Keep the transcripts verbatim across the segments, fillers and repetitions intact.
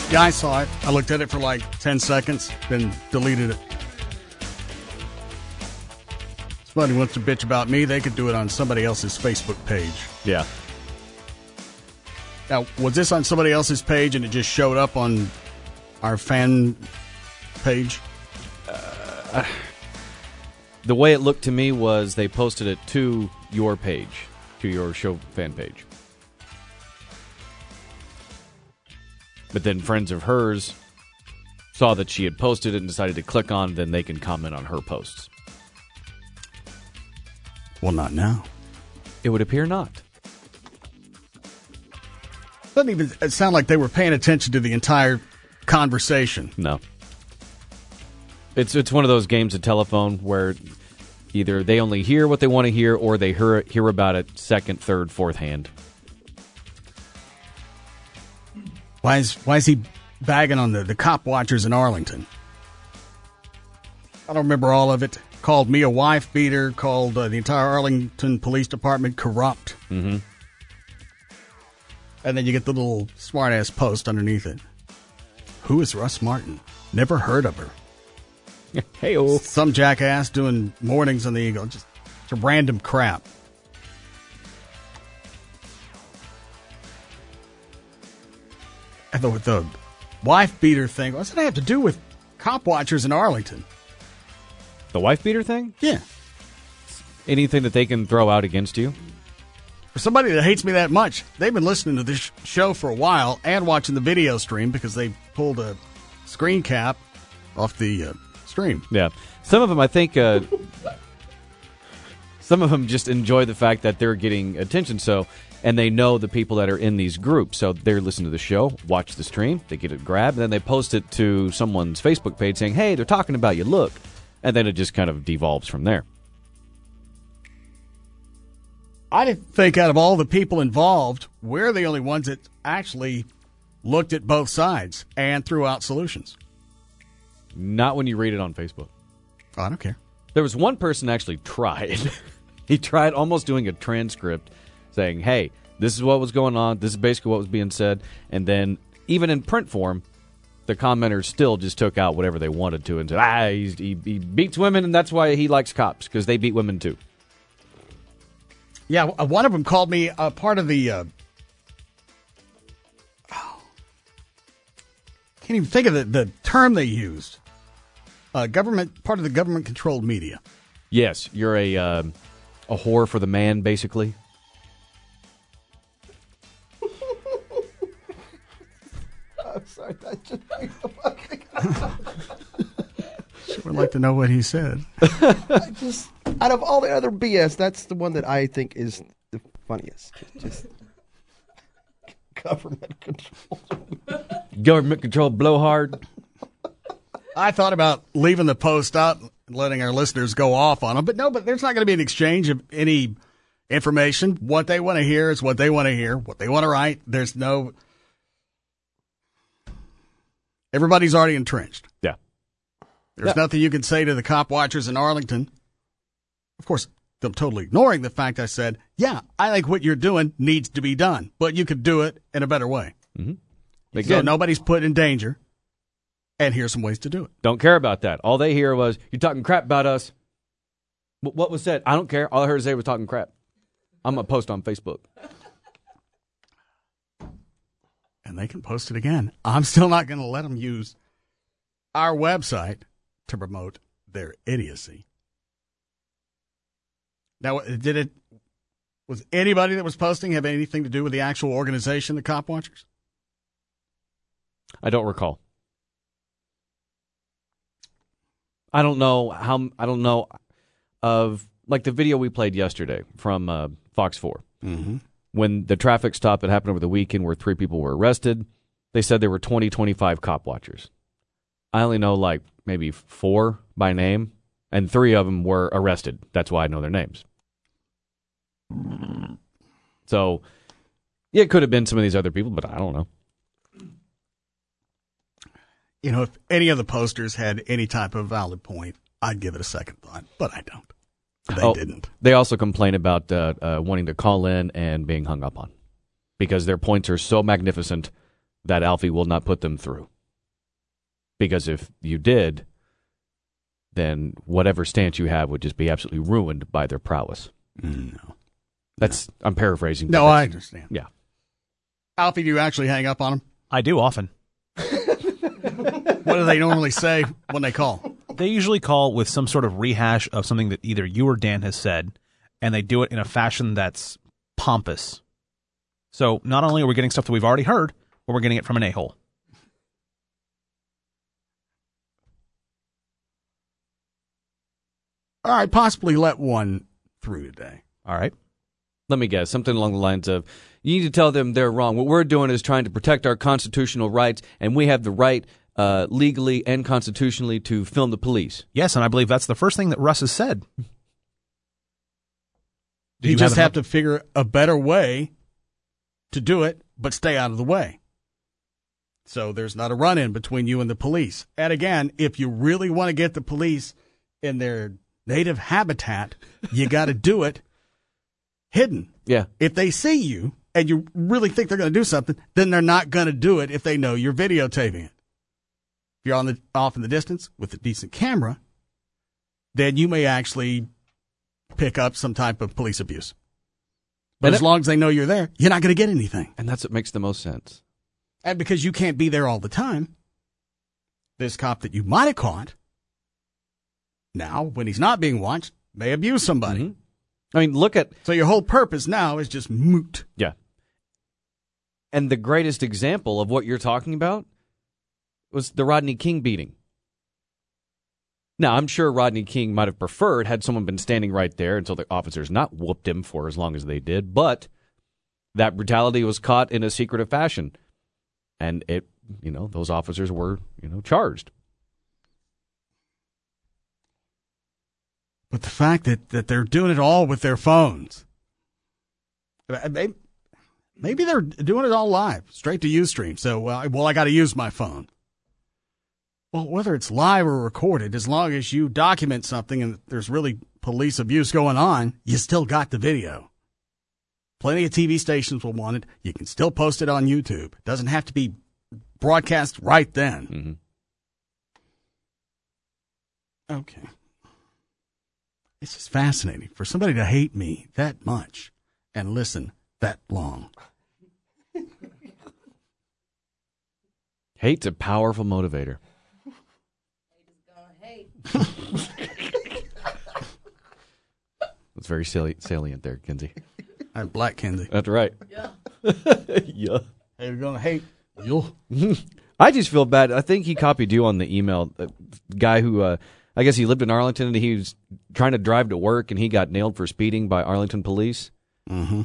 Yeah, I saw it. I looked at it for like ten seconds, then deleted it. If somebody wants to bitch about me, they could do it on somebody else's Facebook page. Yeah. Now, was this on somebody else's page and it just showed up on our fan page? Uh, the way it looked to me was they posted it to your page, to your show fan page. But then friends of hers saw that she had posted it and decided to click on it, then they can comment on her posts. Well, not now. It would appear not. Doesn't even sound like they were paying attention to the entire conversation. No. It's it's one of those games of telephone where either they only hear what they want to hear or they hear, hear about it second, third, fourth hand. Why is why is he bagging on the, the cop watchers in Arlington? I don't remember all of it. Called me a wife beater, called uh, the entire Arlington Police Department corrupt. Mm-hmm. And then you get the little smart-ass post underneath it. Who is Russ Martin? Never heard of her. Hey-o. Some jackass doing mornings on the Eagle. Just, just random crap. And the, the wife beater thing, what's that have to do with cop watchers in Arlington? The wife beater thing? Yeah. Anything that they can throw out against you? For somebody that hates me that much, they've been listening to this show for a while and watching the video stream because they pulled a screen cap off the uh, stream. Yeah. Some of them, I think, uh, some of them just enjoy the fact that they're getting attention, so, and they know the people that are in these groups. So they're listening to the show, watch the stream, they get it grabbed, and then they post it to someone's Facebook page saying, hey, they're talking about you, look. And then it just kind of devolves from there. I didn't think out of all the people involved, we're the only ones that actually looked at both sides and threw out solutions. Not when you read it on Facebook. Oh, I don't care. There was one person actually tried. He tried almost doing a transcript saying, hey, this is what was going on. This is basically what was being said. And then even in print form, the commenters still just took out whatever they wanted to and said, ah, he's, he, he beats women and that's why he likes cops, because they beat women too. Yeah, one of them called me uh, part of the... Uh, oh, can't even think of the, the term they used. Uh, government, part of the government-controlled media. Yes, you're a uh, a whore for the man, basically. I'm sorry, that just Sure would like to know what he said. I just, out of all the other B S, that's the one that I think is the funniest. Just government control. Government control blowhard. I thought about leaving the post out and letting our listeners go off on them, but no, but there's not going to be an exchange of any information. What they want to hear is what they want to hear, what they want to write. There's no... Everybody's already entrenched. Yeah. There's yeah. nothing you can say to the cop watchers in Arlington. Of course, I'm totally ignoring the fact I said, yeah, I think what you're doing needs to be done, but you could do it in a better way. Mm-hmm. Again, so nobody's put in danger, and here's some ways to do it. Don't care about that. All they hear was, you're talking crap about us. What was said? I don't care. All I heard say was talking crap. I'm going to post on Facebook. And they can post it again. I'm still not going to let them use our website to promote their idiocy. Now, did it, was anybody that was posting have anything to do with the actual organization, the Cop Watchers? I don't recall. I don't know how, I don't know of, like the video we played yesterday from uh, Fox four. Mm-hmm. When the traffic stop that happened over the weekend where three people were arrested, they said there were twenty, twenty-five cop watchers. I only know like maybe four by name, and three of them were arrested. That's why I know their names. So, yeah, it could have been some of these other people, but I don't know. You know, if any of the posters had any type of valid point, I'd give it a second thought, but I don't. They oh, didn't. They also complain about uh, uh, wanting to call in and being hung up on because their points are so magnificent that Alfie will not put them through. Because if you did, then whatever stance you have would just be absolutely ruined by their prowess. No. That's no. I'm paraphrasing. No, I understand. Yeah. Alfie, do you actually hang up on them? I do often. What do they normally say when they call? They usually call with some sort of rehash of something that either you or Dan has said, and they do it in a fashion that's pompous. So not only are we getting stuff that we've already heard, but we're getting it from an a-hole. All right, possibly let one through today. All right. Let me guess, something along the lines of, you need to tell them they're wrong. What we're doing is trying to protect our constitutional rights, and we have the right uh, legally and constitutionally to film the police. Yes, and I believe that's the first thing that Russ has said. Did you, you just have, have to figure a better way to do it, but stay out of the way. So there's not a run-in between you and the police. And again, if you really want to get the police in their native habitat, you got to do it hidden. Yeah. If they see you and you really think they're going to do something, then they're not going to do it if they know you're videotaping it. If you're on the off in the distance with a decent camera, then you may actually pick up some type of police abuse. But and as it, long as they know you're there, you're not going to get anything. And that's what makes the most sense. And because you can't be there all the time, this cop that you might have caught, now, when he's not being watched, may abuse somebody. Mm-hmm. I mean, look at... So your whole purpose now is just moot. Yeah. And the greatest example of what you're talking about was the Rodney King beating. Now, I'm sure Rodney King might have preferred had someone been standing right there until the officers not whooped him for as long as they did, but that brutality was caught in a secretive fashion. And it, you know, those officers were, you know, charged. But the fact that, that they're doing it all with their phones. Maybe, maybe they're doing it all live, straight to Ustream. So, well, well I got to use my phone. Well, whether it's live or recorded, as long as you document something and there's really police abuse going on, you still got the video. Plenty of T V stations will want it. You can still post it on YouTube. It doesn't have to be broadcast right then. Mm-hmm. Okay. It's just fascinating for somebody to hate me that much and listen that long. Hate's a powerful motivator. That's very salient there, Kinsey. I'm Black Kinsey. That's right. Yeah. Yeah. Hey, you're going to hate you. I just feel bad. I think he copied you on the email. The guy who, uh, I guess he lived in Arlington, and he was trying to drive to work, and he got nailed for speeding by Arlington police. Mm-hmm.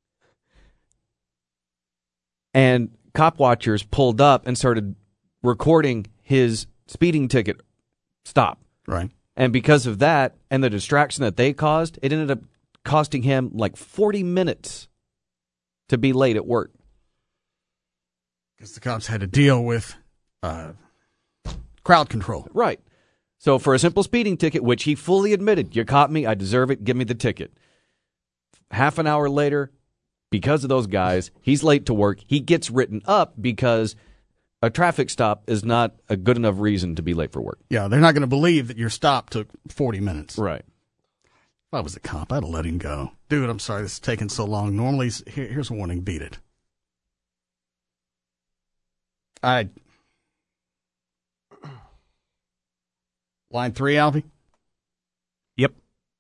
And cop watchers pulled up and started recording his speeding ticket stop. Right. And because of that and the distraction that they caused, it ended up costing him like forty minutes to be late at work. Because the cops had to deal with uh, crowd control. Right. So for a simple speeding ticket, which he fully admitted, you caught me, I deserve it, give me the ticket. Half an hour later, because of those guys, he's late to work. He gets written up because a traffic stop is not a good enough reason to be late for work. Yeah, they're not going to believe that your stop took forty minutes. Right. If I was a cop, I'd have let him go. Dude, I'm sorry this is taking so long. Normally, here, here's a warning, beat it. I Line three, Alfie? Yep.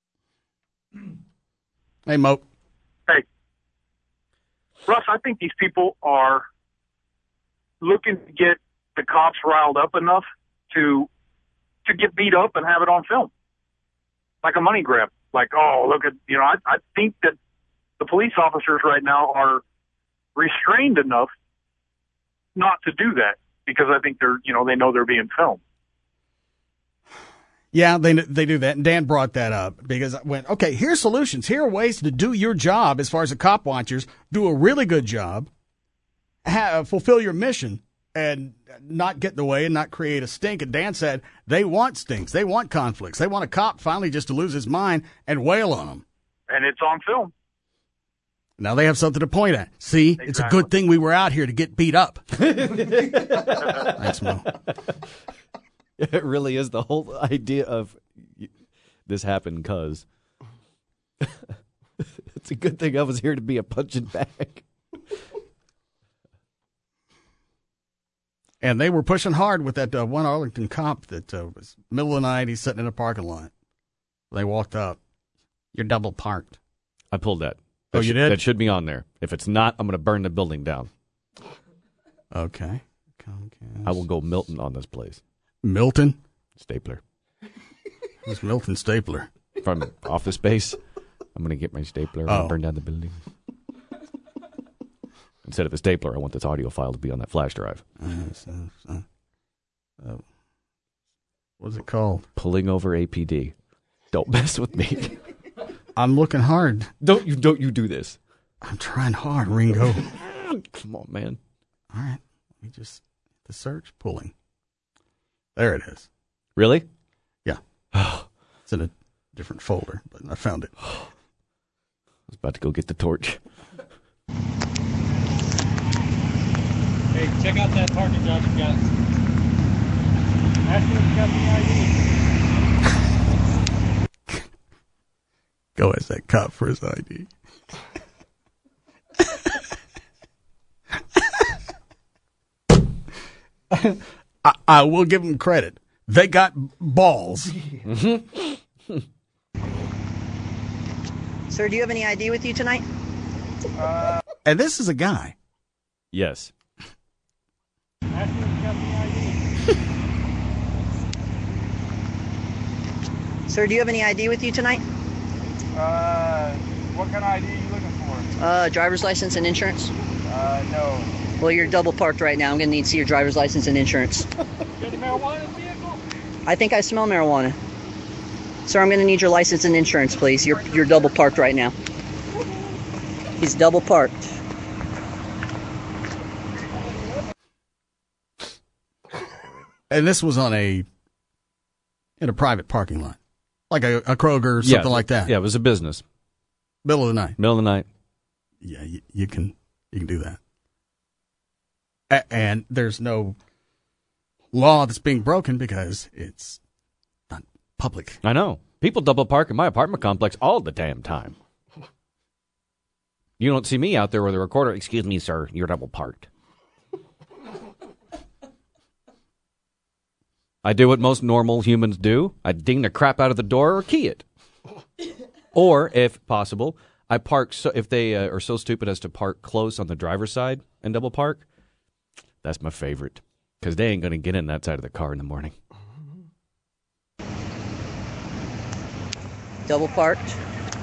Hey, Mo. Hey. Russ, I think these people are looking to get the cops riled up enough to to get beat up and have it on film. Like a money grab. Like, oh, look at, you know, I, I think that the police officers right now are restrained enough not to do that because I think they're, you know, they know they're being filmed. Yeah, they they do that, and Dan brought that up because I went, okay, here's solutions. Here are ways to do your job as far as the cop watchers, do a really good job, have, fulfill your mission, and not get in the way and not create a stink. And Dan said they want stinks. They want conflicts. They want a cop finally just to lose his mind and wail on them. And it's on film. Now they have something to point at. See, it's a Exactly. good thing we were out here to get beat up. Thanks, Mo. It really is the whole idea of this happened because it's a good thing I was here to be a punching bag. And they were pushing hard with that uh, one Arlington cop that uh, was middle of the night. He's sitting in a parking lot. They walked up. You're double parked. I pulled that. Oh, That you should- did? That should be on there. If it's not, I'm going to burn the building down. Okay. Comcast. I will go Milton on this place. Milton? Stapler. Who's Milton Stapler? From Office Space. I'm going to get my stapler Oh. and burn down the building. Instead of a stapler, I want this audio file to be on that flash drive. Uh, so, so, uh, what's it called? Pulling over A P D. Don't mess with me. I'm looking hard. Don't you don't you do this. I'm trying hard, Ringo. Come on, man. All right. Let me just the search pulling. There it is. Really? Yeah. It's in a different folder, but I found it. I was about to go get the torch. Hey, check out that parking job you got. Ask him if you got any I D. Go ask that cop for his I D. I, I will give them credit. They got balls. Sir, do you have any I D with you tonight? And this is a guy. Yes. Ask him if you got any I D. Sir, do you have any I D with you tonight? Uh, what kind of I D are you looking for? Uh, driver's license and insurance? Uh, no. Well, you're double parked right now. I'm going to need to see your driver's license and insurance. You got any marijuana in the vehicle? I think I smell marijuana. Sir, I'm going to need your license and insurance, please. You're you're double parked right now. He's double parked. And this was on a in a private parking lot. Like a, a Kroger or something yeah, like that. Yeah, it was a business. Middle of the night. Middle of the night. Yeah, you, you can you can do that. A- and there's no law that's being broken because it's not public. I know. People double park in my apartment complex all the damn time. You don't see me out there with a recorder. Excuse me, sir. You're double parked. I do what most normal humans do. I ding the crap out of the door or key it. Or, if possible, I park, so if they uh, are so stupid as to park close on the driver's side and double park, that's my favorite. Because they ain't going to get in that side of the car in the morning. Double parked.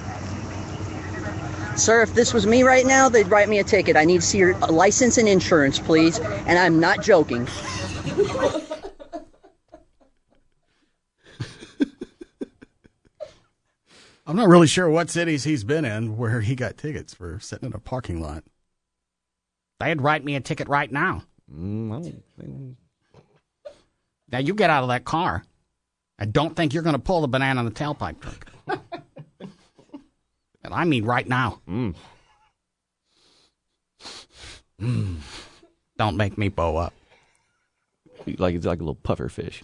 Sir, if this was me right now, they'd write me a ticket. I need to see your license and insurance, please. And I'm not joking. I'm not really sure what cities he's been in where he got tickets for sitting in a parking lot. They'd write me a ticket right now. Mm, I don't think- Now you get out of that car. I don't think you're going to pull the banana in the tailpipe truck. And I mean right now. Mm. Mm. Don't make me bow up. Like it's like a little puffer fish.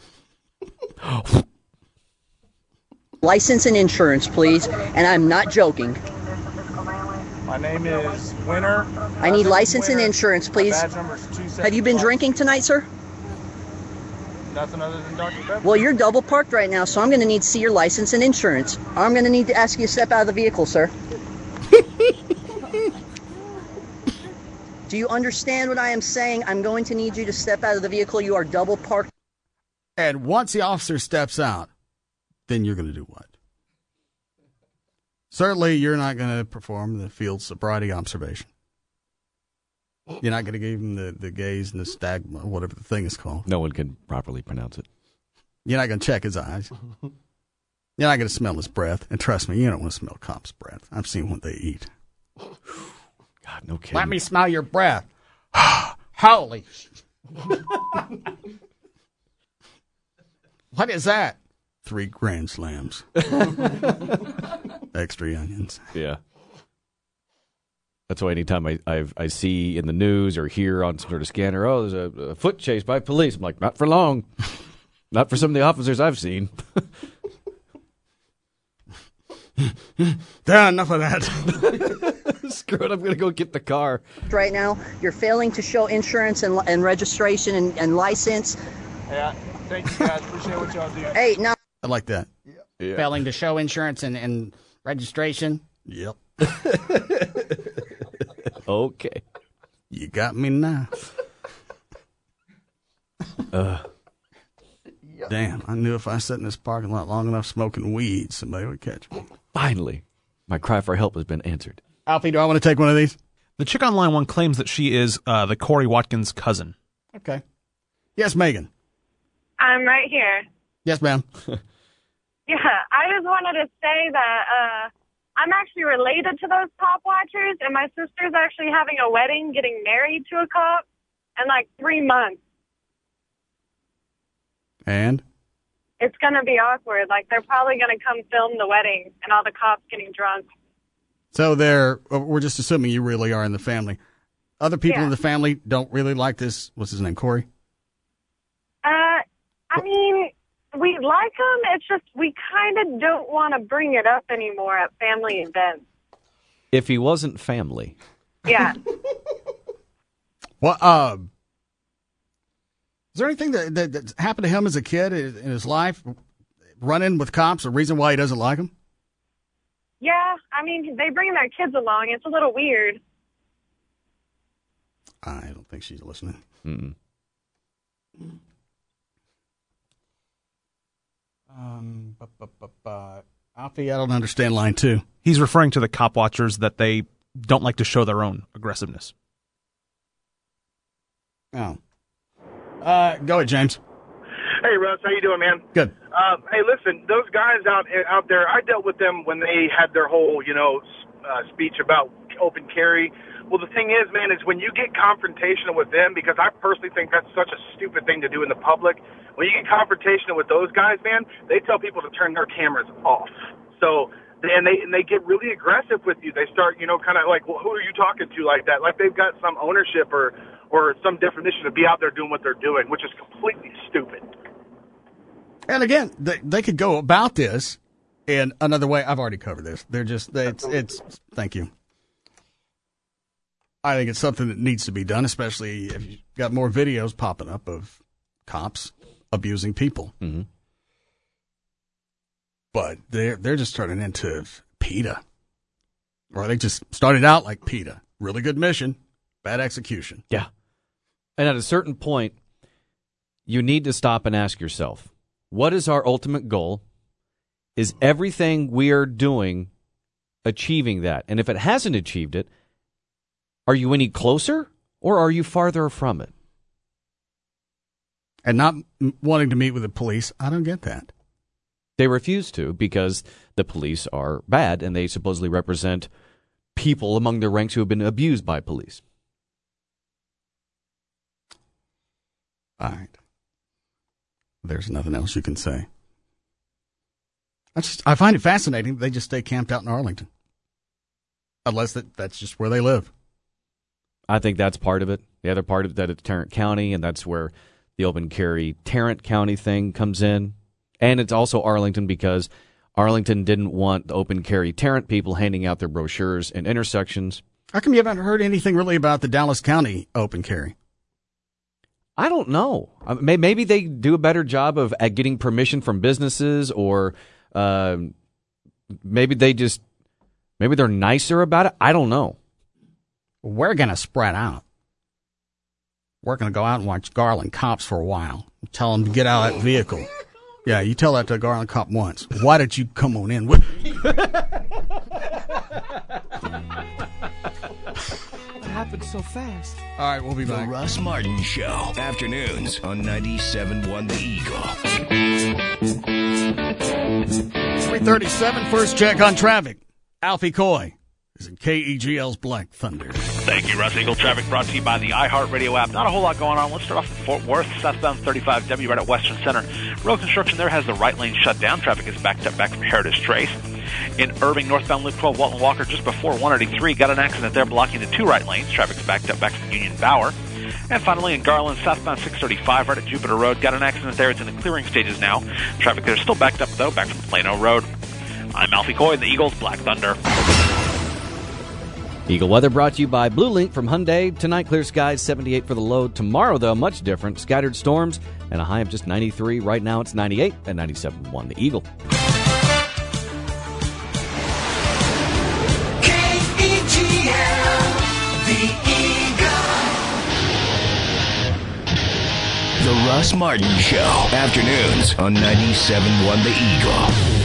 License and insurance, please. And I'm not joking. My name is Winter. I need license and insurance, please. Badge number is two seven. Have you been drinking tonight, sir? Nothing other than Doctor Pepper. Well, you're double parked right now, so I'm going to need to see your license and insurance. I'm going to need to ask you to step out of the vehicle, sir. Do you understand what I am saying? I'm going to need you to step out of the vehicle. You are double parked. And once the officer steps out, then you're going to do what? Certainly, you're not going to perform the field sobriety observation. You're not going to give him the, the gaze and the stagma, whatever the thing is called. No one can properly pronounce it. You're not going to check his eyes. You're not going to smell his breath. And trust me, you don't want to smell cops' breath. I've seen what they eat. God, no kidding. Let me smell your breath. Holy. What is that? Three Grand Slams. Extra onions. Yeah. That's why anytime I I've, I see in the news or hear on some sort of scanner, oh, there's a, a foot chase by police. I'm like, not for long. Not for some of the officers I've seen. Yeah, enough of that. Screw it, I'm going to go get the car. Right now, you're failing to show insurance and, and registration and, and license. Yeah, thank you guys. Appreciate what y'all do. Hey, now. I like that. Yeah. Failing to show insurance and, and registration. Yep. Okay. You got me now. Uh, Damn, I knew if I sat in this parking lot long enough smoking weed, somebody would catch me. finally, my cry for help has been answered. Alfie, do I want to take one of these? The chick on line one claims that she is uh, the Corey Watkins cousin. Okay. Yes, Megan. I'm right here. Yes, ma'am. Yeah, I just wanted to say that uh, I'm actually related to those cop watchers, and my sister's actually having a wedding, getting married to a cop in like three months. And? It's going to be awkward. Like, they're probably going to come film the wedding, and all the cops getting drunk. So they're, we're just assuming you really are in the family. Other people Yeah. in the family don't really like this. What's his name, Corey? Uh, I mean, we like them. It's just we kind of don't want to bring it up anymore at family events. If he wasn't family. Yeah. Well, uh, is there anything that, that that's happened to him as a kid in in his life? Run-in with cops, a reason why he doesn't like them? Yeah, I mean, they bring their kids along. It's a little weird. I don't think she's listening. Mm-mm. Um, bu- bu- bu- bu- Alfie, I don't understand line two. He's referring to the cop watchers that they don't like to show their own aggressiveness. Oh. Uh, go ahead, James. Hey, Russ, how you doing, man? Good. Uh, hey, listen, those guys out out there, I dealt with them when they had their whole, you know, uh, speech about open carry. Well, the thing is, man, is when you get confrontational with them, because I personally think that's such a stupid thing to do in the public. When you get confrontational with those guys, man, they tell people to turn their cameras off. So, and they and they get really aggressive with you. They start, you know, kind of like, well, who are you talking to like that? Like they've got some ownership or or some definition to be out there doing what they're doing, which is completely stupid. And again, they, they could go about this in another way. I've already covered this. They're just, it's, it's, thank you. I think it's something that needs to be done, especially if you've got more videos popping up of cops abusing people. Mm-hmm. But they're, they're just turning into PETA. Or they just started out like PETA. Really good mission, bad execution. Yeah. And at a certain point, you need to stop and ask yourself, what is our ultimate goal? Is everything we are doing achieving that? And if it hasn't achieved it, are you any closer or are you farther from it? And not m- wanting to meet with the police, I don't get that. They refuse to because the police are bad and they supposedly represent people among their ranks who have been abused by police. All right. There's nothing else you can say. I just, I find it fascinating that they just stay camped out in Arlington. Unless that, that's just where they live. I think that's part of it. The other part of it, that it's Tarrant County, and that's where the open carry Tarrant County thing comes in. And it's also Arlington because Arlington didn't want the open carry Tarrant people handing out their brochures in intersections. How come you haven't heard anything really about the Dallas County open carry? I don't know. Uh, may- Maybe they do a better job of at getting permission from businesses, or uh, maybe they just maybe they're nicer about it. I don't know. We're going to spread out. We're going to go out and watch Garland cops for a while. Tell them to get out of that vehicle. Yeah, you tell that to a Garland cop once. Why don't you come on in with me? What happened so fast? All right, we'll be The back. Russ Martin Show. Afternoons on ninety-seven point one The Eagle. three thirty-seven, first check on traffic. Alfie Coy is in K E G L's Black Thunder. Thank you, Russ. Eagle traffic brought to you by the iHeartRadio app. Not a whole lot going on. Let's start off in Fort Worth, southbound thirty-five W right at Western Center. Road construction there has the right lane shut down. Traffic is backed up back from Heritage Trace. In Irving, northbound Loop twelve, Walton Walker, just before one eighty-three, got an accident there blocking the two right lanes. Traffic's backed up back from Union Bower. And finally, in Garland, southbound six thirty-five, right at Jupiter Road, got an accident there. It's in the clearing stages now. Traffic there is still backed up, though, back from Plano Road. I'm Alfie Coy, the Eagles, Black Thunder. Eagle weather brought to you by Blue Link from Hyundai. Tonight, clear skies, seventy-eight for the low. Tomorrow, though, much different. Scattered storms and a high of just ninety-three. Right now, it's ninety-eight and ninety-seven point one. The Eagle. K E G L, the Eagle. The Russ Martin Show. Afternoons on ninety-seven point one The Eagle.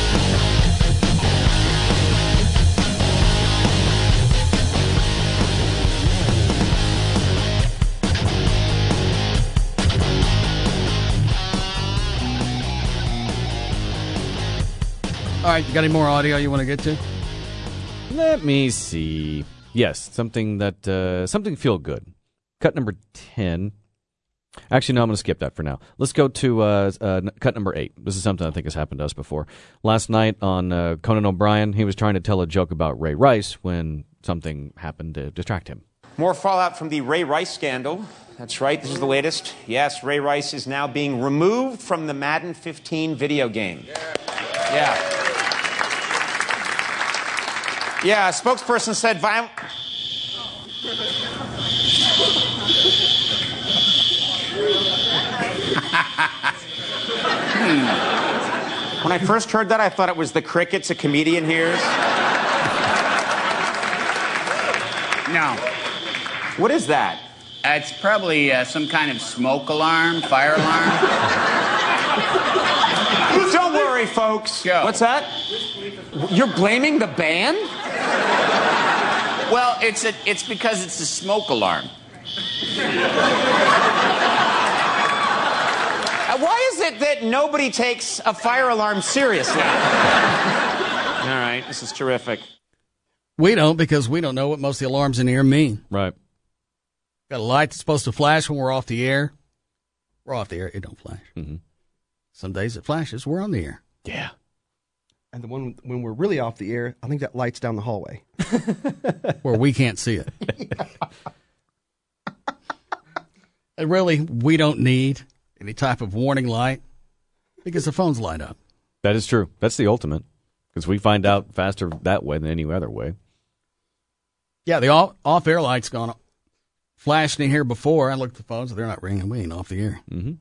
All right, you got any more audio you want to get to? Let me see. Yes, something that uh, something feel good. Cut number ten. Actually, no, I'm going to skip that for now. Let's go to uh, uh, cut number eight. This is something I think has happened to us before. Last night on uh, Conan O'Brien, he was trying to tell a joke about Ray Rice when something happened to distract him. More fallout from the Ray Rice scandal. That's right, this is the latest. Yes, Ray Rice is now being removed from the Madden fifteen video game. Yeah. Yeah. Yeah, a spokesperson said violent... hmm. When I first heard that, I thought it was the crickets a comedian hears. No. What is that? Uh, it's probably uh, some kind of smoke alarm, fire alarm. Don't worry, folks. Go. What's that? You're blaming the band? Well, it's a, it's because it's a smoke alarm. Uh, why is it that nobody takes a fire alarm seriously? All right, this is terrific. We don't, because we don't know what most of the alarms in here mean. Right. Got a light that's supposed to flash when we're off the air. We're off the air. It don't flash. Mm-hmm. Some days it flashes. We're on the air. Yeah. And the one when we're really off the air, I think that light's down the hallway. Where we can't see it. And really, we don't need any type of warning light because the phones light up. That is true. That's the ultimate, because we find out faster that way than any other way. Yeah, the off, off-air light's gone flashed in here before. I looked at the phones. They're not ringing. We ain't off the air. Mm-hmm.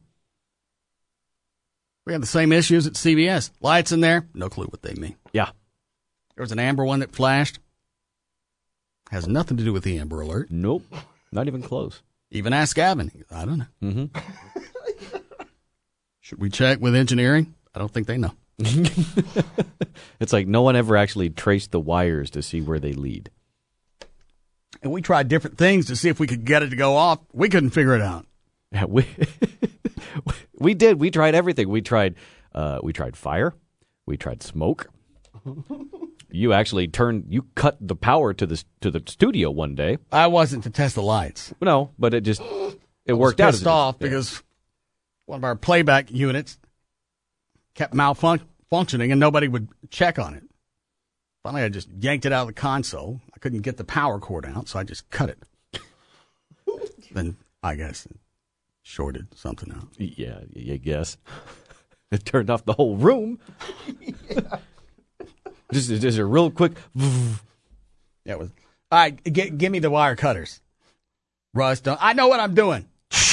We had the same issues at C B S. Lights in there, no clue what they mean. Yeah. There was an amber one that flashed. Has nothing to do with the Amber Alert. Nope. Not even close. Even ask Gavin. I don't know. Mm-hmm. Should we check with engineering? I don't think they know. It's like no one ever actually traced the wires to see where they lead. And we tried different things to see if we could get it to go off. We couldn't figure it out. Yeah, we we did. We tried everything. We tried. Uh, we tried fire. We tried smoke. You actually turned. You cut the power to the to the studio one day. I wasn't to test the lights. No, but it just it I worked was out. Pissed off yeah. because one of our playback units kept malfunctioning and nobody would check on it. Finally, I just yanked it out of the console. I couldn't get the power cord out, so I just cut it. Then I guess it shorted something out. Yeah, you guess. It turned off the whole room. Yeah. Just, just a real quick. Yeah, it was. All right, g- give me the wire cutters. Russ, don't. I know what I'm doing.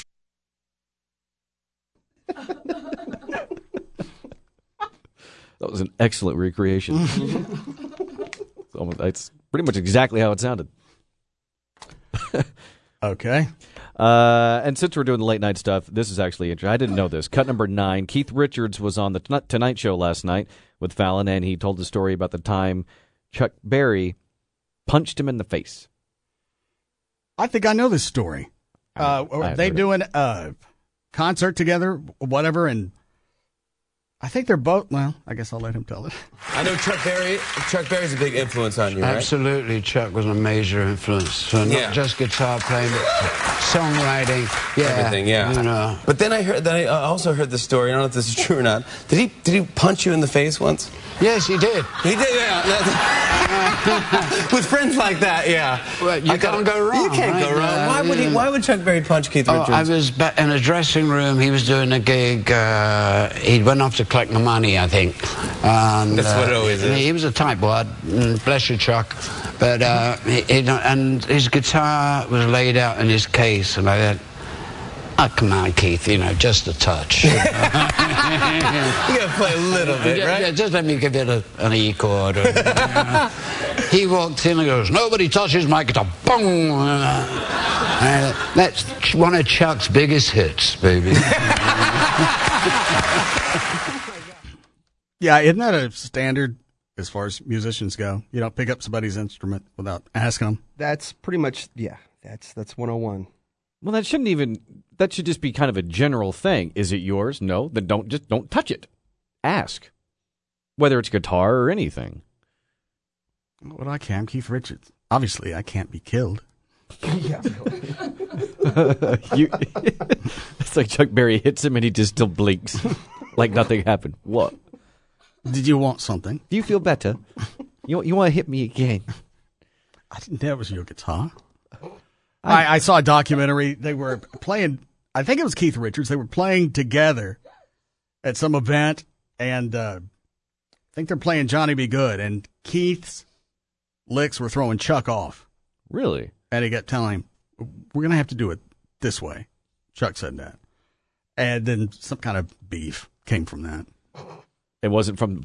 That was an excellent recreation. It's, almost, it's pretty much exactly how it sounded. Okay. Uh, and since we're doing the late night stuff, this is actually interesting. I didn't know this. Cut number nine. Keith Richards was on the Tonight Show last night with Fallon, and he told the story about the time Chuck Berry punched him in the face. I think I know this story. Uh, are they doing a concert together, whatever, and I think they're both. Well, I guess I'll let him tell it. I know Chuck Berry. Chuck Berry's a big influence on you, right? Absolutely, Chuck was a major influence. So not Yeah. just guitar playing, but songwriting, yeah, Everything, yeah. You know. But then I heard that I uh, also heard the story. I don't know if this is true or not. Did he did he punch you in the face once? Yes, he did. He did, yeah. With friends like that, yeah. Well, you I can't gotta- go wrong. You can't right? go wrong. Uh, Why would he? yeah. Why would Chuck Berry punch Keith Oh, Richards? I was ba- in a dressing room. He was doing a gig. Uh, he went off to collect the money, I think. And, That's what it always uh, is. He was a tightwad. mm, Bless you, Chuck. But uh, he, he, and his guitar was laid out in his case, and I said, "Oh, come on, Keith. You know, just a touch." You know? You gotta play a little bit, yeah, right? yeah, just let me give it a, an E chord. Or, you know. He walked in and goes, "Nobody touches my guitar." Boom! Uh, that's one of Chuck's biggest hits, baby. Yeah, isn't that a standard as far as musicians go? You don't pick up somebody's instrument without asking them. That's pretty much, yeah, that's that's one oh one. Well, that shouldn't even. That should just be kind of a general thing. Is it yours? No. Then don't just don't touch it. Ask, whether it's guitar or anything. Well, I can. I'm Keith Richards. Obviously, I can't be killed. Yeah, you, it's like Chuck Berry hits him and he just still blinks like nothing happened. What? Did you want something? Do you feel better? You you want to hit me again? I didn't know it was your guitar. I, I saw a documentary. They were playing, I think it was Keith Richards. They were playing together at some event, and uh, I think they're playing Johnny Be Good, and Keith's licks were throwing Chuck off. Really? And he kept telling him, "We're going to have to do it this way." Chuck said that. And then some kind of beef came from that. It wasn't from...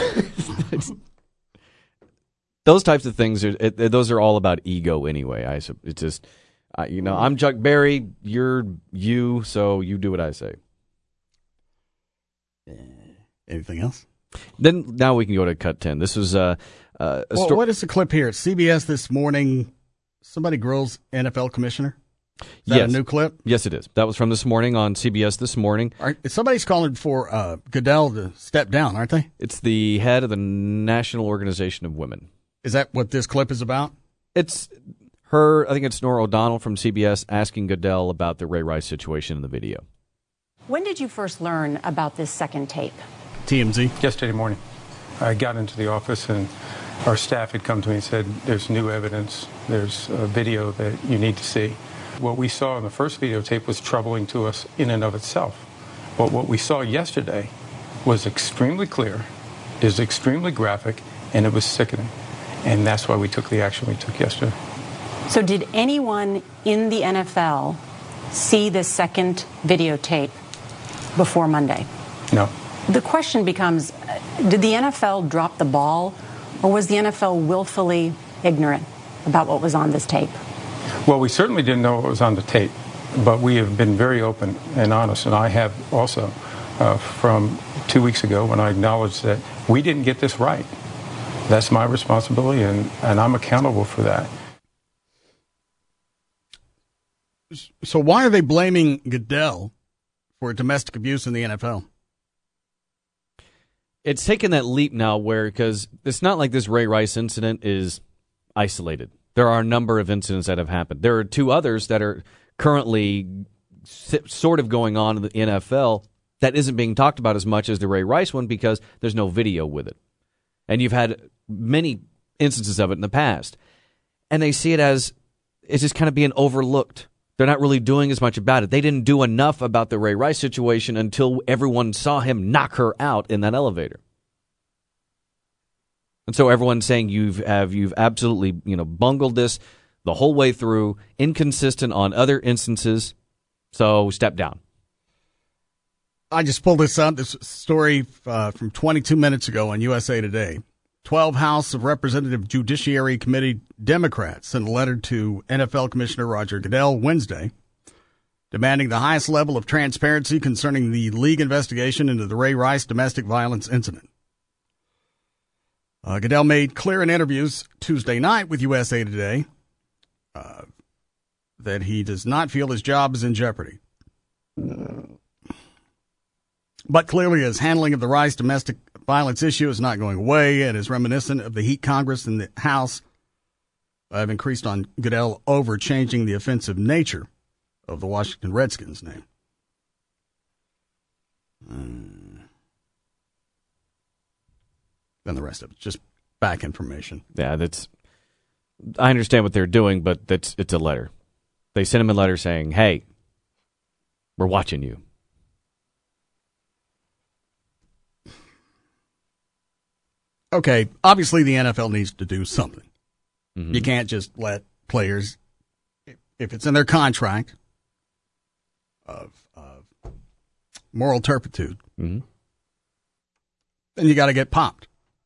Those types of things, are, it, those are all about ego anyway. I sup- It's just, uh, you know, I'm Chuck Berry, you're you, so you do what I say. Anything else? Then now we can go to cut ten. This was uh, uh, a Well, sto- what is the clip here? C B S this morning, somebody grills N F L commissioner? Is that yes. a new clip? Yes, it is. That was from this morning on C B S this morning. All right, somebody's calling for uh, Goodell to step down, aren't they? It's the head of the National Organization of Women. Is that what this clip is about? It's her, I think it's Nora O'Donnell from C B S asking Goodell about the Ray Rice situation in the video. When did you first learn about this second tape? T M Z. Yesterday morning. I got into the office and our staff had come to me and said, "There's new evidence. There's a video that you need to see." What we saw in the first videotape was troubling to us in and of itself. But what we saw yesterday was extremely clear, is extremely graphic, and it was sickening. And that's why we took the action we took yesterday. So did anyone in the N F L see this second videotape before Monday? No. The question becomes, did the N F L drop the ball, or was the N F L willfully ignorant about what was on this tape? Well, we certainly didn't know what was on the tape, but we have been very open and honest, and I have also uh, from two weeks ago when I acknowledged that we didn't get this right. That's my responsibility, and, and I'm accountable for that. So why are they blaming Goodell for domestic abuse in the N F L? It's taken that leap now where, because it's not like this Ray Rice incident is isolated. There are a number of incidents that have happened. There are two others that are currently sort of going on in the N F L that isn't being talked about as much as the Ray Rice one because there's no video with it. And you've had many instances of it in the past. And they see it as it's just kind of being overlooked. They're not really doing as much about it. They didn't do enough about the Ray Rice situation until everyone saw him knock her out in that elevator. And so everyone's saying you've have you've absolutely, you know, bungled this the whole way through, inconsistent on other instances. So step down. I just pulled this up, this story uh, from twenty-two minutes ago on U S A Today. twelve House of Representative Judiciary Committee Democrats sent a letter to N F L Commissioner Roger Goodell Wednesday, demanding the highest level of transparency concerning the league investigation into the Ray Rice domestic violence incident. Uh, Goodell made clear in interviews Tuesday night with U S A Today uh, that he does not feel his job is in jeopardy. But clearly his handling of the Rice domestic violence issue is not going away and is reminiscent of the heat Congress and the House have increased on Goodell over changing the offensive nature of the Washington Redskins name. Um, then the rest of it's just back information. Yeah, that's. I understand what they're doing, but that's it's a letter. They sent him a letter saying, "Hey, we're watching you." Okay, obviously the N F L needs to do something. Mm-hmm. You can't just let players, if it's in their contract of, of moral turpitude, mm-hmm. then you got to get popped.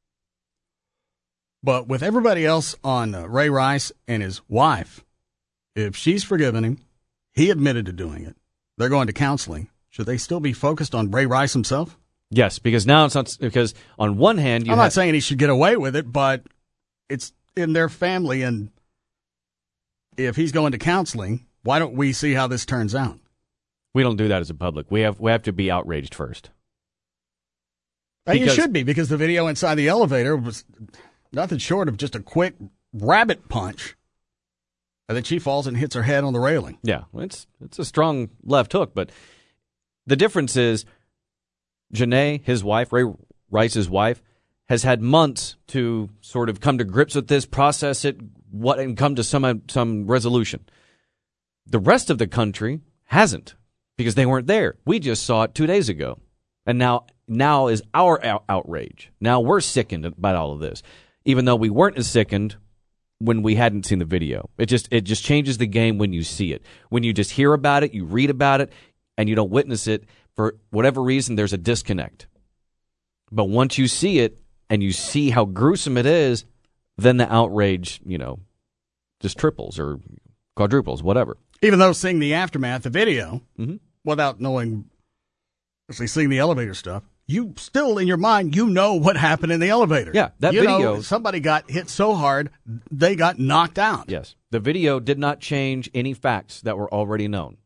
But with everybody else on uh, Ray Rice and his wife, if she's forgiven him, he admitted to doing it, they're going to counseling, should they still be focused on Ray Rice himself? Yes, because now it's not, because on one hand, you I'm have, not saying he should get away with it, but it's in their family, and if he's going to counseling, why don't we see how this turns out? We don't do that as a public. We have we have to be outraged first. And you Because- should be, because the video inside the elevator was nothing short of just a quick rabbit punch. And then she falls and hits her head on the railing. Yeah, it's it's a strong left hook, but the difference is Janae, his wife, Ray Rice's wife, has had months to sort of come to grips with this, process it, what, and come to some some resolution. The rest of the country hasn't, because they weren't there. We just saw it two days ago, and now now is our out- outrage. Now we're sickened about all of this, even though we weren't as sickened when we hadn't seen the video. It just it just changes the game when you see it. When you just hear about it, you read about it, and you don't witness it, for whatever reason, there's a disconnect. But once you see it and you see how gruesome it is, then the outrage, you know, just triples or quadruples, whatever. Even though seeing the aftermath, the video, mm-hmm. without knowing, actually seeing the elevator stuff, you still, in your mind, you know what happened in the elevator. Yeah, that you video. know, somebody got hit so hard, they got knocked out. Yes. The video did not change any facts that were already known.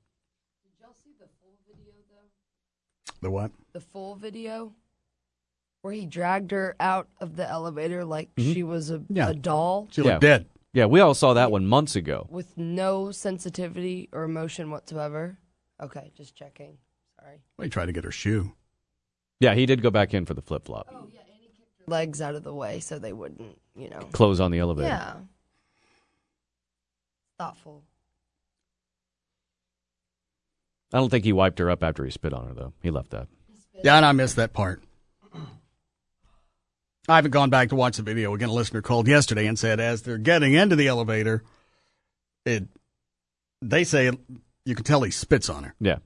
The what? The full video where he dragged her out of the elevator like Mhm. she was a, Yeah. a doll She looked dead. Yeah, we all saw that one months ago. with no sensitivity or emotion whatsoever. Okay, just checking. Sorry. Well, he tried to get her shoe. Yeah, he did go back in for the flip-flop. Legs out of the way so they wouldn't, you know. Close on the elevator. Yeah. Thoughtful. I don't think he wiped her up after he spit on her, though. He left that. Yeah, and I missed that part. I haven't gone back to watch the video. Again, a listener called yesterday and said as they're getting into the elevator, it they say you can tell he spits on her. Yeah.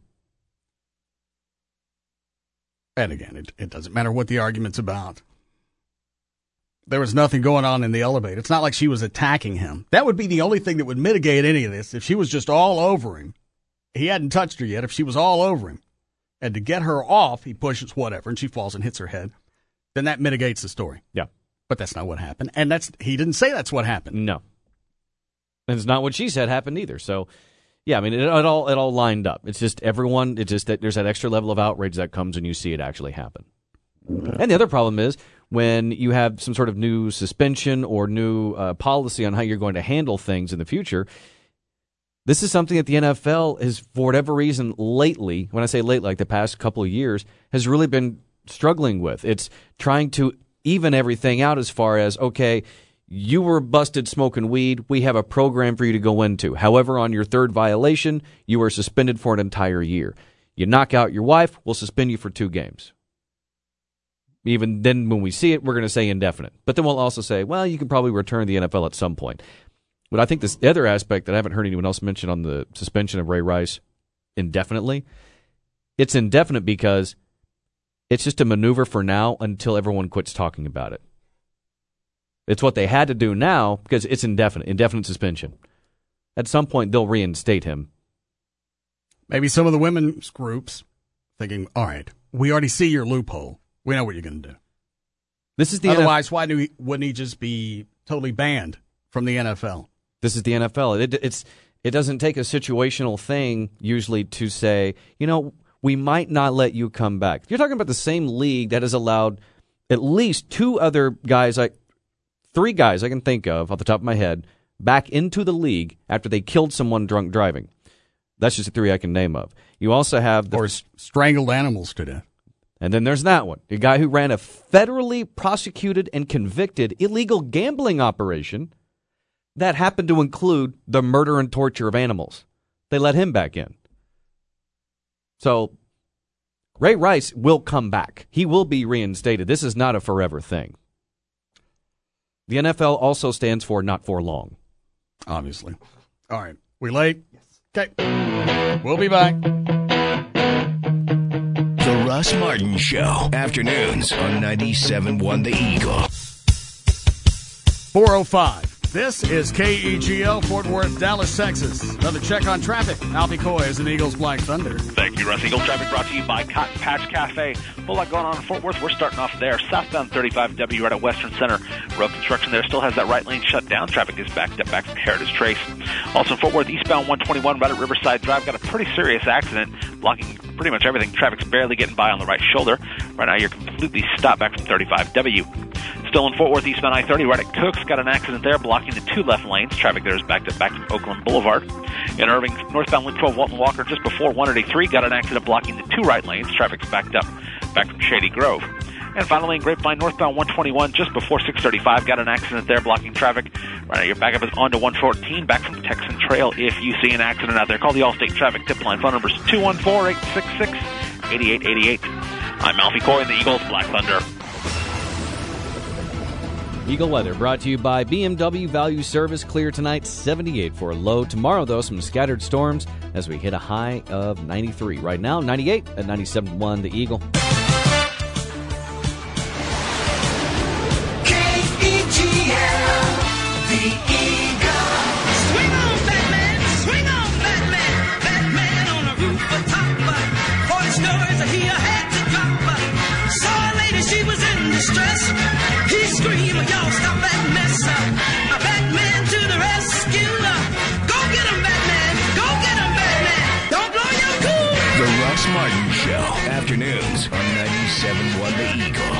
And again, it, it doesn't matter what the argument's about. There was nothing going on in the elevator. It's not like she was attacking him. That would be the only thing that would mitigate any of this. If she was just all over him, he hadn't touched her yet. If she was all over him, and to get her off, he pushes whatever, and she falls and hits her head, then that mitigates the story. Yeah. But that's not what happened. And that's he didn't say that's what happened. No. And it's not what she said happened either. So, yeah, I mean, it, it all it all lined up. It's just everyone, it's just that there's that extra level of outrage that comes when you see it actually happen. And the other problem is when you have some sort of new suspension or new uh, policy on how you're going to handle things in the future. This is something that the N F L has, for whatever reason, lately, when I say late, like the past couple of years, has really been struggling with. It's trying to even everything out as far as, okay, you were busted smoking weed. We have a program for you to go into. However, on your third violation, you are suspended for an entire year. You knock out your wife, we'll suspend you for two games. Even then, when we see it, we're going to say indefinite. But then we'll also say, well, you can probably return to the N F L at some point. But I think this other aspect that I haven't heard anyone else mention on the suspension of Ray Rice indefinitely, it's indefinite because it's just a maneuver for now until everyone quits talking about it. It's what they had to do now because it's indefinite, indefinite suspension. At some point, they'll reinstate him. Maybe some of the women's groups thinking, all right, we already see your loophole. We know what you're going to do. This is the Otherwise, why do we, wouldn't he just be totally banned from the N F L? This is the N F L. It, it's it doesn't take a situational thing usually to say, you know, we might not let you come back. You're talking about the same league that has allowed at least two other guys, like three guys I can think of off the top of my head, back into the league after they killed someone drunk driving. That's just the three I can name of. You also have the or s- strangled animals to death. And then there's that one, the guy who ran a federally prosecuted and convicted illegal gambling operation that happened to include the murder and torture of animals. They let him back in. So Ray Rice will come back. He will be reinstated. This is not a forever thing. The N F L also stands for not for long. Obviously. All right. We late? Yes. Okay. We'll be back. The Russ Martin Show. Afternoons on ninety-seven point one The Eagle. four oh five. This is K E G L, Fort Worth, Dallas, Texas. Another check on traffic. Alfie Coy is an Eagles Black Thunder. Thank you, Russ. Eagle traffic brought to you by Cotton Patch Cafe. A whole lot going on in Fort Worth. We're starting off there. Southbound thirty-five W right at Western Center. Road construction there still has that right lane shut down. Traffic is backed up back from Heritage Trace. Also in Fort Worth, eastbound one twenty-one right at Riverside Drive. Got a pretty serious accident blocking pretty much everything. Traffic's barely getting by on the right shoulder. Right now you're completely stopped back from thirty-five W. Still in Fort Worth, eastbound I thirty right at Cooks. Got an accident there blocking the two left lanes. Traffic there is backed up back from Oakland Boulevard. In Irving, northbound Loop twelve, Walton Walker, just before one eighty-three, got an accident blocking the two right lanes. Traffic's backed up back from Shady Grove. And finally, in Grapevine, northbound one twenty-one, just before six thirty-five, got an accident there blocking traffic. Right now, your backup is on to one fourteen, back from Texan Trail. If you see an accident out there, call the Allstate Traffic Tip Line. Phone numbers two one four, eight six six, eight eight eight eight. I'm Alfie Coy in the Eagles Black Thunder. Eagle weather brought to you by B M W Value Service. Clear tonight, seventy-eight for a low. Tomorrow, though, some scattered storms as we hit a high of ninety-three. Right now, ninety-eight at ninety-seven point one The Eagle. K E G L, The Eagle. Swing on, Batman, swing on, Batman. Batman on a rooftop. forty stories, he had to drop. Saw a lady, she was in distress. He screamed, y'all stop that mess. A Batman to the rescue. Go get him, Batman. Go get him, Batman. Don't blow your cool. The Russ Martin Show. Afternoons on ninety-seven point one The Eagle.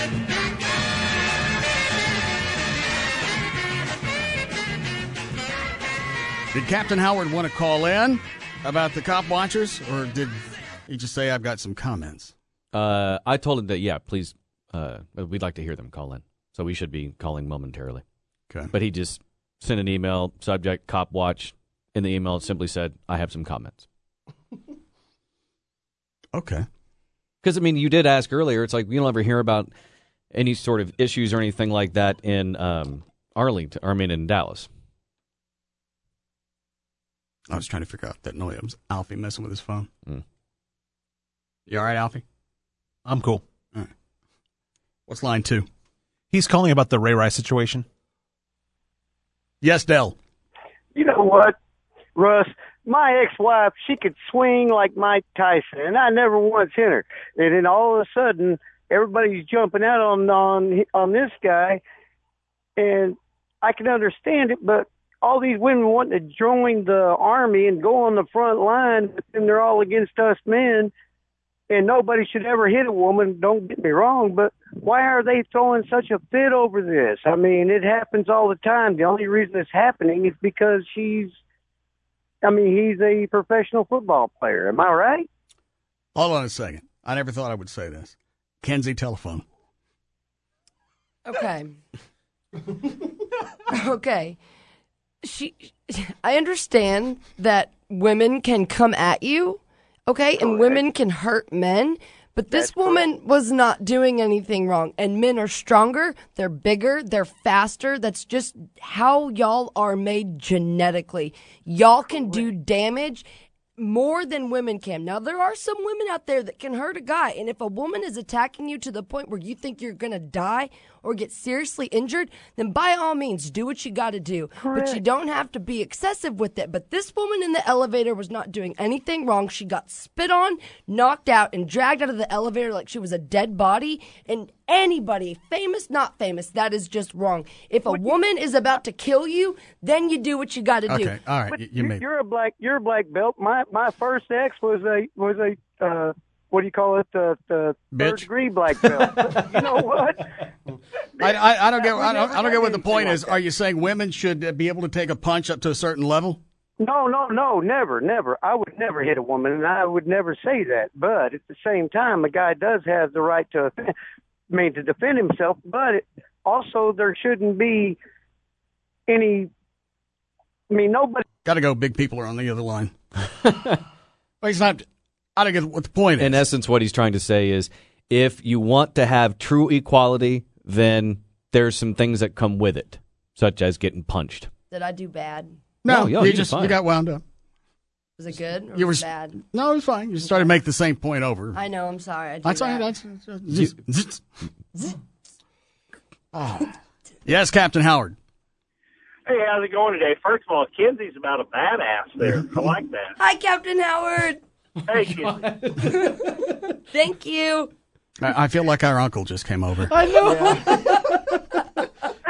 Did Captain Howard want to call in about the cop watchers, or did he just say, I've got some comments? Uh, I told him that, yeah, please, uh, we'd like to hear them call in. So we should be calling momentarily. Okay. But he just sent an email, subject, cop watch. In the email, it simply said, I have some comments. Okay. Because, I mean, you did ask earlier, it's like we don't ever hear about any sort of issues or anything like that in um, Arlington, or I mean in Dallas. I was trying to figure out that noise. It was Alfie messing with his phone. Mm. You all right, Alfie? I'm cool. All right. What's line two? He's calling about the Ray Rice situation. Yes, Dell. You know what, Russ? My ex-wife, she could swing like Mike Tyson, and I never once hit her. And then all of a sudden, everybody's jumping out on on on this guy, and I can understand it, but all these women wanting to join the Army and go on the front line, but then they're all against us men, and nobody should ever hit a woman, don't get me wrong, but why are they throwing such a fit over this? I mean, it happens all the time. The only reason it's happening is because she's, I mean, he's a professional football player. Am I right? Hold on a second. I never thought I would say this. Kenzie, telephone. Okay. Okay. She, I understand that women can come at you, okay, and women can hurt men, but this woman was not doing anything wrong. And men are stronger, they're bigger, they're faster. That's just how y'all are made genetically. Y'all can do damage more than women can. Now, there are some women out there that can hurt a guy, and if a woman is attacking you to the point where you think you're going to die or get seriously injured, then by all means, do what you got to do. Correct. But you don't have to be excessive with it. But this woman in the elevator was not doing anything wrong. She got spit on, knocked out, and dragged out of the elevator like she was a dead body. And anybody, famous, not famous. That is just wrong. If a woman is about to kill you, then you do what you got to do. Okay, all right. But You, you you're, made you're a black. You're a black belt. My my first ex was a was a uh, what do you call it? The the third Bitch. degree black belt. You know what? I, I, I don't get. I don't, never I don't get had what the anything point like is. that. Are you saying women should uh, be able to take a punch up to a certain level? No, no, no, never, never. I would never hit a woman, and I would never say that. But at the same time, a guy does have the right to, offend, I mean, to defend himself. But it, also, there shouldn't be any. I mean, nobody. Got to go. Big people are on the other line. Well, he's not. I don't get what the point is. In essence, what he's trying to say is, if you want to have true equality, then there's some things that come with it, such as getting punched. Did I do bad? No, No, yo, you you did just fine. you got wound up. Was it good or You were was it bad? No, it was fine. You started to make the same point over. I know. I'm sorry. I do That's all that. right. That's, that's, oh. Yes, Captain Howard. Hey, how's it going today? First of all, Kenzie's about a badass there. I like that. Hi, Captain Howard. Hey, Kenzie. Thank you. I, I feel like our uncle just came over. I know.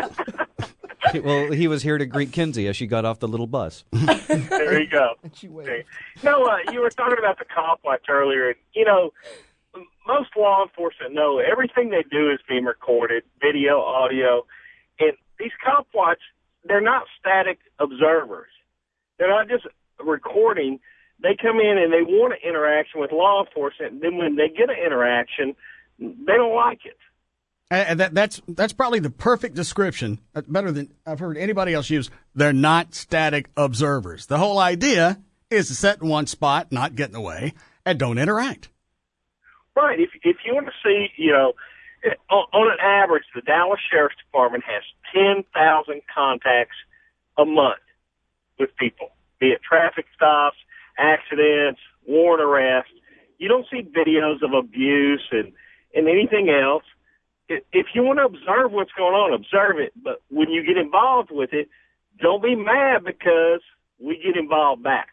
Well, he was here to greet Kinsey as she got off the little bus. There you go. Okay. No, uh, you were talking about the cop watch earlier. And, you know, most law enforcement know everything they do is being recorded, video, audio. And these cop watch, they're not static observers. They're not just recording. They come in and they want an interaction with law enforcement. And then when they get an interaction, they don't like it. And that, that's that's probably the perfect description, uh, better than I've heard anybody else use. They're not static observers. The whole idea is to sit in one spot, not get in the way, and don't interact. Right. If if you want to see, you know, on, on an average, the Dallas Sheriff's Department has ten thousand contacts a month with people, be it traffic stops, accidents, warrant arrests. You don't see videos of abuse and, and anything else. If you want to observe what's going on, observe it. But when you get involved with it, don't be mad because we get involved back.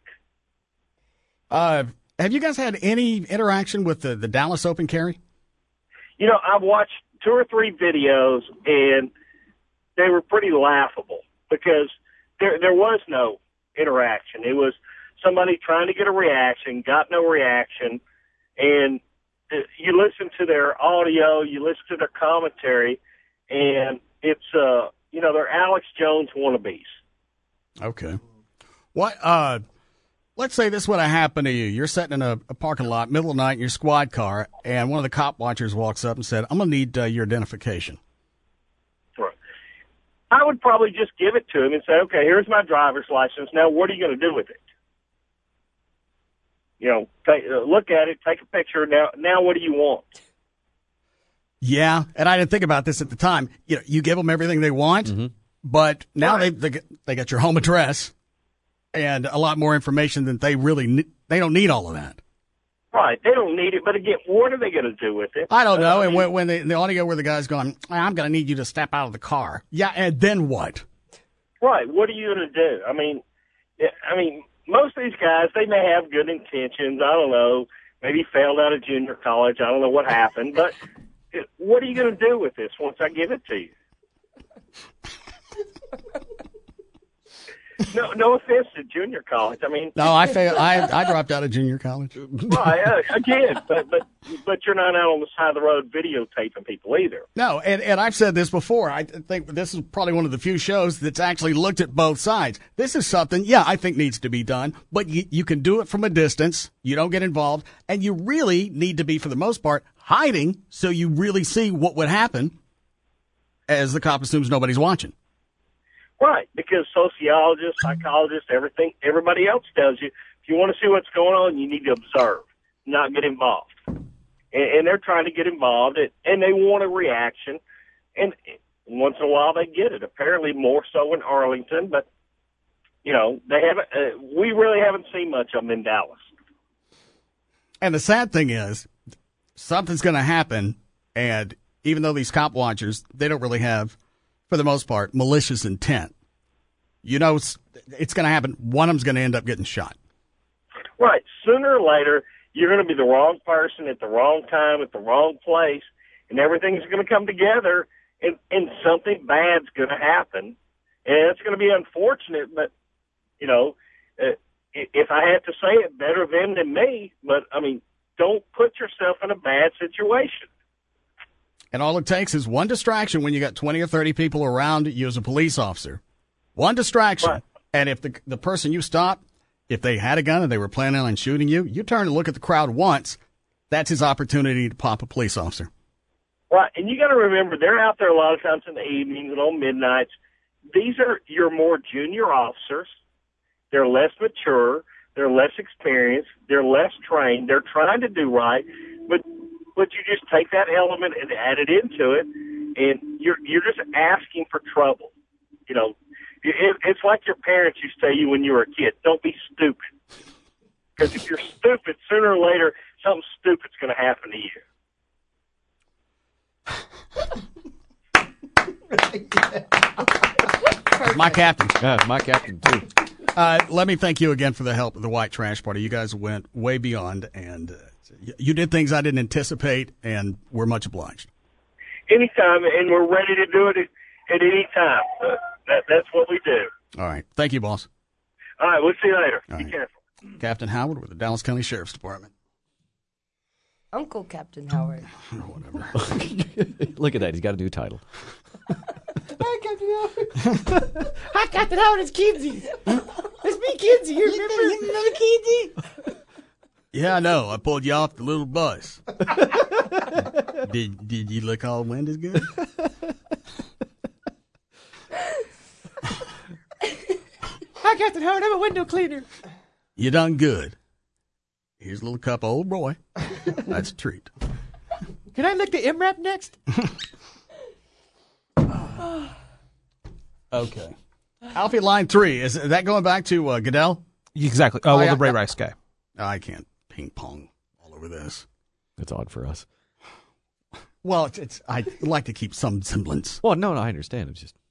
Uh, have you guys had any interaction with the, the Dallas Open Carry? You know, I've watched two or three videos, and they were pretty laughable because there there was no interaction. It was somebody trying to get a reaction, got no reaction, and you listen to their audio, you listen to their commentary, and it's, uh, you know, they're Alex Jones wannabes. Okay. What, uh, let's say this would have happened to you. You're sitting in a, a parking lot, middle of the night, in your squad car, and one of the cop watchers walks up and said, I'm going to need uh, your identification. Right. I would probably just give it to him and say, okay, here's my driver's license. Now, what are you going to do with it? You know, take, uh, look at it, take a picture. Now, now, what do you want? Yeah, and I didn't think about this at the time. You know, you give them everything they want, mm-hmm. but now right. they, they they got your home address and a lot more information than they really ne- they don't need all of that. Right, they don't need it. But again, what are they going to do with it? I don't know. Uh, and when, when they, the audio where the guy's going, I'm going to need you to step out of the car. Yeah, and then what? Right. What are you going to do? I mean, I mean. Most of these guys, they may have good intentions. I don't know. Maybe failed out of junior college. I don't know what happened. But what are you going to do with this once I give it to you? No, no offense to junior college. I mean, no, I failed. I I dropped out of junior college. Right, uh, again, but but but you're not out on the side of the road videotaping people either. No, and and I've said this before. I think this is probably one of the few shows that's actually looked at both sides. This is something, yeah, I think needs to be done, but you you can do it from a distance. You don't get involved, and you really need to be, for the most part, hiding so you really see what would happen, as the cop assumes nobody's watching. Right, because sociologists, psychologists, everything, everybody else tells you, if you want to see what's going on, you need to observe, not get involved. And, and they're trying to get involved, and, and they want a reaction, and once in a while they get it. Apparently more so in Arlington, but, you know, they haven't. Uh, we really haven't seen much of them in Dallas. And the sad thing is, something's going to happen, and even though these cop watchers, they don't really have, for the most part, malicious intent. You know, it's, it's going to happen. One of them's going to end up getting shot. Right. Sooner or later, you're going to be the wrong person at the wrong time at the wrong place, and everything's going to come together, and, and something bad's going to happen. And it's going to be unfortunate, but, you know, uh, if I had to say it, better them than me. But, I mean, don't put yourself in a bad situation. And all it takes is one distraction when you got twenty or thirty people around you as a police officer. One distraction. Right. And if the the person you stop, if they had a gun and they were planning on shooting you, you turn to look at the crowd once. That's his opportunity to pop a police officer. Right. And you got to remember, they're out there a lot of times in the evenings and on midnights. These are your more junior officers. They're less mature. They're less experienced. They're less trained. They're trying to do right. But but you just take that element and add it into it, and you're you're just asking for trouble. You know, it, it's like your parents used to tell you when you were a kid, don't be stupid. Because if you're stupid, sooner or later, something stupid's going to happen to you. My captain. Yeah, my captain, too. Uh, let me thank you again for the help of the White Trash Party. You guys went way beyond, and uh, you did things I didn't anticipate, and we're much obliged. Anytime, and we're ready to do it at, at any time. Uh, that, that's what we do. All right. Thank you, boss. All right, we'll see you later. All Be right. careful. Captain Howard with the Dallas County Sheriff's Department. Uncle Captain Howard. Whatever. Look at that. He's got a new title. Hi, Captain Howard. Hi, Captain Howard. It's Kinsey. It's me, Kinsey. You remember? You remember Kinsey? Yeah, I know. I pulled you off the little bus. did Did you look all winded good? Hi, Captain Howard. I'm a window cleaner. You done good. Here's a little cup of old boy. That's a treat. Can I lick the M RAP next? Okay. Alfie, line three. Is that going back to uh, Goodell? Exactly. Oh, well, the Ray Rice guy. I can't ping pong all over this. It's odd for us. Well, it's, it's I like to keep some semblance. Well, no, no, I understand. It's just.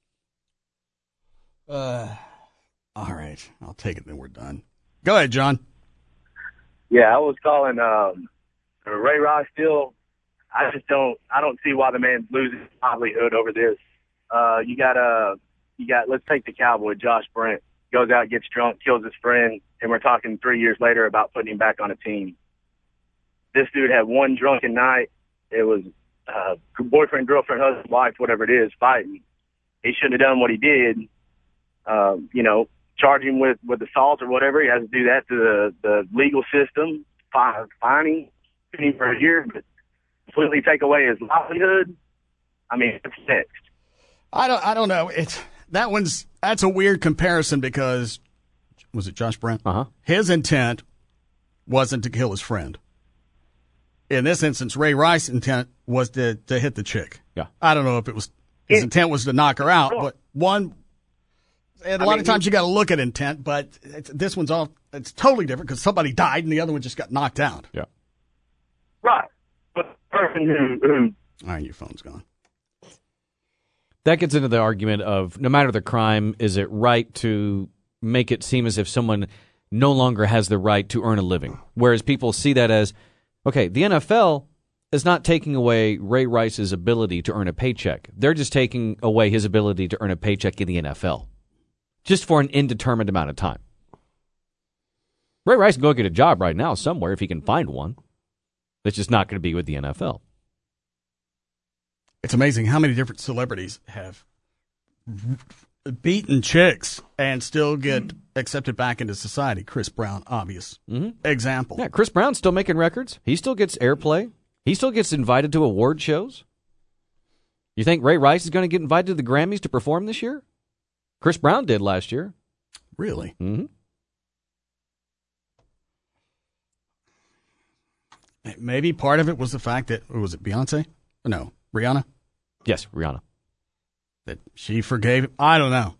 Uh, all right. I'll take it, then we're done. Go ahead, John. Yeah, I was calling um, Ray Rice still. I just don't. I don't see why the man's losing his livelihood over this. Uh, you got uh, you got. Let's take the Cowboy, Josh Brent, goes out, gets drunk, kills his friend, and we're talking three years later about putting him back on a team. This dude had one drunken night. It was uh, boyfriend, girlfriend, husband, wife, whatever it is, fighting. He shouldn't have done what he did. Um, you know, charge him with, with assault or whatever. He has to do that to the, the legal system, fine, fining him for a year, but completely take away his livelihood. I mean, it's next. I don't. I don't know. It's that one's. That's a weird comparison because was it Josh Brent? Uh huh. His intent wasn't to kill his friend. In this instance, Ray Rice's intent was to to hit the chick. Yeah. I don't know if it was his it, intent was to knock her out, but one. And a I lot mean, of times you got to look at intent, but it's, this one's all. It's totally different because somebody died and the other one just got knocked out. Yeah. Right. But the person who, who all right, your phone's gone. That gets into the argument of no matter the crime, is it right to make it seem as if someone no longer has the right to earn a living? Whereas people see that as, okay, the N F L is not taking away Ray Rice's ability to earn a paycheck. They're just taking away his ability to earn a paycheck in the N F L. Just for an indeterminate amount of time. Ray Rice can go get a job right now somewhere if he can find one. It's just not going to be with the N F L. It's amazing how many different celebrities have beaten chicks and still get accepted back into society. Chris Brown, obvious mm-hmm. example. Yeah, Chris Brown's still making records. He still gets airplay. He still gets invited to award shows. You think Ray Rice is going to get invited to the Grammys to perform this year? Chris Brown did last year. Really? Mm-hmm. Maybe part of it was the fact that, or was it Beyonce? No, Rihanna? Yes, Rihanna. That she forgave him? I don't know.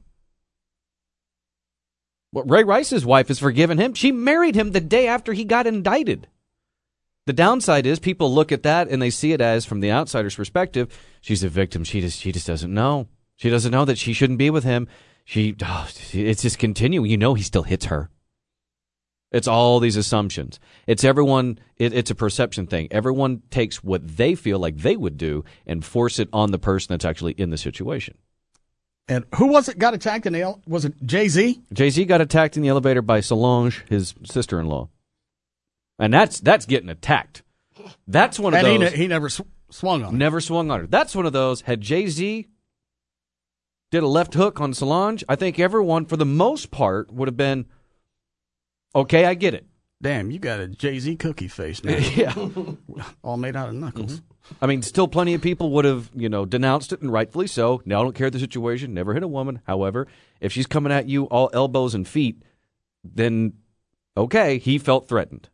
Well, Ray Rice's wife has forgiven him. She married him the day after he got indicted. The downside is people look at that and they see it as, from the outsider's perspective, she's a victim. She just, she just doesn't know. She doesn't know that she shouldn't be with him. She, oh, it's just continuing. You know he still hits her. It's all these assumptions. It's everyone. It, it's a perception thing. Everyone takes what they feel like they would do and force it on the person that's actually in the situation. And who was it got attacked in the ele- was it Jay-Z? Jay-Z got attacked in the elevator by Solange, his sister-in-law. And that's that's getting attacked. That's one of and those. And he, ne- he never sw- swung on her. Never swung on her. That's one of those. Had Jay-Z did a left hook on Solange, I think everyone, for the most part, would have been, okay, I get it. Damn, you got a Jay-Z cookie face now. Yeah. All made out of knuckles. Mm-hmm. I mean, still plenty of people would have, you know, denounced it, and rightfully so. Now, I don't care the situation. Never hit a woman. However, if she's coming at you all elbows and feet, then, okay, he felt threatened.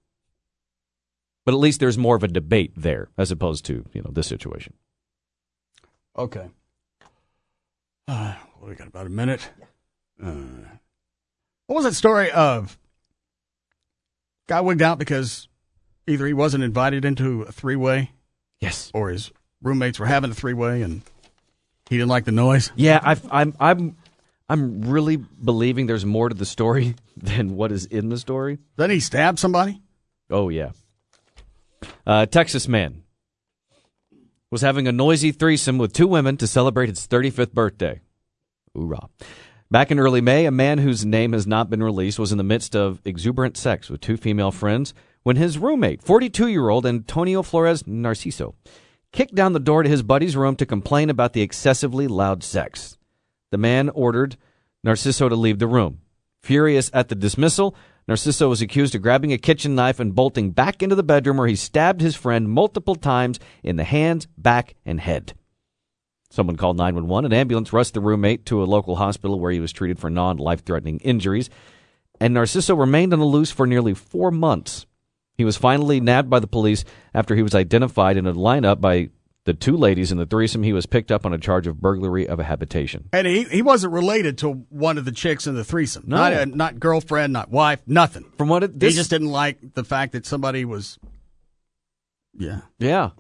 But at least there's more of a debate there as opposed to, you know, this situation. Okay. Uh, well, we got about a minute. Uh, what was that story of guy wigged out because either he wasn't invited into a three-way, yes, or his roommates were having a three-way and he didn't like the noise? Yeah, I've, I'm, I'm, I'm really believing there's more to the story than what is in the story. Then he stabbed somebody? Oh yeah. Uh, Texas man was having a noisy threesome with two women to celebrate his thirty-fifth birthday. Hoorah. Back in early May, a man whose name has not been released was in the midst of exuberant sex with two female friends when his roommate, forty-two-year-old Antonio Flores Narciso, kicked down the door to his buddy's room to complain about the excessively loud sex. The man ordered Narciso to leave the room. Furious at the dismissal, Narciso was accused of grabbing a kitchen knife and bolting back into the bedroom where he stabbed his friend multiple times in the hands, back, and head. Someone called nine one one. An ambulance rushed the roommate to a local hospital where he was treated for non-life-threatening injuries. And Narciso remained on the loose for nearly four months. He was finally nabbed by the police after he was identified in a lineup by the two ladies in the threesome. He was picked up on a charge of burglary of a habitation. And he, he wasn't related to one of the chicks in the threesome. No. Not, uh, not girlfriend, not wife, nothing. From what it, this, he just didn't like the fact that somebody was, yeah. Yeah.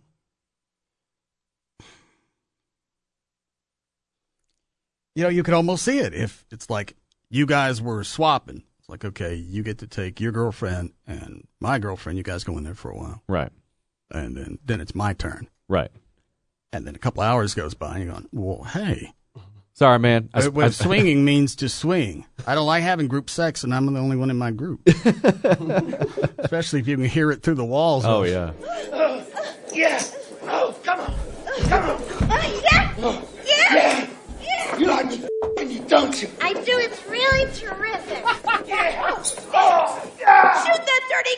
You know, you could almost see it if it's like you guys were swapping. It's like, okay, you get to take your girlfriend and my girlfriend. You guys go in there for a while. Right. And then, then it's my turn. Right. And then a couple hours goes by and you're going, well, hey. Sorry, man. I, I, swinging means to swing. I don't like having group sex and I'm the only one in my group. Especially if you can hear it through the walls. Oh, of, yeah. Oh, yeah. Oh, come on. Come on. Uh, yeah. Oh, yeah. Yeah. Yeah. You like me f***ing you, don't you? I do. It's really terrific. Yeah. Oh, yeah. Shoot that dirty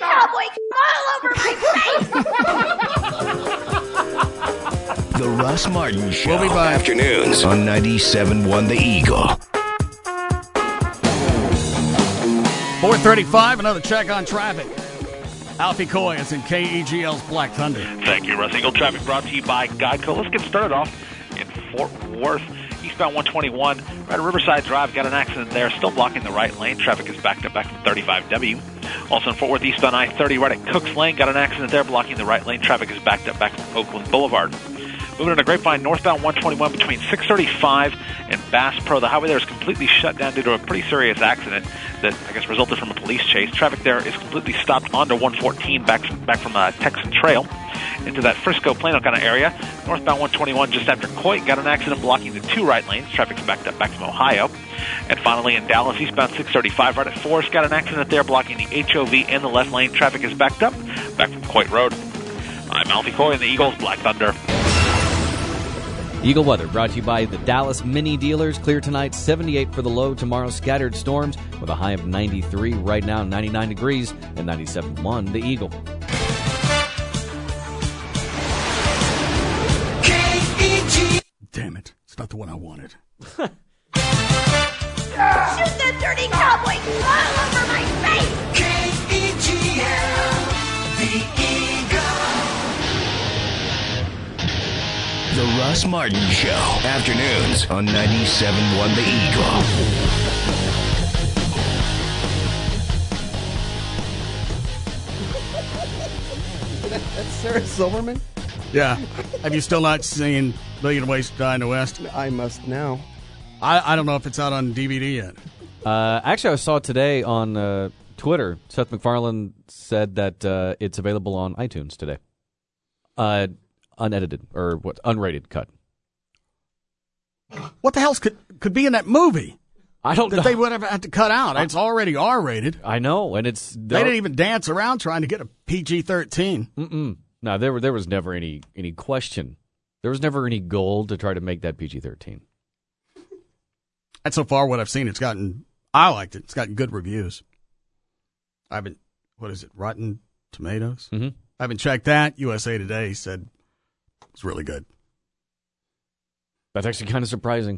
cowboy all over my face. The Russ Martin Show. We'll be back. Afternoons on ninety-seven point one The Eagle. four thirty-five, another check on traffic. Alfie Coy is in K E G L's Black Thunder. Thank you, Russ. Eagle traffic brought to you by Geico. Let's get started off in Fort Worth. Eastbound one twenty-one, right at Riverside Drive, got an accident there, still blocking the right lane. Traffic is backed up back from thirty-five W. Also in Fort Worth, eastbound I thirty, right at Cooks Lane, got an accident there, blocking the right lane. Traffic is backed up back from Oakland Boulevard. Moving on to Grapevine, northbound one twenty-one between six thirty-five and Bass Pro. The highway there is completely shut down due to a pretty serious accident that, I guess, resulted from a police chase. Traffic there is completely stopped onto one fourteen back from, back from uh, Texan Trail into that Frisco, Plano kind of area. Northbound one twenty-one just after Coit, got an accident blocking the two right lanes. Traffic's backed up back from Ohio. And finally in Dallas, eastbound six thirty-five, right at Forest, got an accident there blocking the H O V and the left lane. Traffic is backed up back from Coit Road. I'm Alfie Coy in the Eagles Black Thunder. Eagle weather brought to you by the Dallas Mini Dealers. Clear tonight, seventy-eight for the low. Tomorrow, scattered storms with a high of ninety-three. Right now, ninety-nine degrees and ninety-seven point one The Eagle. Damn it. It's not the one I wanted. Shoot that dirty cowboy all over my face. K E G L, the Eagle. The Russ Martin Show. Afternoons on ninety-seven point one The Eagle. That's Sarah Silverman? Yeah. Have you still not seen Million Ways to Die in the West? I must now. I, I don't know if it's out on D V D yet. Uh, actually, I saw it today on uh, Twitter, Seth MacFarlane said that uh, it's available on iTunes today. Uh, unedited, or what, unrated cut. What the hell could, could be in that movie? I don't that know. they would have had to cut out. It's already R-rated. I know, and it's... They didn't even dance around trying to get a P G thirteen. Mm-mm. No, there, were, there was never any, any question. There was never any goal to try to make that P G thirteen. And so far, what I've seen, it's gotten... I liked it. It's gotten good reviews. I haven't... What is it? Rotten Tomatoes? Mm-hmm. I haven't checked that. U S A Today said it's really good. That's actually kind of surprising.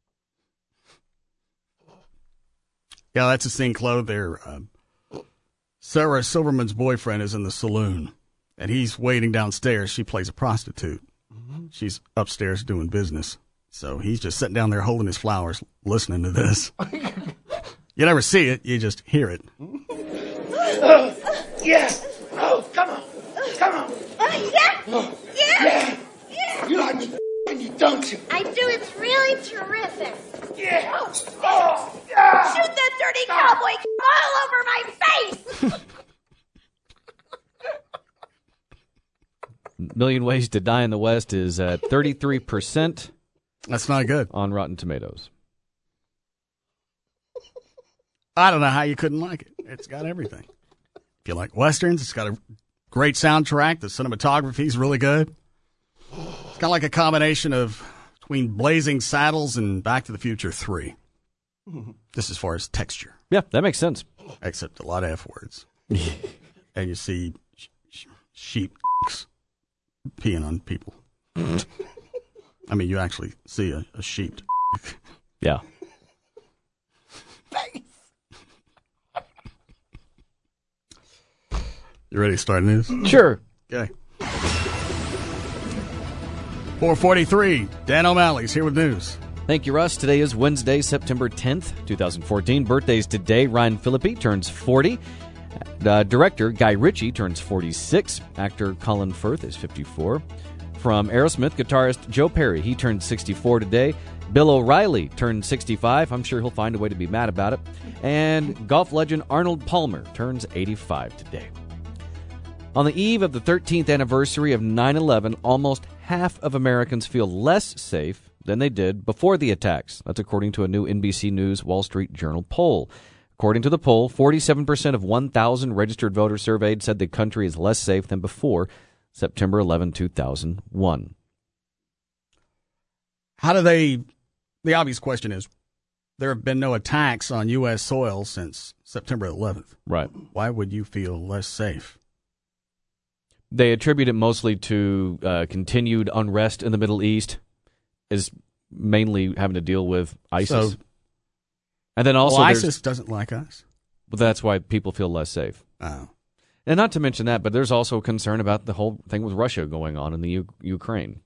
Yeah, that's a scene, Chloe. There, um, Sarah Silverman's boyfriend is in the saloon, and he's waiting downstairs. She plays a prostitute. Mm-hmm. She's upstairs doing business. So he's just sitting down there holding his flowers, listening to this. You never see it. You just hear it. Oh, yeah. Oh, come on. Come on. Uh, yeah. Oh, yeah. yeah. Yeah. You like me f***ing you, don't you? I do. It's really terrific. Yeah. Oh, Oh, yeah. shoot that dirty cowboy all over my face. Million Ways to Die in the West is at thirty-three percent. That's not good. On Rotten Tomatoes. I don't know how you couldn't like it. It's got everything. If you like Westerns, it's got a great soundtrack. The cinematography is really good. It's kind of like a combination of between Blazing Saddles and Back to the Future three. Just as far as texture. Yeah, that makes sense. Except a lot of F words. And you see sh- sh- sheep peeing on people. I mean, you actually see a, a sheep. Yeah. You ready to start news? Sure. Okay. four forty-three, Dan O'Malley's here with news. Thank you, Russ. Today is Wednesday, September tenth, twenty fourteen. Birthdays today. Ryan Phillippe turns forty. Uh, director Guy Ritchie turns forty-six. Actor Colin Firth is fifty-four. From Aerosmith, guitarist Joe Perry, he turned sixty-four today. Bill O'Reilly turned sixty-five. I'm sure he'll find a way to be mad about it. And golf legend Arnold Palmer turns eighty-five today. On the eve of the thirteenth anniversary of nine eleven, almost half of Americans feel less safe than they did before the attacks. That's according to a new N B C News Wall Street Journal poll. According to the poll, forty-seven percent of one thousand registered voters surveyed said the country is less safe than before September eleventh, two thousand one. How do they... The obvious question is, there have been no attacks on U S soil since September eleventh. Right. Why would you feel less safe? They attribute it mostly to uh, continued unrest in the Middle East, is mainly having to deal with ISIS. So, and then also well, there's- ISIS doesn't like us. But that's why people feel less safe. Oh. And not to mention that, but there's also concern about the whole thing with Russia going on in the U- Ukraine.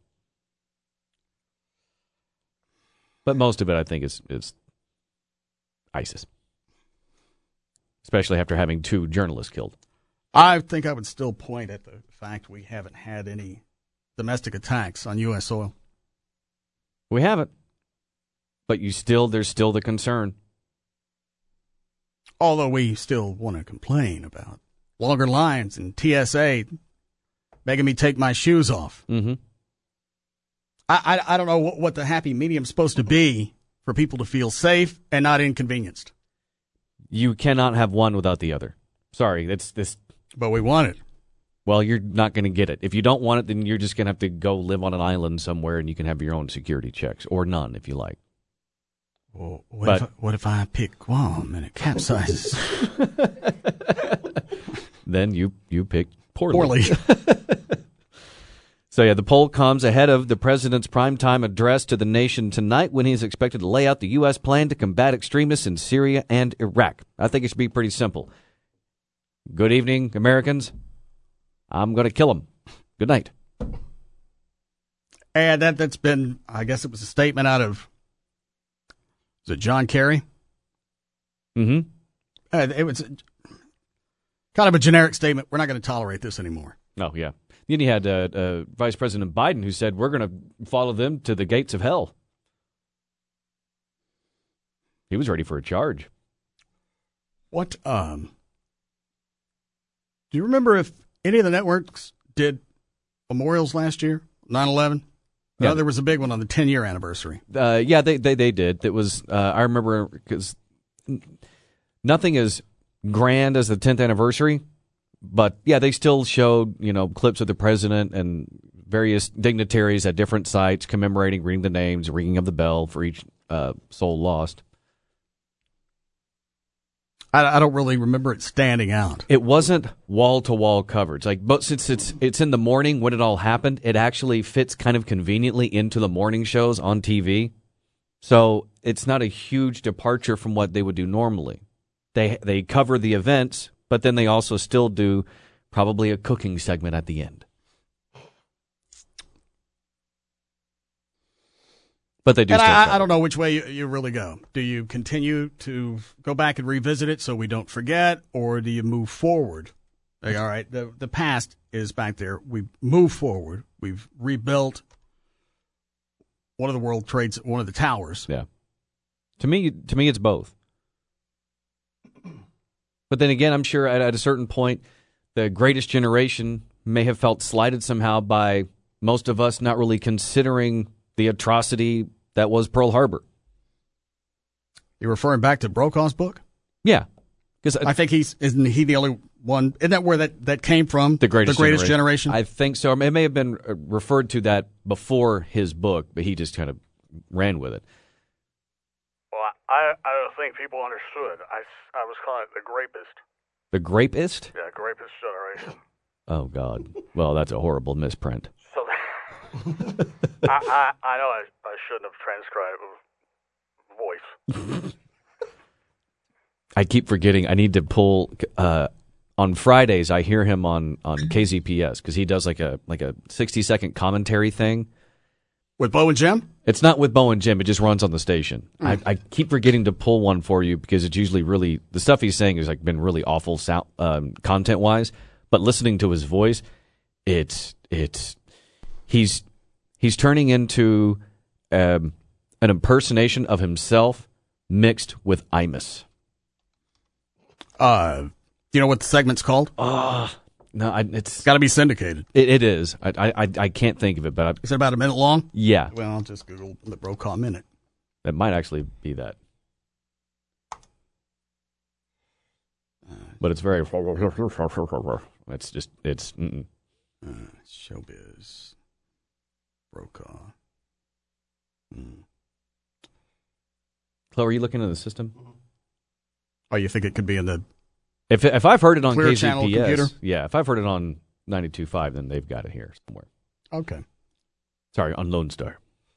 But most of it, I think, is, is ISIS. Especially after having two journalists killed. I think I would still point at the fact we haven't had any domestic attacks on U S soil. We haven't. But you still, there's still the concern. Although we still want to complain about longer lines and T S A making me take my shoes off. Mm-hmm. I, I I don't know what, what the happy medium's supposed to be for people to feel safe and not inconvenienced. You cannot have one without the other. Sorry, it's this. But we want it. Well, you're not going to get it. If you don't want it, then you're just going to have to go live on an island somewhere, and you can have your own security checks, or none if you like. Well, what, But- if, what if I pick Guam and it capsizes? Then you you picked poorly. Poorly. So, yeah, the poll comes ahead of the president's primetime address to the nation tonight when he's expected to lay out the U S plan to combat extremists in Syria and Iraq. I think it should be pretty simple. Good evening, Americans. I'm going to kill them. Good night. And that, that's been, I guess it was a statement out of, is it John Kerry? Mm-hmm. Uh, it was kind of a generic statement. We're not going to tolerate this anymore. Oh, yeah. Then you had uh, uh, Vice President Biden who said, we're going to follow them to the gates of hell. He was ready for a charge. What, um, Do you remember if any of the networks did memorials last year, nine eleven? Yeah. No, there was a big one on the ten-year anniversary. Uh, yeah, they, they they did. It was uh, I remember because nothing as grand as the tenth anniversary, but yeah, they still showed you know clips of the president and various dignitaries at different sites commemorating, reading the names, ringing of the bell for each uh, soul lost. I, I don't really remember it standing out. It wasn't wall-to-wall coverage. Like, but since it's it's in the morning when it all happened, it actually fits kind of conveniently into the morning shows on T V. So it's not a huge departure from what they would do normally. They they cover the events, but then they also still do probably a cooking segment at the end. But they do. And still I, cover. I don't know which way you, you really go. Do you continue to go back and revisit it so we don't forget, or do you move forward? Like, all right, the the past is back there. We move forward. We've rebuilt one of the World Trades, one of the towers. Yeah. To me, to me, it's both. But then again, I'm sure at, at a certain point, the greatest generation may have felt slighted somehow by most of us not really considering the atrocity that was Pearl Harbor. You're referring back to Brokaw's book? Yeah. Because I think he's, isn't he the only one? Isn't that where that, that came from? The greatest, the greatest generation. generation? I think so. It may have been referred to that before his book, but he just kind of ran with it. Well, I, I don't think people understood. I, I was calling it the grapist. The grapist? Yeah, grapist generation. Oh, God. Well, that's a horrible misprint. So I, I, I know I, I shouldn't have transcribed voice. I keep forgetting. I need to pull uh, on Fridays. I hear him on, on K Z P S because he does like a like a sixty second commentary thing with Bo and Jim. It's not with Bo and Jim. It just runs on the station. Mm. I, I keep forgetting to pull one for you because it's usually really the stuff he's saying has like been really awful sound um, content wise. But listening to his voice, it's it's he's he's turning into um, an impersonation of himself mixed with Imus. Uh, you know what the segment's called? Uh, no, I, it's got to be syndicated. It, it is. I, I I can't think of it, but I, is it about a minute long? Yeah. Well, I'll just Google the Brokaw minute. It might actually be that, but it's very. It's just it's. Mm-mm. Uh, showbiz. Brokaw. Mm. Chloe, are you looking at the system? Oh, you think it could be in the if if I've heard it on Clear K Z P S, Channel computer? Yeah, if I've heard it on ninety-two point five, then they've got it here somewhere. Okay. Sorry, on Lone Star.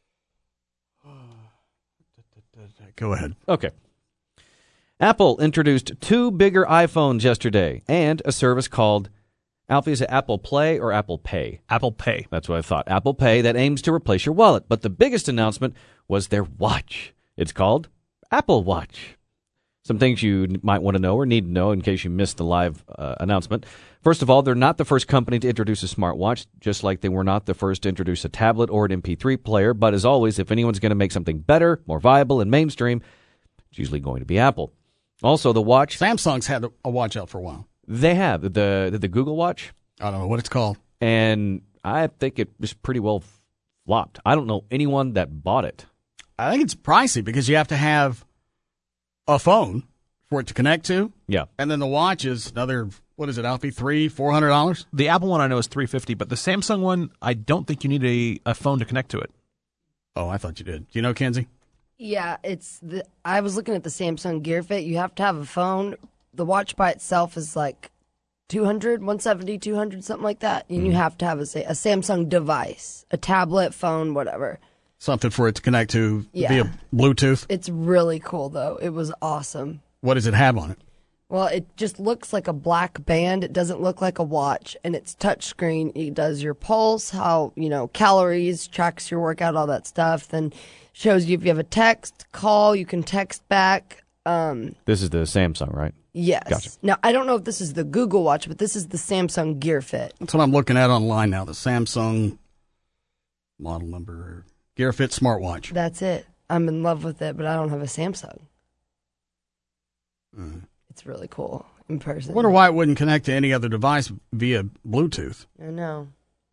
Go ahead. Okay. Apple introduced two bigger iPhones yesterday and a service called, Alfie, is it Apple Play or Apple Pay? Apple Pay. That's what I thought. Apple Pay that aims to replace your wallet. But the biggest announcement was their watch. It's called Apple Watch. Some things you might want to know or need to know in case you missed the live uh, announcement. First of all, they're not the first company to introduce a smartwatch, just like they were not the first to introduce a tablet or an M P three player. But as always, if anyone's going to make something better, more viable, and mainstream, it's usually going to be Apple. Also, the watch. Samsung's had a watch out for a while. They have. The, the, the Google Watch. I don't know what it's called. And I think it was pretty well flopped. I don't know anyone that bought it. I think it's pricey because you have to have a phone for it to connect to. Yeah. And then the watch is another, what is it, Alfie, three, four hundred dollars? The Apple one I know is three fifty, but the Samsung one, I don't think you need a, a phone to connect to it. Oh, I thought you did. Do you know, Kenzie? Yeah, it's the. I was looking at the Samsung Gear Fit. You have to have a phone. The watch by itself is like two hundred, one seventy, two hundred, something like that. And mm. you have to have a, a Samsung device, a tablet, phone, whatever. Something for it to connect to yeah. via Bluetooth. It's really cool, though. It was awesome. What does it have on it? Well, it just looks like a black band. It doesn't look like a watch, and it's touchscreen. It does your pulse, how, you know, calories, tracks your workout, all that stuff. Then shows you if you have a text, call, you can text back. Um, this is the Samsung, right? Yes. Gotcha. Now, I don't know if this is the Google Watch, but this is the Samsung Gear Fit. That's what I'm looking at online now, the Samsung model number Gear Fit smartwatch. That's it. I'm in love with it, but I don't have a Samsung. Mm. It's really cool. in person. I wonder why it wouldn't connect to any other device via Bluetooth. I know.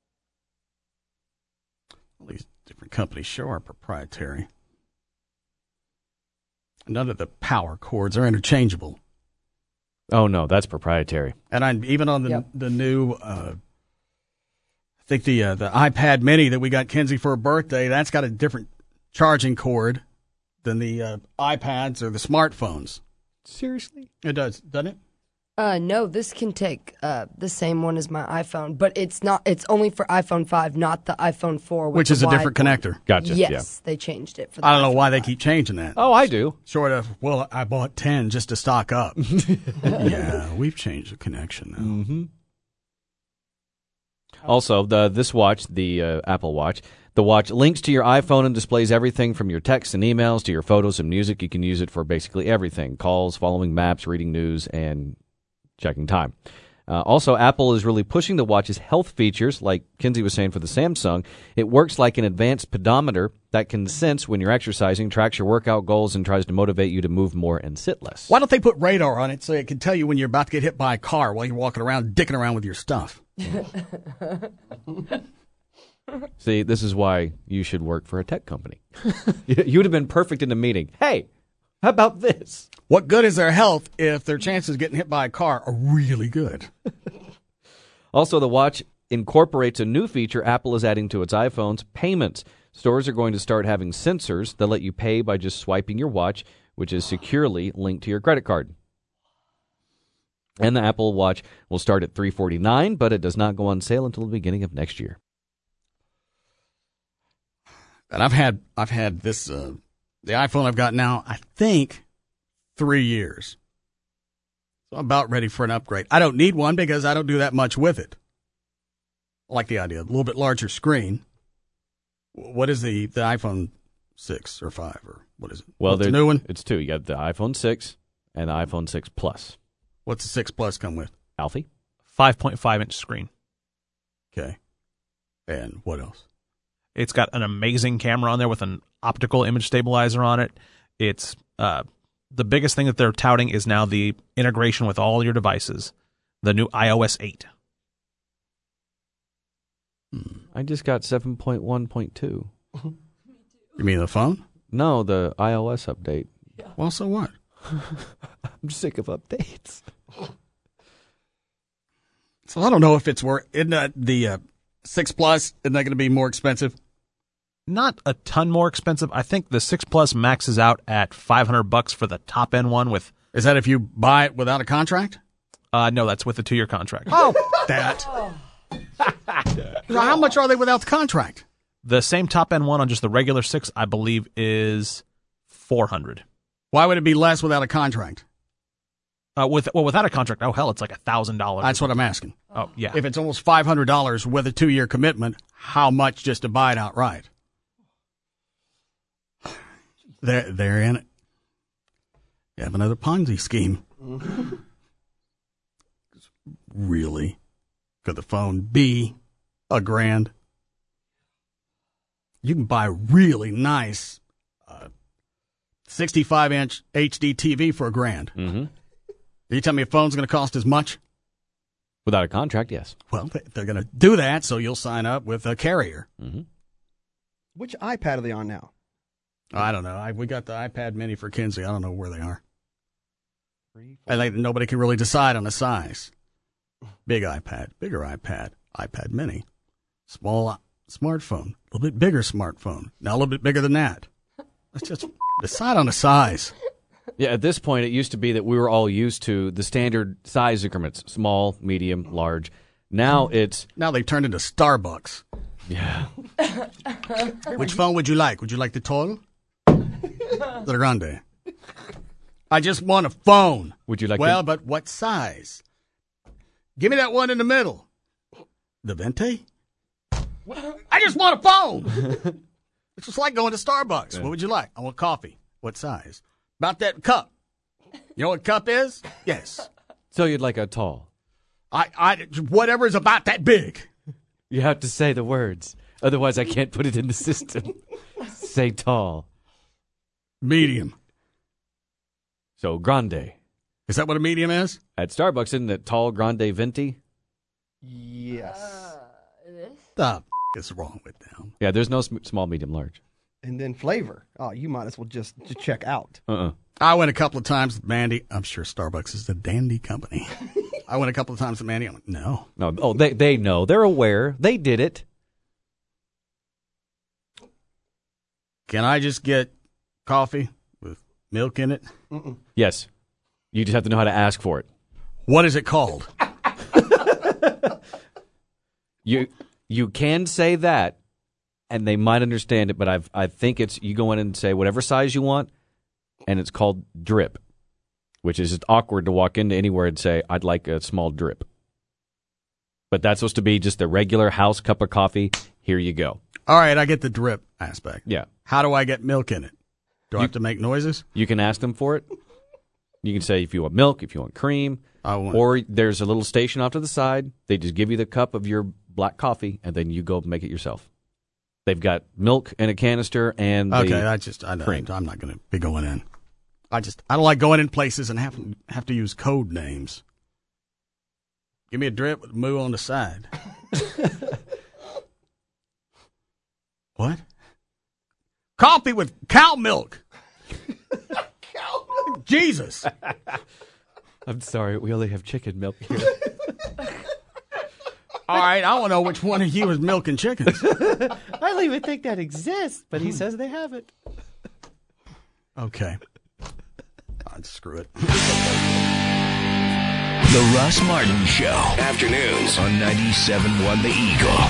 All these different companies show are proprietary. None of the power cords are interchangeable. Oh, no, that's proprietary. And I, even on the Yep. the new, uh, I think the uh, the iPad Mini that we got Kinsey for her birthday, that's got a different charging cord than the uh, iPads or the smartphones. Seriously? It does, doesn't it? Uh, no, this can take uh, the same one as my iPhone, but it's not. It's only for iPhone five, not the iPhone four, with Which the is a different wide one. connector. Gotcha. Yes, Yeah. they changed it for. The I don't know iPhone why they five. keep changing that. Oh, I do. Short of, well, I bought ten just to stock up. Yeah, we've changed the connection now. Mm-hmm. Also, the this watch, the uh, Apple Watch, the watch links to your iPhone and displays everything from your texts and emails to your photos and music. You can use it for basically everything: calls, following maps, reading news, and checking time. Uh, also, Apple is really pushing the watch's health features, like Kinsey was saying for the Samsung. It works like an advanced pedometer that can sense when you're exercising, tracks your workout goals, and tries to motivate you to move more and sit less. Why don't they put radar on it so it can tell you when you're about to get hit by a car while you're walking around, dicking around with your stuff? See, this is why you should work for a tech company. You would have been perfect in a meeting. Hey, how about this? What good is their health if their chances of getting hit by a car are really good? Also, the watch incorporates a new feature Apple is adding to its iPhones: payments. Stores are going to start having sensors that let you pay by just swiping your watch, which is securely linked to your credit card. And the Apple Watch will start at three hundred forty-nine dollars, but it does not go on sale until the beginning of next year. And I've had I've had this uh, the iPhone I've got now, I think, three years. So I'm about ready for an upgrade. I don't need one because I don't do that much with it. I like the idea. A little bit larger screen. What is the, the iPhone six or five or what is it? Well, What's the new one? It's two. You got the iPhone six and the iPhone six Plus. What's the six Plus come with? Alfie? five point five inch screen. Okay. And what else? It's got an amazing camera on there with an optical image stabilizer on it. It's uh, the biggest thing that they're touting is now the integration with all your devices, the new i O S eight. I just got seven point one point two. You mean the phone? No, the iOS update. Well, so what? I'm sick of updates. So I don't know if it's worth. Isn't that the uh, six Plus? Isn't that going to be more expensive? Not a ton more expensive. I think the six Plus maxes out at five hundred bucks for the top end one. With is that if you buy it without a contract? Uh, no, that's with a two year contract. Oh, that. So how much are they without the contract? The same top end one on just the regular six, I believe, is four hundred. Why would it be less without a contract? Uh, with well, without a contract, oh hell, it's like a thousand dollars. That's what I'm asking. Oh yeah. If it's almost five hundred dollars with a two year commitment, how much just to buy it outright? They're they're in it. You have another Ponzi scheme. Really? Could the phone be a grand? You can buy really nice uh, sixty-five inch H D T V for a grand. Mm-hmm. You tell me a phone's going to cost as much? Without a contract, yes. Well, they're going to do that, so you'll sign up with a carrier. Mm-hmm. Which iPad are they on now? I don't know. I, we got the iPad Mini for Kinsey. I don't know where they are. I think nobody can really decide on the size. Big iPad, bigger iPad, iPad Mini, small smartphone, a little bit bigger smartphone, now a little bit bigger than that. Let's just decide on the size. Yeah, at this point, it used to be that we were all used to the standard size increments: small, medium, large. Now it's now they've turned into Starbucks. Yeah. Which phone would you like? Would you like the tall? The grande. I just want a phone. Would you like? Well, the- but what size? Give me that one in the middle. The Venti? I just want a phone. It's just like going to Starbucks. Yeah. What would you like? I want coffee. What size? About that cup. You know what cup is? Yes. So you'd like a tall? I, I, whatever is about that big. You have to say the words. Otherwise, I can't put it in the system. Say tall. Medium. So grande. Is that what a medium is? At Starbucks, isn't it tall, grande, venti? Yes. The f- is wrong with them? Yeah, there's no sm- small, medium, large. And then flavor. Oh, you might as well just, just check out. Uh-uh. I went a couple of times with Mandy. I'm sure Starbucks is a dandy company. I went a couple of times with Mandy. I'm like, no. No. Oh, they they know. They're aware. They did it. Can I just get coffee with milk in it? Mm-mm. Yes. You just have to know how to ask for it. What is it called? You you can say that, and they might understand it, but I I think it's you go in and say whatever size you want, and it's called drip, which is just awkward to walk into anywhere and say, I'd like a small drip. But that's supposed to be just a regular house cup of coffee. Here you go. All right, I get the drip aspect. Yeah. How do I get milk in it? Do I have to make noises? You can ask them for it. You can say if you want milk, if you want cream, I want or there's a little station off to the side. They just give you the cup of your black coffee, and then you go make it yourself. They've got milk in a canister and the Okay, I just I, cream. I'm not going to be going in. I just I don't like going in places and have have to use code names. Give me a drip with moo on the side. What? Coffee with cow milk. Cow milk. Jesus. I'm sorry, we only have chicken milk here. All right, I don't know which one of you is milking chickens. I don't even think that exists, but he says they have it. Okay. I'd screw it. The Russ Martin Show. Afternoons on ninety-seven point one The Eagle.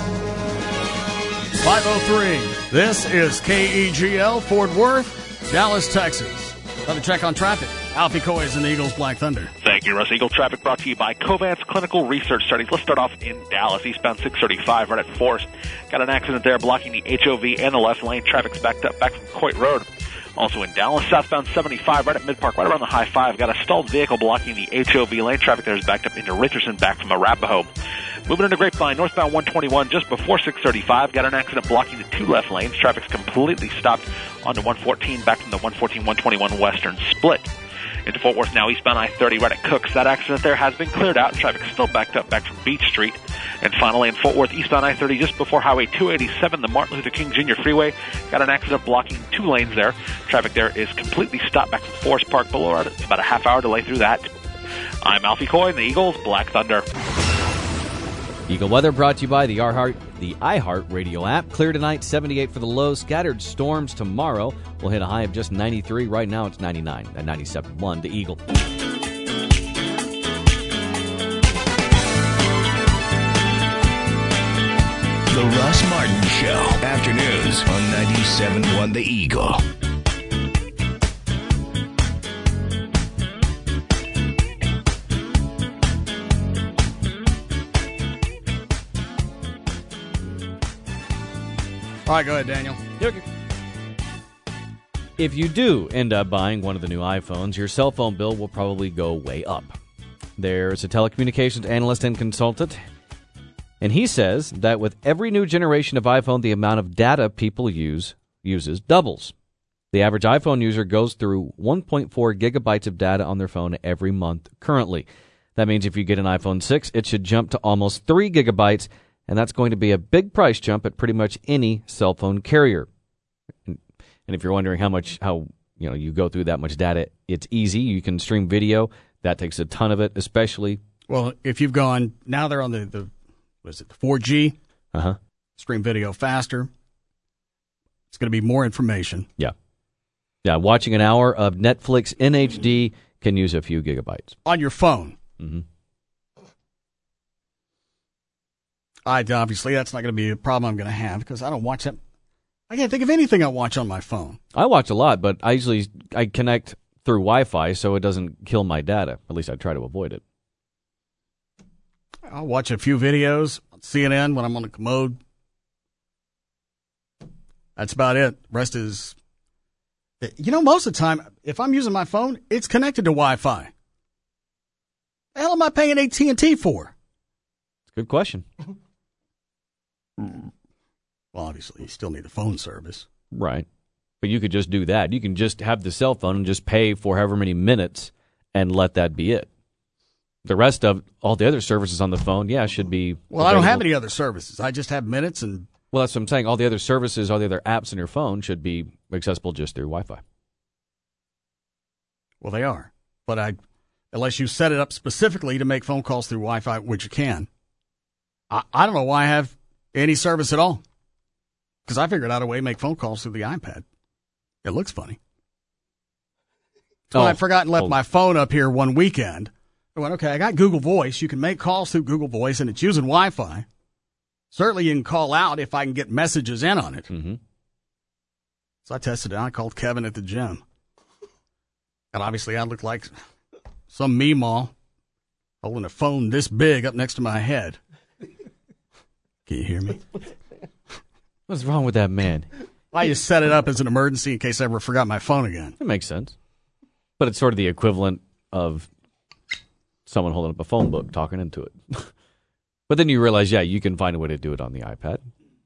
five oh three. This is K E G L, Fort Worth, Dallas, Texas. Another check on traffic. Alfie Coy is in the Eagles Black Thunder. Thank you, Russ. Eagle traffic brought to you by Covance Clinical Research Studies. Let's start off in Dallas, eastbound six thirty-five, right at Forest. Got an accident there blocking the H O V and the left lane. Traffic's backed up back from Coit Road. Also in Dallas, southbound seventy-five, right at Mid-Park, right around the High Five. Got a stalled vehicle blocking the H O V lane. Traffic there is backed up into Richardson, back from Arapahoe. Moving into Grapevine, northbound one twenty-one, just before six thirty-five. Got an accident blocking the two left lanes. Traffic's completely stopped onto one fourteen, back from the one fourteen one twenty-one western split. Into Fort Worth now, eastbound I thirty, right at Cooks. That accident there has been cleared out. Traffic still backed up back from Beach Street. And finally, in Fort Worth, eastbound I thirty, just before Highway two eighty-seven, the Martin Luther King Junior Freeway. Got an accident blocking two lanes there. Traffic there is completely stopped back from Forest Park Boulevard. It's about a half hour delay through that. I'm Alfie Coy, the Eagles Black Thunder. Eagle weather brought to you by the iHeart, the iHeart Radio app. Clear tonight, seventy-eight for the low. Scattered storms tomorrow. We'll hit a high of just ninety-three. Right now it's ninety-nine at ninety-seven point one. The Eagle. The Russ Martin Show. Afternoons on ninety-seven point one The Eagle. All right, go ahead, Daniel. If you do end up buying one of the new iPhones, your cell phone bill will probably go way up. There's a telecommunications analyst and consultant, and he says that with every new generation of iPhone, the amount of data people use uses doubles. The average iPhone user goes through one point four gigabytes of data on their phone every month currently. That means if you get an iPhone six, it should jump to almost three gigabytes, and that's going to be a big price jump at pretty much any cell phone carrier. And if you're wondering how much, how you know you go through that much data, it's easy. You can stream video. That takes a ton of it, especially. Well, if you've gone, now they're on the, the what is it, four G? Uh-huh. Stream video faster. It's going to be more information. Yeah. Yeah, watching an hour of Netflix in H D can use a few gigabytes. On your phone. Mm-hmm. I, obviously, that's not going to be a problem I'm going to have because I don't watch that. I can't think of anything I watch on my phone. I watch a lot, but I usually I connect through Wi-Fi so it doesn't kill my data. At least I try to avoid it. I'll watch a few videos on C N N when I'm on the commode. That's about it. Rest is, you know, most of the time, if I'm using my phone, it's connected to Wi-Fi. The hell am I paying A T and T for? It's a good question. Well, obviously, you still need a phone service. Right. But you could just do that. You can just have the cell phone and just pay for however many minutes and let that be it. The rest of all the other services on the phone, yeah, should be. Well, I don't have available. any other services. I just have minutes and. Well, that's what I'm saying. All the other services, all the other apps on your phone should be accessible just through Wi-Fi. Well, they are, but I, unless you set it up specifically to make phone calls through Wi-Fi, which you can. I, I don't know why I have any service at all, because I figured out a way to make phone calls through the iPad. It looks funny. So Oh, I forgot and left hold- my phone up here one weekend. I went, okay, I got Google Voice. You can make calls through Google Voice, and it's using Wi-Fi. Certainly you can call out if I can get messages in on it. Mm-hmm. So I tested it out. I called Kevin at the gym. And obviously I looked like some meemaw holding a phone this big up next to my head. Can you hear me? What's wrong with that man? I just set it up as an emergency in case I ever forgot my phone again. It makes sense. But it's sort of the equivalent of someone holding up a phone book talking into it. But then you realize, yeah, you can find a way to do it on the iPad.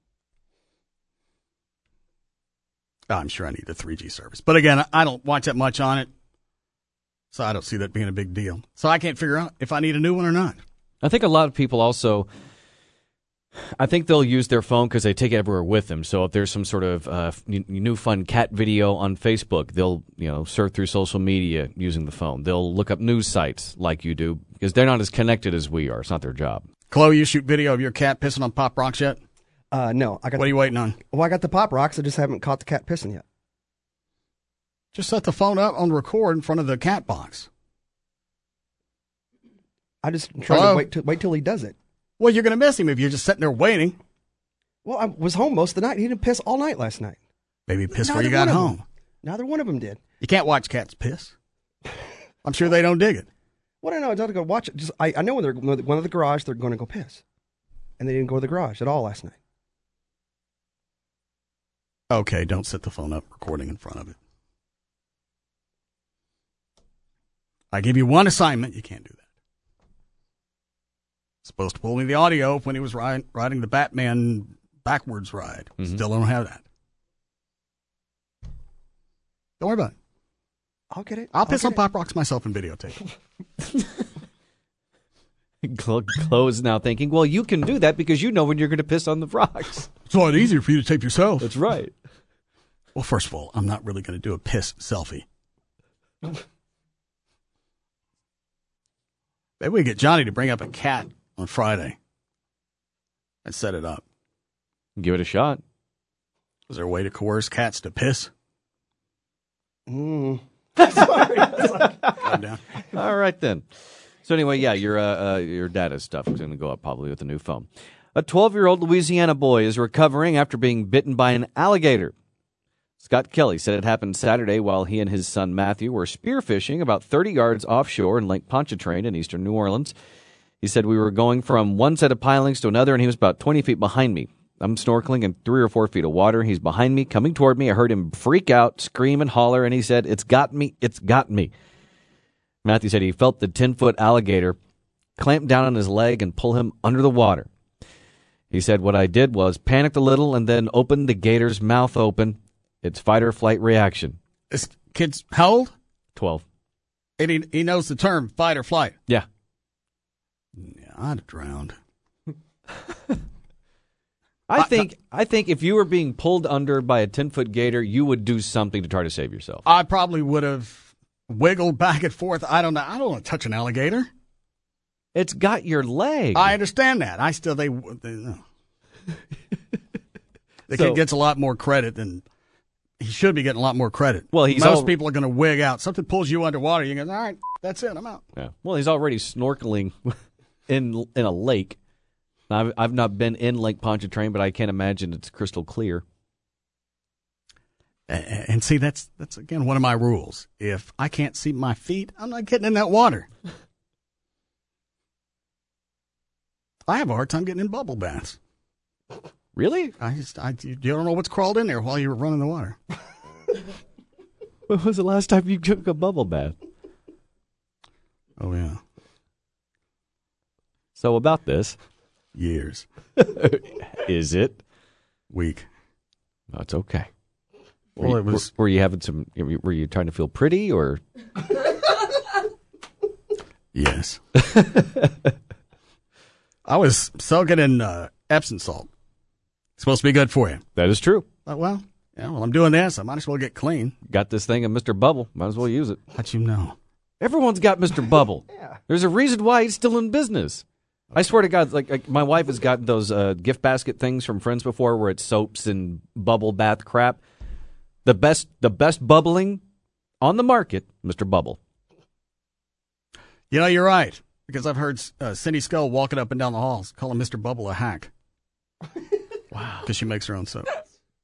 I'm sure I need a three G service. But again, I don't watch that much on it, so I don't see that being a big deal. So I can't figure out if I need a new one or not. I think a lot of people also, I think they'll use their phone because they take it everywhere with them. So if there's some sort of uh, n- new fun cat video on Facebook, they'll you know surf through social media using the phone. They'll look up news sites like you do because they're not as connected as we are. It's not their job. Chloe, you shoot video of your cat pissing on Pop Rocks yet? Uh, no. I got. What are you waiting on? Well, I got the Pop Rocks. I just haven't caught the cat pissing yet. Just set the phone up on record in front of the cat box. I just try Hello? to wait, to, wait till he does it. Well, you're going to miss him if you're just sitting there waiting. Well, I was home most of the night. He didn't piss all night last night. Maybe piss Neither where you got one of home. them. Neither one of them did. You can't watch cats piss. I'm sure they don't dig it. Well, I know. I don't go watch it. Just I, I know when they're one of the garage, they're going to go piss, and they didn't go to the garage at all last night. Okay, don't set the phone up recording in front of it. I give you one assignment. You can't do that. Supposed to pull me the audio when he was riding, riding the Batman backwards ride. Mm-hmm. Still don't have that. Don't worry about it. I'll get it. I'll piss get on it. Pop Rocks myself and videotape. Chloe's now thinking, well, you can do that because you know when you're going to piss on the rocks. It's a lot easier for you to tape yourself. That's right. Well, first of all, I'm not really going to do a piss selfie. Maybe we get Johnny to bring up a cat on Friday and set it up. Give it a shot. Is there a way to coerce cats to piss? Mm. Calm down. All right, then. So anyway, yeah, your uh, uh, your data stuff is going to go up probably with a new phone. A twelve-year-old Louisiana boy is recovering after being bitten by an alligator. Scott Kelly said it happened Saturday while he and his son Matthew were spearfishing about thirty yards offshore in Lake Pontchartrain in eastern New Orleans. He said, we were going from one set of pilings to another, and he was about twenty feet behind me. I'm snorkeling in three or four feet of water. He's behind me, coming toward me. I heard him freak out, scream, and holler, and he said, it's got me, it's got me. Matthew said he felt the ten-foot alligator clamp down on his leg and pull him under the water. He said, what I did was panicked a little and then opened the gator's mouth open. It's fight-or-flight reaction. This kid's how old? twelve. And he, he knows the term fight or flight. Yeah. Yeah, I'd have drowned. I think I think if you were being pulled under by a ten-foot gator, you would do something to try to save yourself. I probably would have wiggled back and forth. I don't know. I don't want to touch an alligator. It's got your leg. I understand that. I still, they, they no. The So- kid gets a lot more credit than he should be getting a lot more credit. Well, he's Most al- people are going to wig out. Something pulls you underwater. You go, all right, that's it. I'm out. Yeah. Well, he's already snorkeling in in a lake. I've I've not been in Lake Pontchartrain, but I can't imagine it's crystal clear. A- And see, that's that's again one of my rules. If I can't see my feet, I'm not getting in that water. I have a hard time getting in bubble baths. Really? I just I you don't know what's crawled in there while you were running the water. When was the last time you took a bubble bath? Oh yeah, So about this, years, is it? week. That's okay. Were Well, you, it was- Were, were you having some? Were you trying to feel pretty or? Yes. I was soaking in uh, Epsom salt. It's supposed to be good for you. That is true. But, well, yeah, well, I'm doing this. I might as well get clean. Got this thing in Mister Bubble. Might as well use it. How'd you know? Everyone's got Mister Bubble. Yeah. There's a reason why he's still in business. I swear to God, like, like my wife has gotten those uh, gift basket things from friends before, where it's soaps and bubble bath crap. The best, the best bubbling on the market, Mister Bubble. You know, you're right, because I've heard uh, Cindy Skull walking up and down the halls calling Mister Bubble a hack. Wow, because she makes her own soap.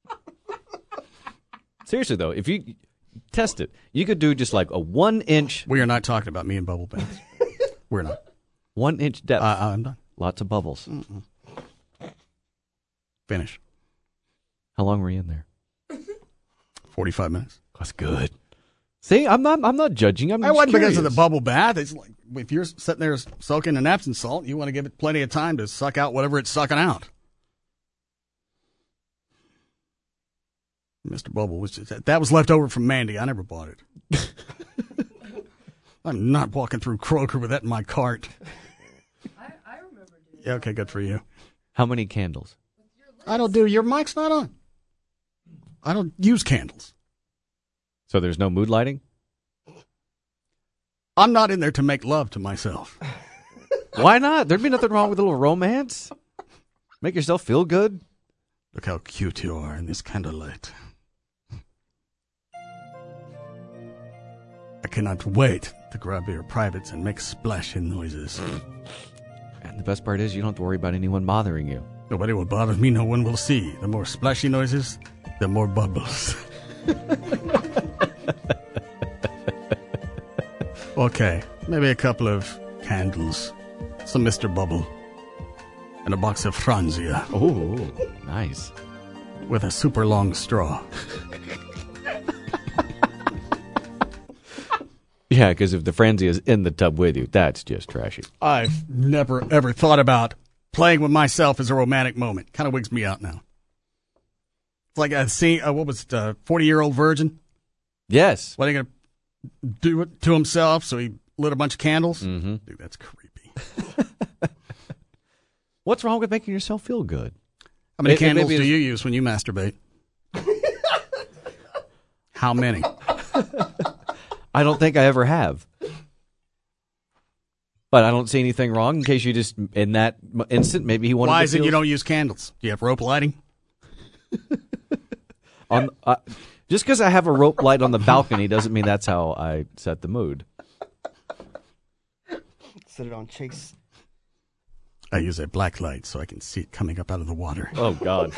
Seriously though, if you test it, you could do just like a one inch. We are not talking about me and bubble baths. We're not. One inch depth. Uh, I'm done. Lots of bubbles. Mm-mm. Finish. How long were you in there? Forty-five minutes. That's good. See, I'm not. I'm not judging. I'm. I just wasn't curious. because of the bubble bath. It's like if you're sitting there soaking in Epsom salt, you want to give it plenty of time to suck out whatever it's sucking out. Mister Bubble was just, that was left over from Mandy. I never bought it. I'm not walking through Kroger with that in my cart. I, I remember doing Yeah, okay, good for you. How many candles? I don't do. Your mic's not on. I don't use candles. So there's no mood lighting? I'm not in there to make love to myself. Why not? There'd be nothing wrong with a little romance. Make yourself feel good. Look how cute you are in this candlelight. I cannot wait to grab your privates and make splashing noises. And the best part is you don't have to worry about anyone bothering you. Nobody will bother me. No one will see. The more splashy noises, the more bubbles. Okay, maybe a couple of candles, some Mister Bubble, and a box of Franzia. Oh, nice. With a super long straw. Yeah, because if the Franzia is in the tub with you, that's just trashy. I've never, ever thought about playing with myself as a romantic moment. Kind of wigs me out now. It's like a scene, uh, what was it, uh, forty-year-old virgin? Yes. What are you going to do it to himself? So he lit a bunch of candles? Mm-hmm. Dude, that's creepy. What's wrong with making yourself feel good? How many It- it candles maybe do it's- you use when you masturbate? How many? I don't think I ever have. But I don't see anything wrong in case you just, in that m- instant, maybe he wanted Why to is it feel- you don't use candles? Do you have rope lighting? On, uh, just because I have a rope light on the balcony doesn't mean that's how I set the mood. Set it on Chase. I use a black light so I can see it coming up out of the water. Oh, God.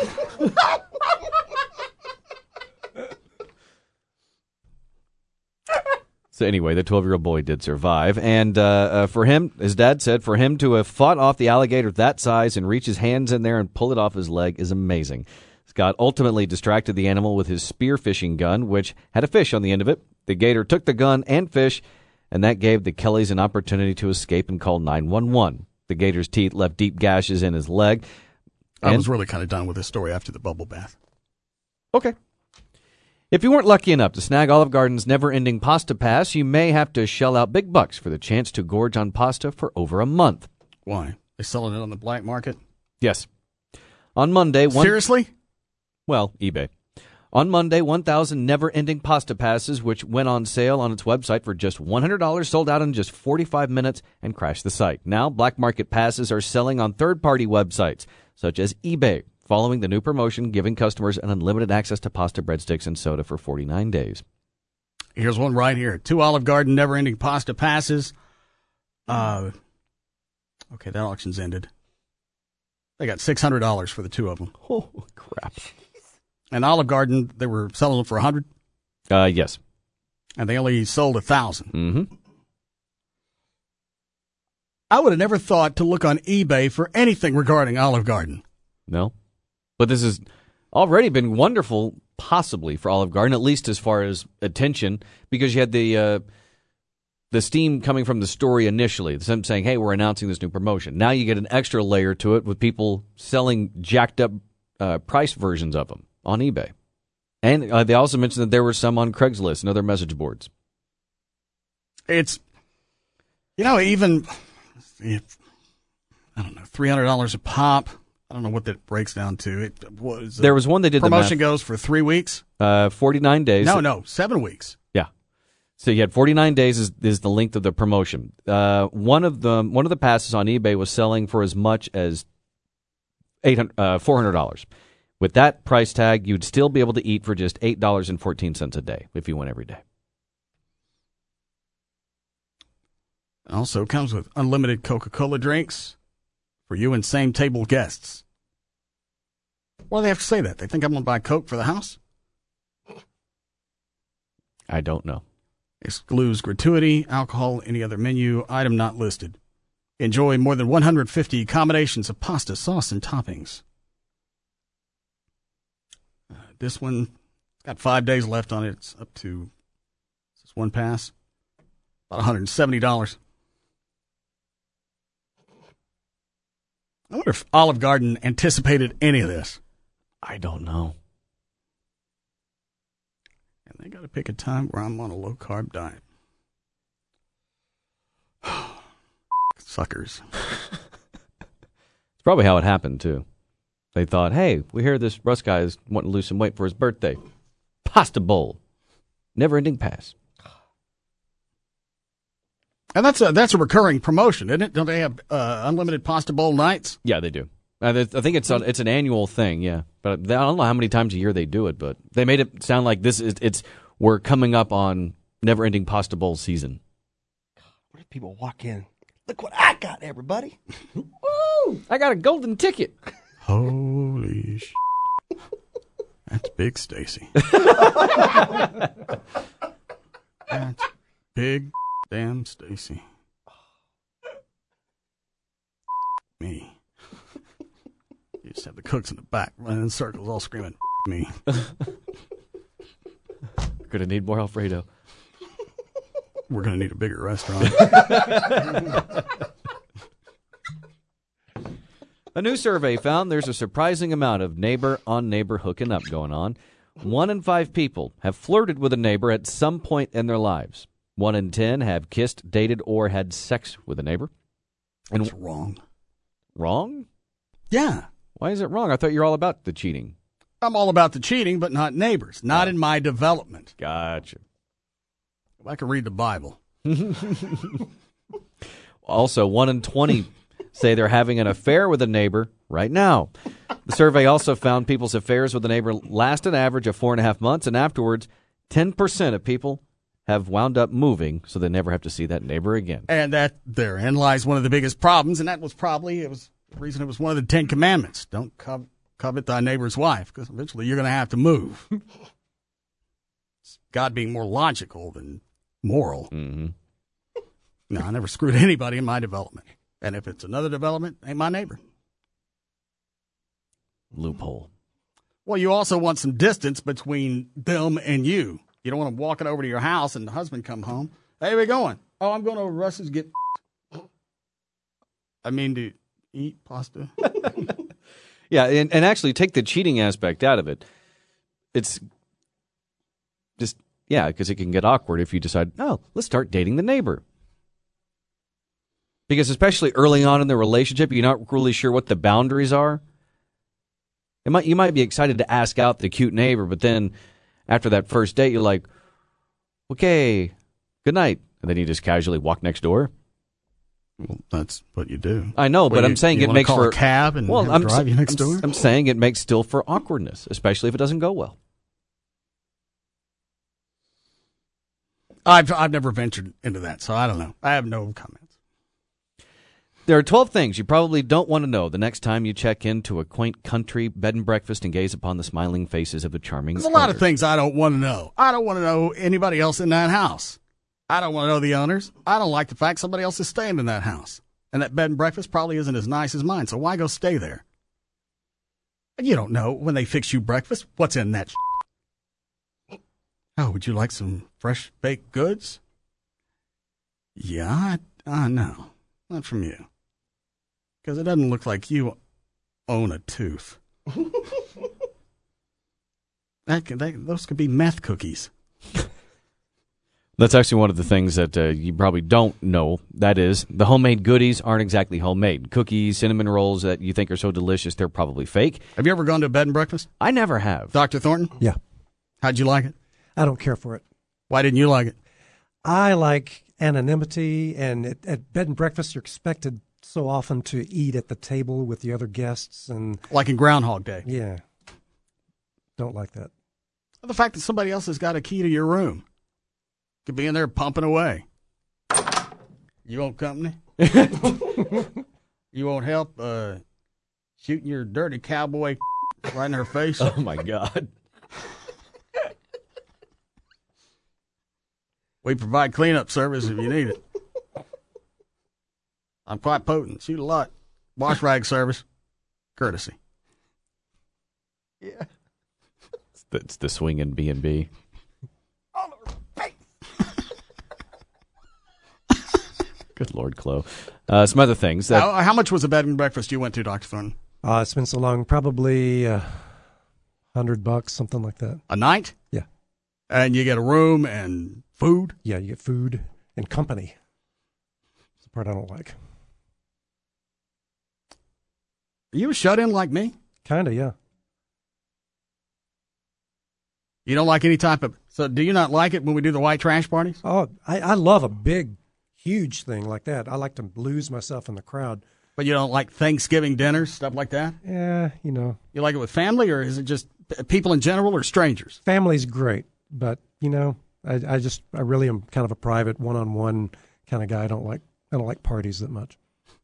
So anyway, the twelve-year-old boy did survive. And uh, uh, for him, his dad said, for him to have fought off the alligator that size and reach his hands in there and pull it off his leg is amazing. Scott ultimately distracted the animal with his spear fishing gun, which had a fish on the end of it. The gator took the gun and fish, and that gave the Kellys an opportunity to escape and call nine one one. The gator's teeth left deep gashes in his leg. I And- was really kind of done with this story after the bubble bath. Okay. If you weren't lucky enough to snag Olive Garden's never-ending pasta pass, you may have to shell out big bucks for the chance to gorge on pasta for over a month. Why? They selling it on the black market? Yes. On Monday... One, Seriously? Well, eBay. On Monday, one thousand never-ending pasta passes, which went on sale on its website for just one hundred dollars, sold out in just forty-five minutes and crashed the site. Now, black market passes are selling on third-party websites, such as eBay, following the new promotion giving customers an unlimited access to pasta, breadsticks, and soda for forty-nine days. Here's one right here. Two Olive Garden never-ending pasta passes. Uh, okay, that auction's ended. They got six hundred dollars for the two of them. Oh, crap. And Olive Garden, they were selling them for one hundred dollars? Uh, yes. And they only sold one thousand dollars. Mm-hmm. I would have never thought to look on eBay for anything regarding Olive Garden. No. But this has already been wonderful, possibly, for Olive Garden, at least as far as attention, because you had the uh, the steam coming from the story initially, them saying, hey, we're announcing this new promotion. Now you get an extra layer to it with people selling jacked up uh, price versions of them on eBay. And uh, they also mentioned that there were some on Craigslist and other message boards. It's, You know, even, if, I don't know, three hundred dollars a pop. I don't know what that breaks down to. It was There was one they did the promotion math. goes for three weeks. Uh, forty-nine days. No, no, seven weeks. Yeah. So you had forty-nine days is, is the length of the promotion. Uh, one of the one of the passes on eBay was selling for as much as eight hundred, uh, four hundred dollars. With that price tag, you'd still be able to eat for just eight dollars and fourteen cents a day if you went every day. It also comes with unlimited Coca-Cola drinks for you and same table guests. Why do they have to say that? They think I'm going to buy Coke for the house? I don't know. Excludes gratuity, alcohol, any other menu item not listed. Enjoy more than one hundred fifty combinations of pasta, sauce, and toppings. Uh, this one got five days left on it. It's up to this one pass, about one hundred seventy dollars. I wonder if Olive Garden anticipated any of this. I don't know. And they got to pick a time where I'm on a low-carb diet. Suckers. It's probably how it happened, too. They thought, hey, we hear this Russ guy is wanting to lose some weight for his birthday. Pasta bowl. Never-ending pass. And that's a, that's a recurring promotion, isn't it? Don't they have uh, unlimited pasta bowl nights? Yeah, they do. I think it's an, it's an annual thing, yeah. But I don't know how many times a year they do it, but they made it sound like this is it's we're coming up on never-ending pasta bowl season. What if people walk in? Look what I got, everybody! Woo! I got a golden ticket. Holy sh! That's big, Stacy. That's big, damn Stacy. Me. You just have the cooks in the back running in circles, all screaming, me. Gonna need more Alfredo. We're gonna need a bigger restaurant. A new survey found there's a surprising amount of neighbor-on-neighbor hooking up going on. One in five people have flirted with a neighbor at some point in their lives. One in ten have kissed, dated, or had sex with a neighbor. And That's wrong. Wrong? Yeah. Why is it wrong? I thought you were all about the cheating. I'm all about the cheating, but not neighbors. Not in my development. Gotcha. If I could read the Bible. Also, one in twenty say they're having an affair with a neighbor right now. The survey also found people's affairs with a neighbor last an average of four and a half months, and afterwards, ten percent of people have wound up moving so they never have to see that neighbor again. And that therein lies one of the biggest problems, and that was probably it was the reason it was one of the Ten Commandments. Don't co- covet thy neighbor's wife, because eventually you're going to have to move. It's God being more logical than moral. Mm-hmm. No, I never screwed anybody in my development. And if it's another development, ain't my neighbor. Loophole. Well, you also want some distance between them and you. You don't want them walking over to your house and the husband come home. Hey, where we going? Oh, I'm going over to Russ's to get... I mean, to eat pasta. Yeah, and, and actually take the cheating aspect out of it. It's just, yeah, because it can get awkward if you decide, oh, let's start dating the neighbor. Because especially early on in the relationship, you're not really sure what the boundaries are. It might you might be excited to ask out the cute neighbor, but then after that first date, you're like, okay, good night. And then you just casually walk next door. Well, that's what you do. I know, well, but you, I'm saying you it makes call for a cab and well, have I'm, drive you next I'm, door. I'm saying it makes still for awkwardness, especially if it doesn't go well. I've I've never ventured into that, so I don't know. I have no comments. There are twelve things you probably don't want to know the next time you check into a quaint country bed and breakfast and gaze upon the smiling faces of the charming There's a lot owners. of things I don't want to know. I don't want to know anybody else in that house. I don't want to know the owners. I don't like the fact somebody else is staying in that house. And that bed and breakfast probably isn't as nice as mine, so why go stay there? And you don't know when they fix you breakfast what's in that shit. Oh, would you like some fresh baked goods? Yeah, I, I know. Not from you. Because it doesn't look like you own a tooth. that, could, that Those could be meth cookies. That's actually one of the things that uh, you probably don't know. That is, the homemade goodies aren't exactly homemade. Cookies, cinnamon rolls that you think are so delicious, they're probably fake. Have you ever gone to a bed and breakfast? I never have. Doctor Thornton? Yeah. How'd you like it? I don't care for it. Why didn't you like it? I like anonymity, and at, at bed and breakfast, you're expected so often to eat at the table with the other guests. and Like in Groundhog Day? Yeah. Don't like that. The fact that somebody else has got a key to your room. Could be in there pumping away. You want company? You won't help uh, shooting your dirty cowboy right in her face? Oh, my God. We provide cleanup service if you need it. I'm quite potent. Shoot a lot. Wash rag service. Courtesy. Yeah. It's the, it's the swinging B and B. Good Lord, Chloe. Uh, some other things. That, how, how much was the bed and breakfast you went to, Doctor Thornton? Uh, it's been so long, probably a uh, hundred bucks, something like that. A night? Yeah. And you get a room and food? Yeah, you get food and company. That's the part I don't like. Are you a shut-in like me? Kind of, yeah. You don't like any type of... So do you not like it when we do the white trash parties? Oh, I, I love a big, huge thing like that. I like to lose myself in the crowd. But you don't like Thanksgiving dinners, stuff like that? Yeah, you know. You like it with family, or is it just people in general or strangers? Family's great, but, you know, I, I just, I really am kind of a private, one-on-one kind of guy. I don't like, I don't like parties that much.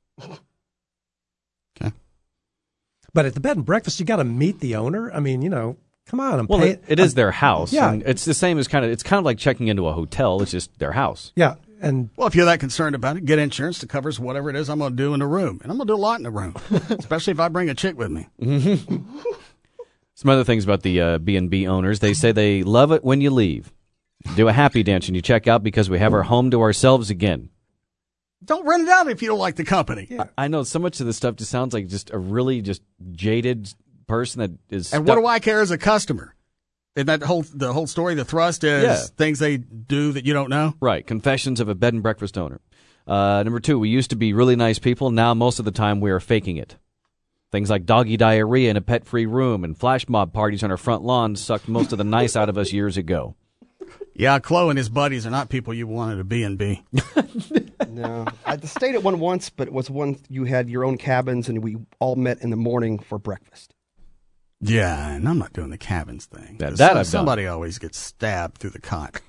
Okay. But at the bed and breakfast, you got to meet the owner. I mean, you know, come on. I'm well, pay- it, it is their house. Yeah. And it's the same as kind of, it's kind of like checking into a hotel. It's just their house. Yeah. And well, if you're that concerned about it, get insurance that covers whatever it is I'm going to do in the room. And I'm going to do a lot in the room, especially if I bring a chick with me. Some other things about the uh, B and B owners. They say they love it when you leave. Do a happy dance and you check out because we have our home to ourselves again. Don't rent it out if you don't like the company. Yeah. I, I know so much of this stuff just sounds like just a really just jaded person that is And stuck. what do I care as a customer? Isn't that whole the whole story? The thrust is Yeah. things they do that you don't know? Right. Confessions of a bed and breakfast owner. Uh, number two, we used to be really nice people. Now most of the time we are faking it. Things like doggy diarrhea in a pet-free room and flash mob parties on our front lawn sucked most of the nice out of us years ago. Yeah, Chloe and his buddies are not people you wanted to be and be. No, I stayed at one once, but it was one you had your own cabins, and we all met in the morning for breakfast. Yeah, and I'm not doing the cabins thing. That, that Some- I've done. Somebody always gets stabbed through the cot.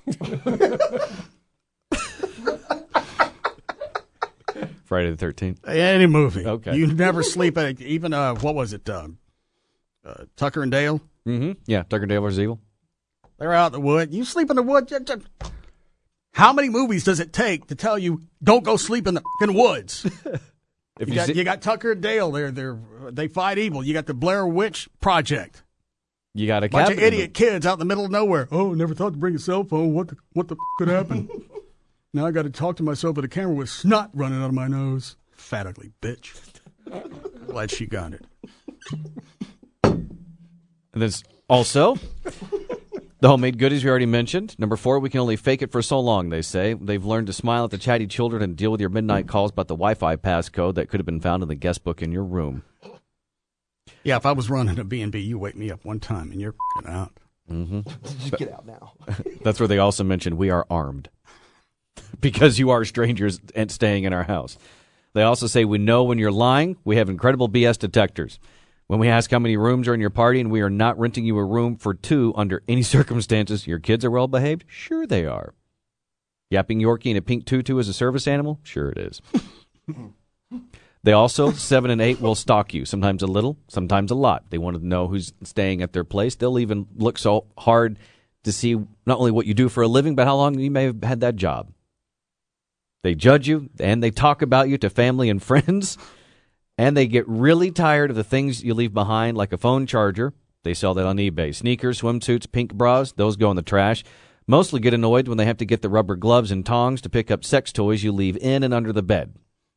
Friday the thirteenth. Any movie. Okay. You never sleep at, even, uh, what was it, uh, uh, Tucker and Dale? Mm-hmm. Yeah, Tucker and Dale versus Evil. They're out in the wood. You sleep in the wood. ju- ju- How many movies does it take to tell you don't go sleep in the fucking woods? If you, you got, see- you got Tucker and Dale. They're, they're, they fight evil. You got the Blair Witch Project. You got a Bunch cabin of idiot kids out in the middle of nowhere. Oh, never thought to bring a cell phone. What the, what the could happen? Now I got to talk to myself with a camera with snot running out of my nose. Fat ugly bitch. Glad she got it. And there's also the homemade goodies we already mentioned. Number four, we can only fake it for so long, they say. They've learned to smile at the chatty children and deal with your midnight calls about the Wi-Fi passcode that could have been found in the guest book in your room. Yeah, if I was running a B and B, you wake me up one time and you're f***ing out. Mm-hmm. Just get out now. That's where they also mentioned we are armed because you are strangers and staying in our house. They also say we know when you're lying. We have incredible B S detectors. When we ask how many rooms are in your party and we are not renting you a room for two under any circumstances, your kids are well behaved? Sure they are. Yapping Yorkie in a pink tutu as a service animal? Sure it is. They also, seven and eight, will stalk you, sometimes a little, sometimes a lot. They want to know who's staying at their place. They'll even look so hard to see not only what you do for a living, but how long you may have had that job. They judge you, and they talk about you to family and friends, and they get really tired of the things you leave behind, like a phone charger. They sell that on eBay. Sneakers, swimsuits, pink bras, those go in the trash. Mostly get annoyed when they have to get the rubber gloves and tongs to pick up sex toys you leave in and under the bed.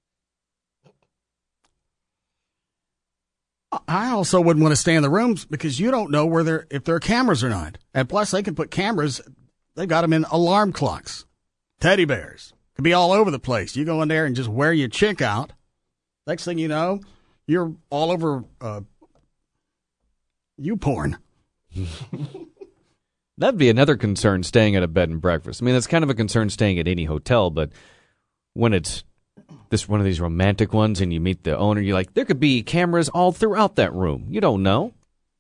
I also wouldn't want to stay in the rooms because you don't know where there if there are cameras or not. And plus, they can put cameras. They've got them in alarm clocks. teddy bears. Could be all over the place. You go in there and just wear your chick out. Next thing you know, you're all over uh, you porn. That'd be another concern staying at a bed and breakfast. I mean, that's kind of a concern staying at any hotel, but when it's this one of these romantic ones and you meet the owner, you're like, there could be cameras all throughout that room. You don't know.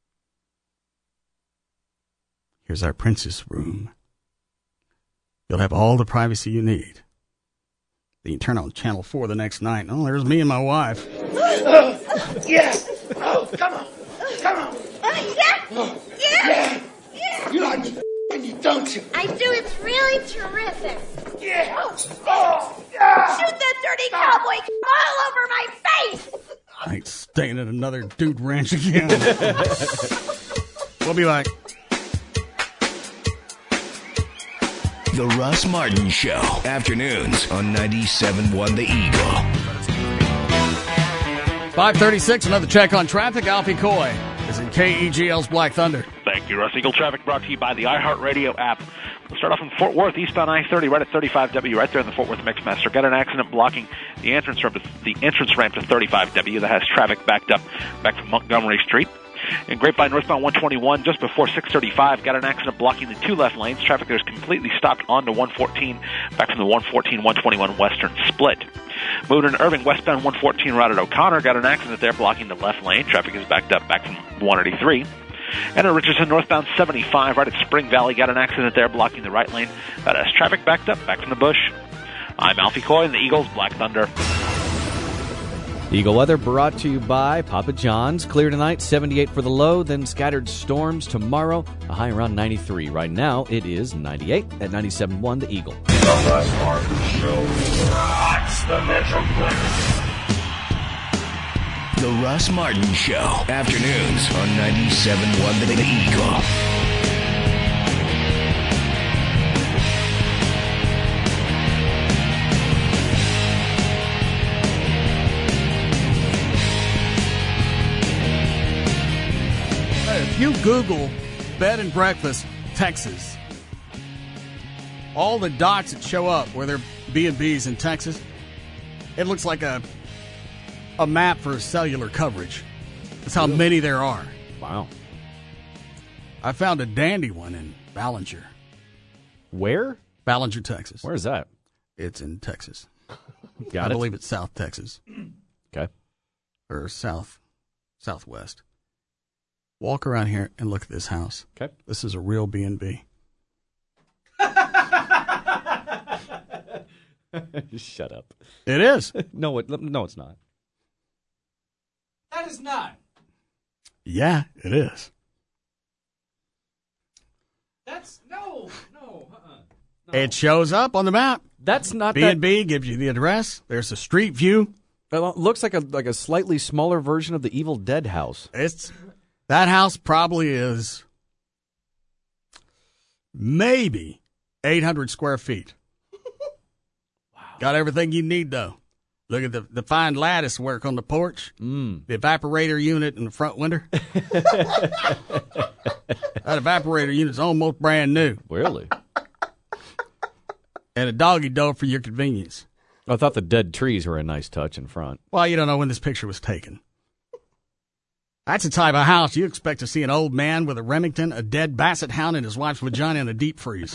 Here's our princess room. You'll have all the privacy you need. Then you turn on Channel four the next night. Oh, there's me and my wife. Oh, yeah. Oh, come on. Come on. Uh, yeah. Oh, yeah. Yeah. Yeah. You like me when you don't you? I do. It's really terrific. Yeah. Oh, yeah. Shoot that dirty cowboy all over my face. I ain't staying at another dude ranch again. We'll be back. The Russ Martin Show. Afternoons on ninety-seven point one The Eagle. five thirty-six, another check on traffic. Alfie Coy is in K E G L's Black Thunder. Thank you, Russ. Eagle traffic brought to you by the iHeartRadio app. We'll start off in Fort Worth, eastbound I thirty, right at thirty-five W, right there in the Fort Worth Mixmaster. Got an accident blocking the entrance ramp, the entrance ramp to thirty-five W that has traffic backed up back from Montgomery Street. In Grapevine, northbound one twenty-one, just before six thirty-five, got an accident blocking the two left lanes. Traffic there is completely stopped onto one fourteen, back from the one fourteen one twenty-one western split. Moving in Irving, westbound one fourteen, right at O'Connor, got an accident there blocking the left lane. Traffic is backed up back from one eighty-three. And in Richardson, northbound seventy-five, right at Spring Valley, got an accident there blocking the right lane. That has traffic backed up back from the bush. I'm Alfie Coy in the Eagles Black Thunder. Eagle weather brought to you by Papa John's. Clear tonight, seventy-eight for the low, then scattered storms tomorrow. A high around ninety-three. Right now, it is ninety-eight at ninety-seven point one The Eagle. The Russ Martin Show rocks the Metroplex. The Russ Martin Show. Afternoons on ninety-seven point one The Eagle. If you Google bed and breakfast Texas, all the dots that show up where there are B and B's in Texas, it looks like a a map for cellular coverage. That's how many there are. Wow. I found a dandy one in Ballinger. Where? Ballinger, Texas. Where's that? It's in Texas. Got I it. believe it's South Texas. Okay. Or South, Southwest. Walk around here and look at this house. Okay. This is a real B and B. Shut up. It is. no, it, no, it's not. That is not. Yeah, it is. That's no, no. Uh-uh. No. It shows up on the map. That's not B and B gives you the address. There's a street view. It looks like a like a slightly smaller version of the Evil Dead house. It's that house probably is maybe eight hundred square feet. Wow. Got everything you need though. Look at the, the fine lattice work on the porch, mm. the evaporator unit in the front window. That evaporator unit's almost brand new. Really? And a doggy door for your convenience. I thought the dead trees were a nice touch in front. Well, you don't know when this picture was taken. That's the type of house you expect to see an old man with a Remington, a dead basset hound, and his wife's vagina in a deep freeze.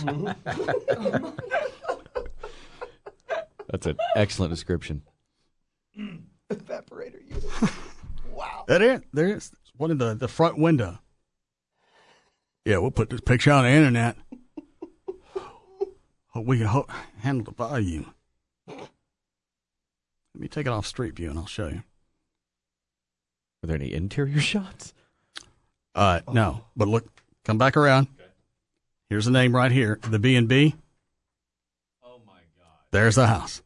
That's an excellent description. Evaporator unit. Wow. That is. There is one in the, the front window. Yeah, we'll put this picture on the internet. Hope we can ho- handle the volume. Let me take it off Street View and I'll show you. Are there any interior shots? Uh, oh. No, but look, come back around. Okay. Here's the name right here, the B and B. Oh my God! There's the house.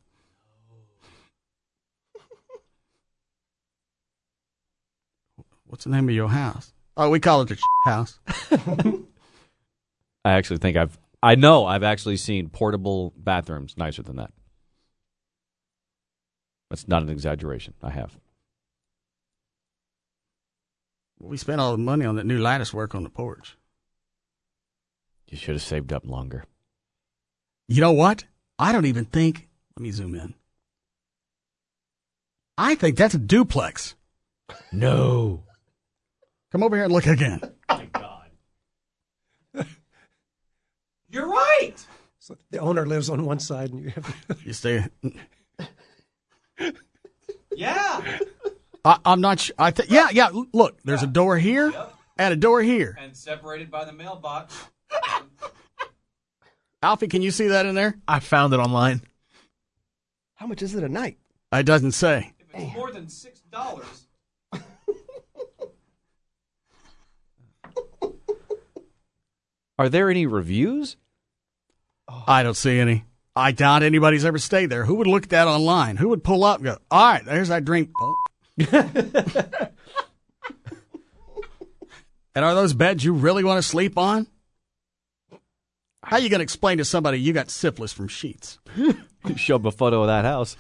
What's the name of your house? Oh, we call it the house. I actually think I've, I know I've actually seen portable bathrooms nicer than that. That's not an exaggeration. I have. We spent all the money on that new lattice work on the porch. You should have saved up longer. You know what? I don't even think, let me zoom in. I think that's a duplex. No. Come over here and look again. My God. You're right. So the owner lives on one side and you have You stay. Yeah. I, I'm not sure. I th- yeah, yeah. Look, there's a door here and a door here. And separated by the mailbox. Alfie, can you see that in there? I found it online. How much is it a night? It doesn't say. If it's more than six dollars. Are there any reviews? I don't see any. I doubt anybody's ever stayed there. Who would look at that online? Who would pull up and go, all right, there's that drink. Oh. And are those beds you really want to sleep on? How are you going to explain to somebody you got syphilis from sheets? Show them a photo of that house.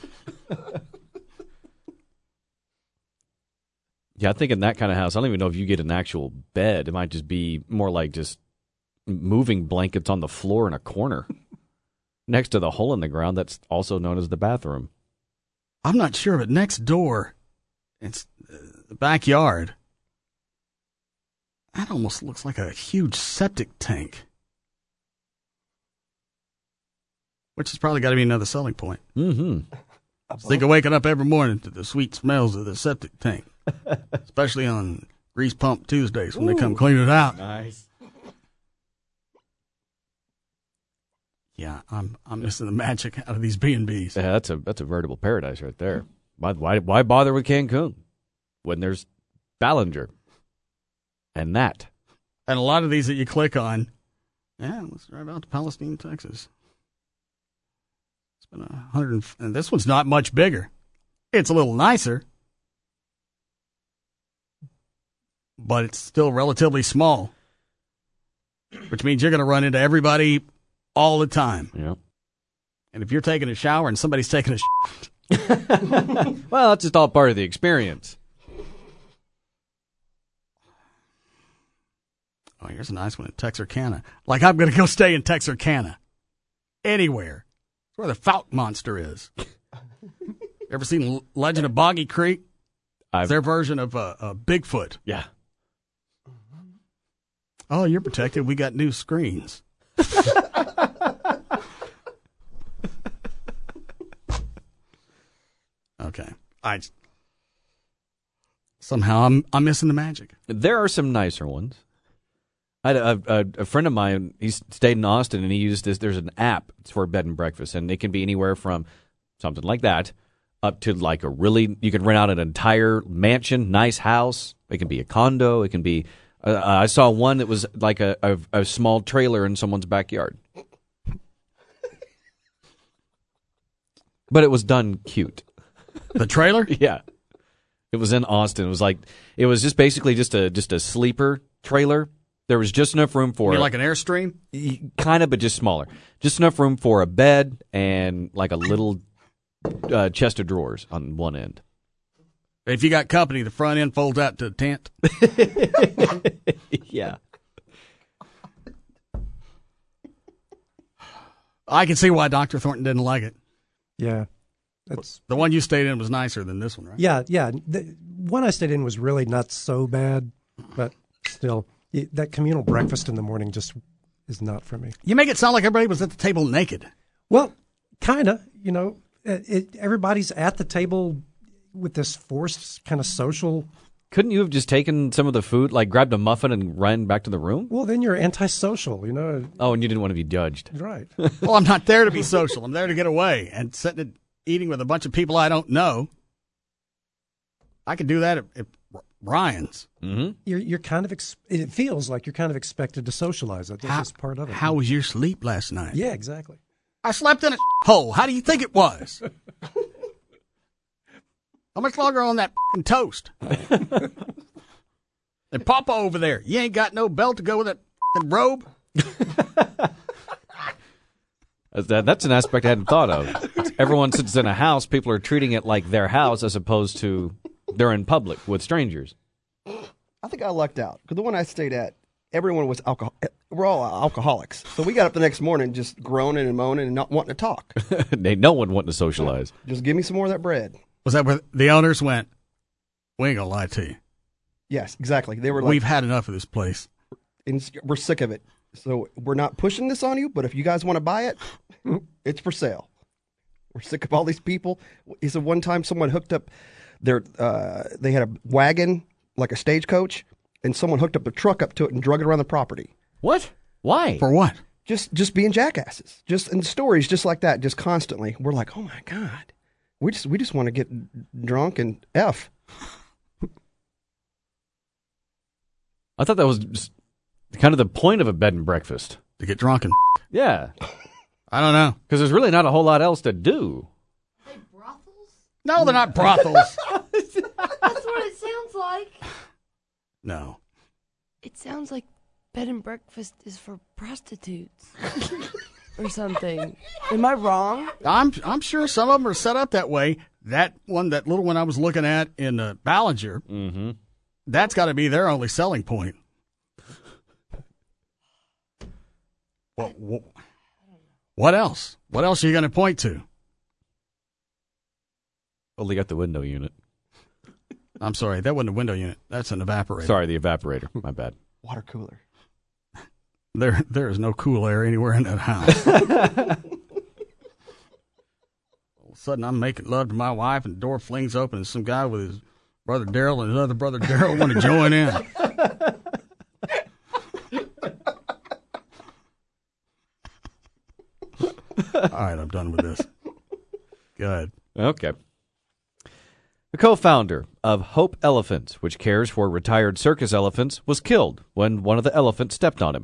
Yeah, I think in that kind of house, I don't even know if you get an actual bed. It might just be more like just moving blankets on the floor in a corner next to the hole in the ground that's also known as the bathroom. I'm not sure, but next door, it's the backyard. That almost looks like a huge septic tank. Which has probably got to be another selling point. Mm-hmm. Think of waking up every morning to the sweet smells of the septic tank. Especially on Grease Pump Tuesdays when Ooh, they come clean it out. Nice. Yeah, I'm I'm missing the magic out of these B and Bs. Yeah, that's a that's a veritable paradise right there. Why why why bother with Cancun when there's Ballinger and that? And a lot of these that you click on, yeah, let's drive out to Palestine, Texas. It's been a hundred, and this one's not much bigger. It's a little nicer, but it's still relatively small, which means you're going to run into everybody all the time. Yeah. And if you're taking a shower and somebody's taking a sh- well, that's just all part of the experience. Oh, here's a nice one in Texarkana. Like, I'm going to go stay in Texarkana. Anywhere. It's where the Fouke monster is. Ever seen Legend of Boggy Creek? I've... It's their version of uh, uh, Bigfoot. Yeah. Oh, you're protected. We got new screens. Okay. I somehow I'm I'm missing the magic. There are some nicer ones. I had a, a, a friend of mine. He stayed in Austin, and he used this. There's an app. It's for bed and breakfast, and it can be anywhere from something like that up to like a really. You can rent out an entire mansion, nice house. It can be a condo. It can be. Uh, I saw one that was like a, a, a small trailer in someone's backyard. But it was done cute. The trailer? Yeah. It was in Austin. It was like it was just basically just a just a sleeper trailer. There was just enough room for you mean like an Airstream? Kind of, but just smaller. Just enough room for a bed and like a little uh, chest of drawers on one end. If you got company, the front end folds out to a tent. Yeah. I can see why Doctor Thornton didn't like it. Yeah. That's the one you stayed in was nicer than this one, right? Yeah, yeah. The one I stayed in was really not so bad, but still, that communal breakfast in the morning just is not for me. You make it sound like everybody was at the table naked. Well, kind of. You know, it, it, everybody's at the table with this forced kind of social. Couldn't you have just taken some of the food, like grabbed a muffin and ran back to the room? Well, then you're antisocial, you know. Oh, and you didn't want to be judged. Right. Well, I'm not there to be social. I'm there to get away. And sitting and eating with a bunch of people I don't know, I could do that at, at Ryan's. Mm-hmm. You're you're kind of ex- it feels like you're kind of expected to socialize. That's how, just part of it. How was your sleep last night? Yeah, exactly. I slept in a hole. How do you think it was? How much longer on that f***ing toast? And Papa over there, you ain't got no belt to go with that f***ing robe? That, that's an aspect I hadn't thought of. Everyone sits in a house, people are treating it like their house as opposed to they're in public with strangers. I think I lucked out because the one I stayed at, everyone was alcohol. We're all alcoholics. So we got up the next morning just groaning and moaning and not wanting to talk. They no one wanting to socialize. Just give me some more of that bread. Was that where the owners went, we ain't going to lie to you. Yes, exactly. They were like, we've had enough of this place. And we're sick of it. So we're not pushing this on you, but if you guys want to buy it, it's for sale. We're sick of all these people. He said one time someone hooked up their, uh, they had a wagon, like a stagecoach, and someone hooked up a truck up to it and drug it around the property. What? Why? For what? Just just being jackasses. Just in stories just like that, just constantly. We're like, oh my God. We just we just want to get drunk and F. I thought that was just kind of the point of a bed and breakfast. To get drunk and Yeah. I don't know. Because there's really not a whole lot else to do. Are they brothels? No, they're not brothels. That's what it sounds like. No. It sounds like bed and breakfast is for prostitutes or something. Am I wrong? I'm I'm sure some of them are set up that way. That one, that little one I was looking at in uh, Ballinger, mm-hmm. that's got to be their only selling point. Well, wh- what else? What else are you going to point to? Well, they got the window unit. I'm sorry, that wasn't a window unit. That's an evaporator. Sorry, the evaporator. My bad. Water cooler. There, there is no cool air anywhere in that house. All of a sudden, I'm making love to my wife, and the door flings open, and some guy with his brother Daryl and his other brother Daryl want to join in. All right, I'm done with this. Good. Okay. The co-founder of Hope Elephants, which cares for retired circus elephants, was killed when one of the elephants stepped on him.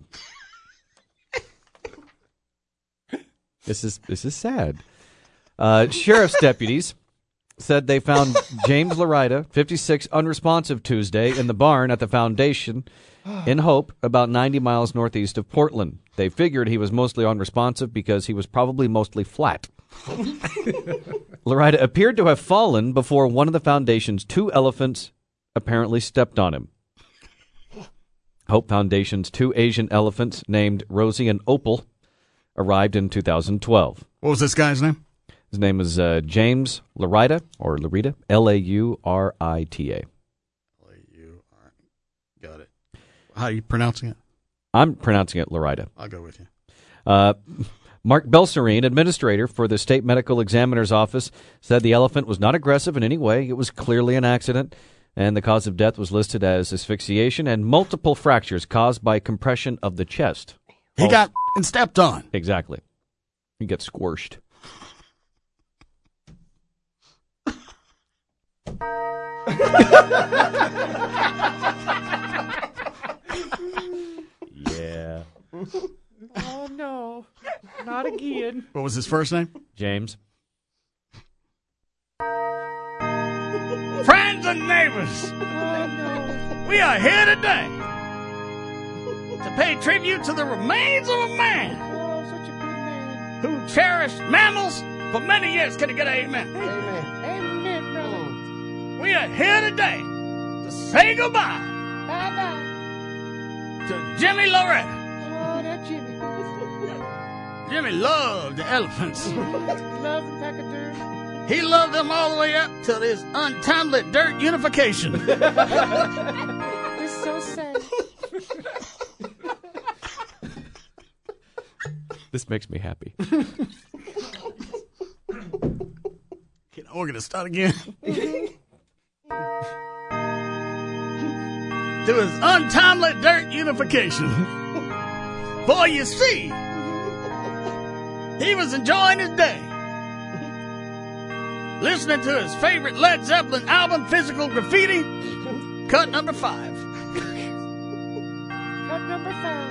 This is this is sad. Uh, sheriff's deputies said they found James Larida, fifty-six, unresponsive Tuesday in the barn at the foundation in Hope, about ninety miles northeast of Portland. They figured he was mostly unresponsive because he was probably mostly flat. Larida appeared to have fallen before one of the foundation's two elephants apparently stepped on him. Hope Foundation's two Asian elephants named Rosie and Opal arrived in two thousand twelve. What was this guy's name? His name is uh, James Larida, or Larida, L A U R I T A. L A U R I. Got it. How are you pronouncing it? I'm pronouncing it Larida. I'll go with you. Uh, Mark Belserine, administrator for the State Medical Examiner's Office, said the elephant was not aggressive in any way. It was clearly an accident, and the cause of death was listed as asphyxiation and multiple fractures caused by compression of the chest. He also got and stepped on. Exactly. He got squished. Yeah. Oh, no. Not again. What was his first name? James. Friends and neighbors, we are here today to pay tribute to the remains of a man who cherished mammals for many years. Can I get an amen? Amen. Amen, brother. We are here today to say goodbye Bye-bye. to Jimmy Loretta. Oh, that Jimmy. Jimmy loved the elephants. Love the pack of dirt. He loved them all the way up to this untimely dirt unification. It's so sad. This makes me happy. Can I organ to start again? To his untimely dirt unification. For you see, he was enjoying his day, listening to his favorite Led Zeppelin album, Physical Graffiti, cut number five. Cut number five.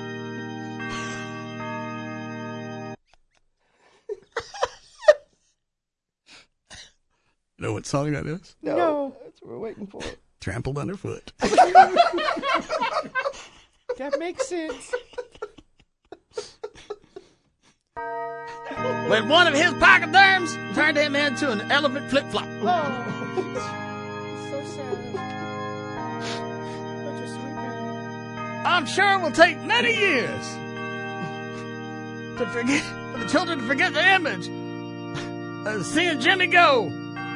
You know what song that is? No, No. that's what we're waiting for. Trampled Underfoot. That makes sense. When one of his pachyderms turned him into an elephant flip-flop. Oh. It's so sad. Such a sweet man. I'm sure it will take many years to forget for the children to forget the image of seeing Jimmy go.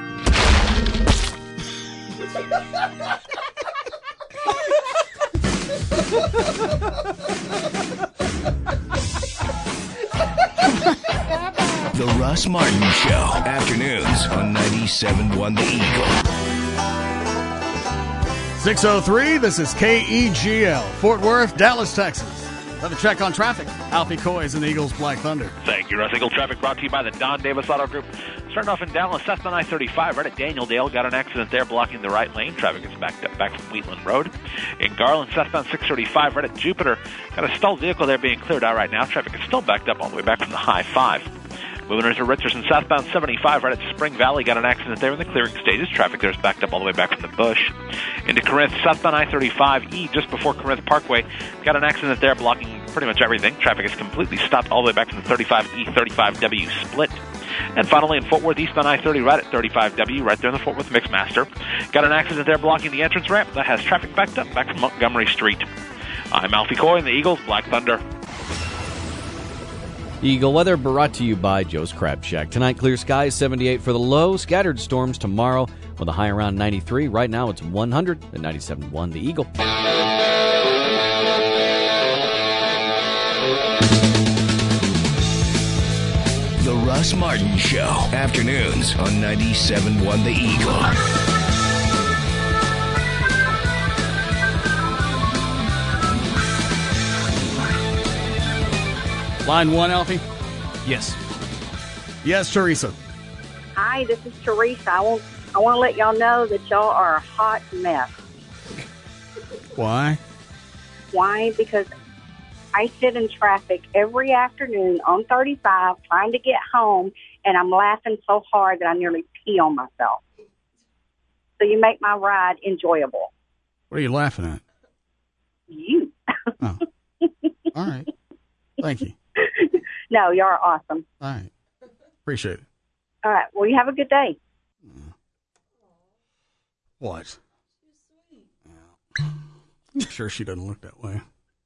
The Russ Martin Show. Afternoons on ninety-seven point one The Eagle. six oh three, this is K E G L, Fort Worth, Dallas, Texas. Have a check on traffic. Alfie Coy is in the Eagles Black Thunder. Thank you, Russ. Eagle traffic brought to you by the Don Davis Auto Group. Starting off in Dallas, southbound I thirty-five, right at Daniel Dale. Got an accident there blocking the right lane. Traffic is backed up back from Wheatland Road. In Garland, southbound six thirty-five, right at Jupiter. Got a stalled vehicle there being cleared out right now. Traffic is still backed up all the way back from the high five. Moving into Richardson, southbound seventy-five, right at Spring Valley. Got an accident there in the clearing stages. Traffic there is backed up all the way back from the Bush. Into Corinth, southbound I thirty-five E, just before Corinth Parkway. Got an accident there blocking pretty much everything. Traffic is completely stopped all the way back from the thirty-five E, thirty-five W split. And finally, in Fort Worth, eastbound I thirty, right at thirty-five W, right there in the Fort Worth Mixmaster. Got an accident there blocking the entrance ramp. That has traffic backed up back from Montgomery Street. I'm Alfie Coy in the Eagles Black Thunder. Eagle weather brought to you by Joe's Crab Shack. Tonight, clear skies, seventy-eight for the low. Scattered storms tomorrow with a high around ninety-three. Right now, it's one hundred at ninety-seven point one The Eagle. The Russ Martin Show. Afternoons on ninety-seven point one The Eagle. Line one, Alfie? Yes. Yes, Teresa. Hi, this is Teresa. I want I want to let y'all know that y'all are a hot mess. Why? Why? Because I sit in traffic every afternoon on thirty-five trying to get home, and I'm laughing so hard that I nearly pee on myself. So you make my ride enjoyable. What are you laughing at? You. Oh. All right. Thank you. No, you're awesome. All right. Appreciate it. All right. Well, you have a good day. What? I'm sure she doesn't look that way.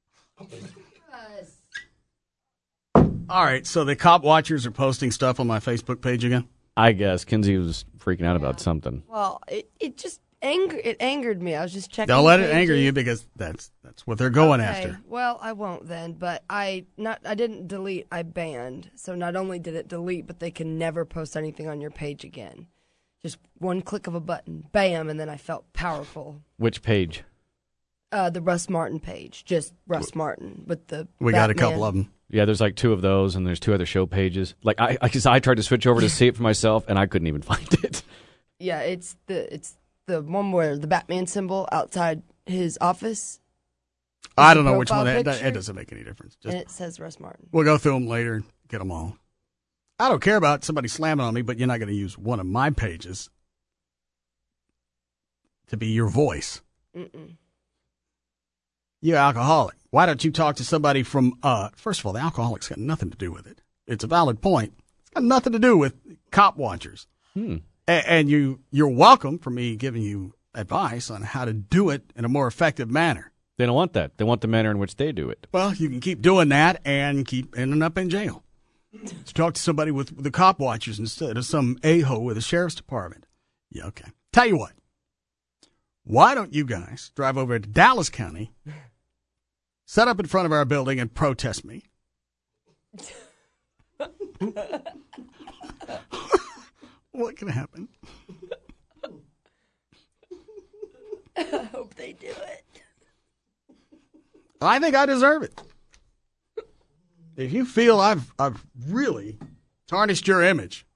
All right. So the cop watchers are posting stuff on my Facebook page again? I guess. Kinsey was freaking out about something. Well, it, it just anger it angered me. I was just checking. Don't let it pages. anger you because that's that's what they're going Okay, after. Well, I won't then. But I not I didn't delete. I banned. So not only did it delete, but they can never post anything on your page again. Just one click of a button, bam, and then I felt powerful. Which page? Uh, the Russ Martin page, just Russ Martin with the. We got a Batman. couple of them. Yeah, there's like two of those, and there's two other show pages. Like I, I, 'cause I tried to switch over to see it for myself, and I couldn't even find it. Yeah, it's the it's the one where the Batman symbol outside his office. I It's don't a know which one. profile That, picture, it doesn't make any difference. Just, and it says Russ Martin. we'll go through them later and get them all. I don't care about somebody slamming on me, but you're not going to use one of my pages to be your voice. Mm-mm. You're alcoholic. Why don't you talk to somebody from, uh, first of all, the alcoholic's got nothing to do with it. It's a valid point. It's got nothing to do with cop watchers. Hmm. A- and you, you're welcome for me giving you advice on how to do it in a more effective manner. They don't want that. They want the manner in which they do it. Well, you can keep doing that and keep ending up in jail. So talk to somebody with, with the cop watchers instead of some a-hole with the sheriff's department. Yeah, okay. Tell you what. Why don't you guys drive over to Dallas County, set up in front of our building, and protest me? What can happen? I hope they do it. I think I deserve it. If you feel I've I've really tarnished your image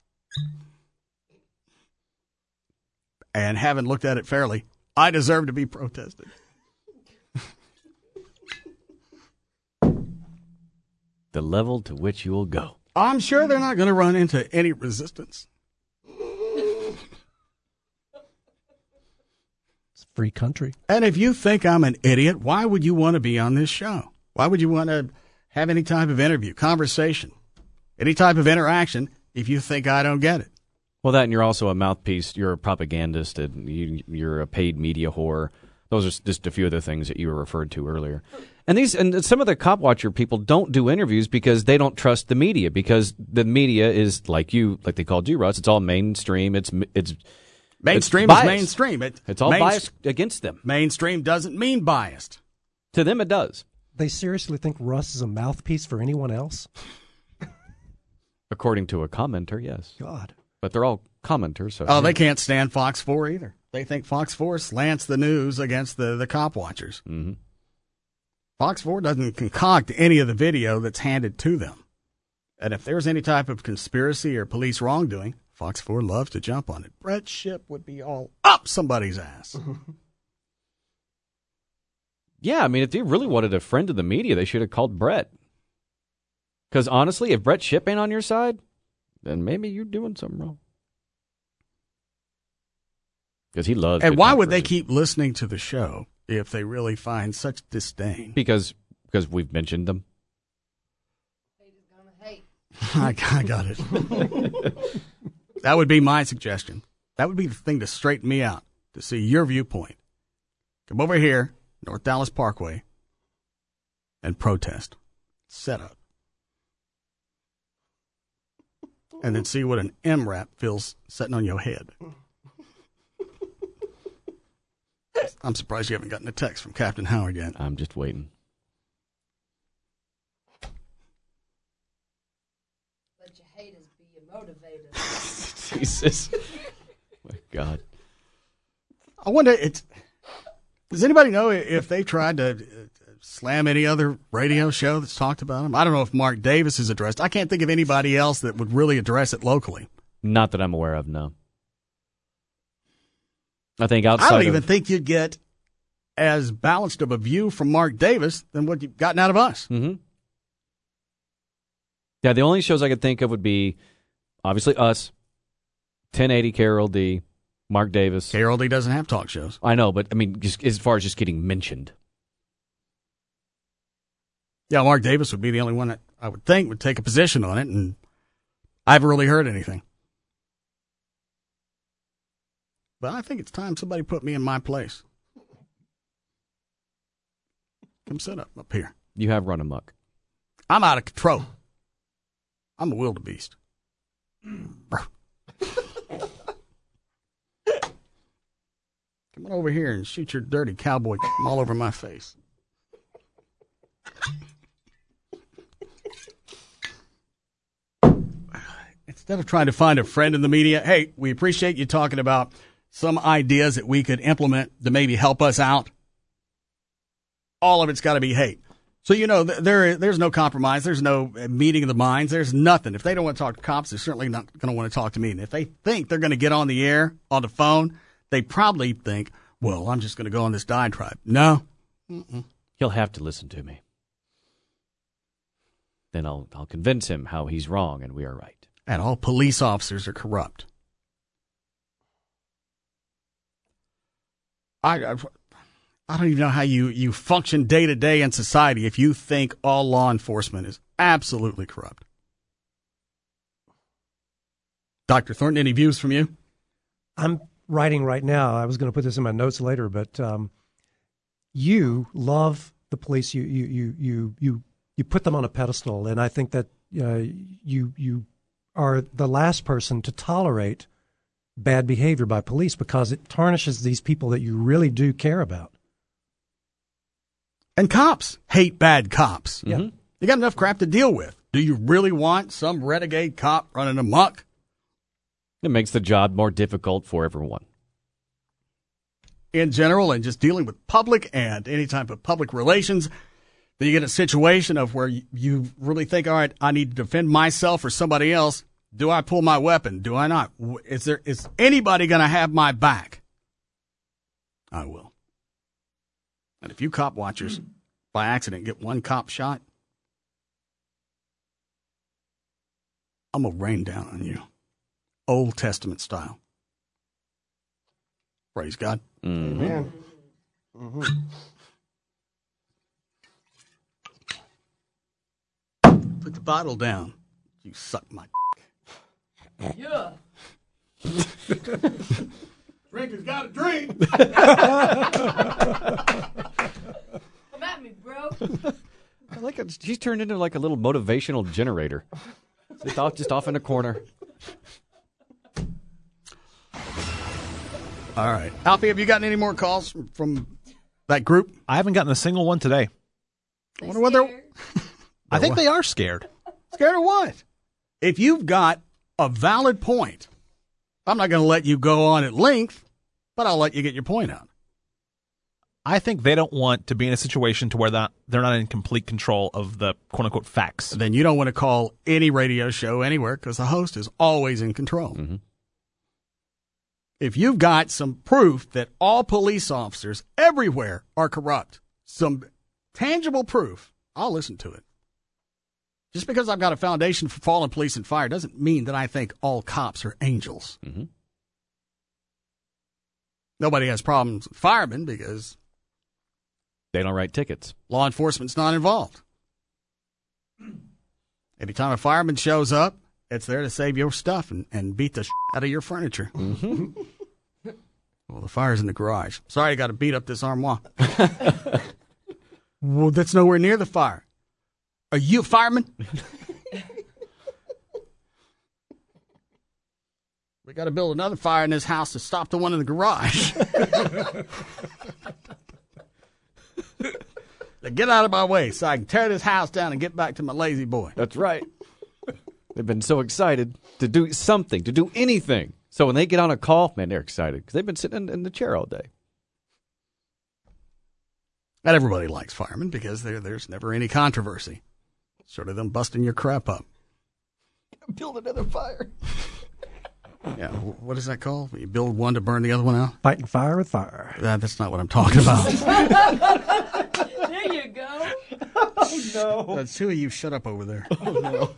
and haven't looked at it fairly, I deserve to be protested. The level to which you will go. I'm sure they're not going to run into any resistance. It's a free country. And if you think I'm an idiot, why would you want to be on this show? Why would you want to have any type of interview, conversation, any type of interaction if you think I don't get it? Well, that and you're also a mouthpiece. You're a propagandist, and you, you're a paid media whore. Those are just a few of the things that you were referred to earlier. And these and some of the Cop Watcher people don't do interviews because they don't trust the media, because the media is like you, like they called you, Russ. It's all mainstream. It's it's mainstream it's is mainstream. It, it's all main, biased against them. Mainstream doesn't mean biased. To them, it does. They seriously think Russ is a mouthpiece for anyone else? According to a commenter, yes. God. But they're all commenters. So oh, they can't stand Fox four either. They think Fox four slants the news against the, the Cop Watchers. Mm-hmm. Fox four doesn't concoct any of the video that's handed to them. And if there's any type of conspiracy or police wrongdoing, Fox four loves to jump on it. Brett Shipp would be all up somebody's ass. Yeah, I mean, if they really wanted a friend of the media, they should have called Brett. Because honestly, if Brett Shipp ain't on your side, then maybe you're doing something wrong. Because he loves. And why would they keep listening to the show if they really find such disdain? Because because we've mentioned them. I, I got it. That would be my suggestion. That would be the thing to straighten me out, to see your viewpoint. Come over here, North Dallas Parkway, and protest. Set up. And then see what an M RAP feels sitting on your head. I'm surprised you haven't gotten a text from Captain Howard yet. I'm just waiting. Let your haters be your motivators. Jesus. My God. I wonder, it's, does anybody know if they tried to uh, slam any other radio show that's talked about them? I don't know if Mark Davis is addressed. I can't think of anybody else that would really address it locally. Not that I'm aware of, no. I think outside I don't of, even think you'd get as balanced of a view from Mark Davis than what you've gotten out of us. Mm-hmm. Yeah, the only shows I could think of would be, obviously, us, ten eighty K R L D, Mark Davis. K R L D doesn't have talk shows. I know, but I mean, just as far as just getting mentioned. Yeah, Mark Davis would be the only one that I would think would take a position on it, and I haven't really heard anything. But I think it's time somebody put me in my place. Come sit up up here. You have run amok. I'm out of control. I'm a wildebeest. Come on over here and shoot your dirty cowboy all over my face. Instead of trying to find a friend in the media, hey, we appreciate you talking about some ideas that we could implement to maybe help us out. All of it's got to be hate. So, you know, there there's no compromise. There's no meeting of the minds. There's nothing. If they don't want to talk to cops, they're certainly not going to want to talk to me. And if they think they're going to get on the air, on the phone, they probably think, well, I'm just going to go on this diatribe. No. Mm-mm. He'll have to listen to me. Then I'll I'll convince him how he's wrong and we are right. And all police officers are corrupt. I, I, I don't even know how you, you function day to day in society if you think all law enforcement is absolutely corrupt. Doctor Thornton, any views from you? I'm writing right now. I was going to put this in my notes later, but um, you love the police. You you you you you you put them on a pedestal, and I think that uh, you you are the last person to tolerate bad behavior by police because it tarnishes these people that you really do care about. And cops hate bad cops. Yeah. Mm-hmm. You got enough crap to deal with. Do you really want some renegade cop running amok? It makes the job more difficult for everyone. In general, and just dealing with public and any type of public relations, then you get a situation of where you, you really think, all right, I need to defend myself or somebody else. Do I pull my weapon? Do I not? Is there is anybody going to have my back? I will. And if you cop watchers by accident get one cop shot, I'm going to rain down on you. Old Testament style. Praise God. Mm-hmm. Amen. Mm-hmm. Put the bottle down. You suck my Yeah. Drink has got a drink. Come at me, bro. I like it. She's turned into like a little motivational generator. Just off, just off in a corner. All right. Alfie, have you gotten any more calls from, from that group? I haven't gotten a single one today. I wonder what they're... I think they are scared. Scared of what? If you've got a valid point, I'm not going to let you go on at length, but I'll let you get your point out. I think they don't want to be in a situation to where that they're not in complete control of the quote-unquote facts. Then you don't want to call any radio show anywhere because the host is always in control. Mm-hmm. If you've got some proof that all police officers everywhere are corrupt, some tangible proof, I'll listen to it. Just because I've got a foundation for fallen police and fire doesn't mean that I think all cops are angels. Mm-hmm. Nobody has problems with firemen because they don't write tickets. Law enforcement's not involved. Anytime a fireman shows up, it's there to save your stuff and, and beat the shit out of your furniture. Mm-hmm. Well, the fire's in the garage. Sorry, I got to beat up this armoire. Well, that's nowhere near the fire. Are you a fireman? We got to build another fire in this house to stop the one in the garage. Now get out of my way so I can tear this house down and get back to my lazy boy. That's right. They've been so excited to do something, to do anything. So when they get on a call, man, they're excited because they've been sitting in, in the chair all day. Not everybody likes firemen because there, there's never any controversy. Sort of them busting your crap up. Build another fire. Yeah, what is that called? You build one to burn the other one out? Fighting fire with fire. Uh, that's not what I'm talking about. There you go. Oh, no. That's two of you shut up over there. Oh, no.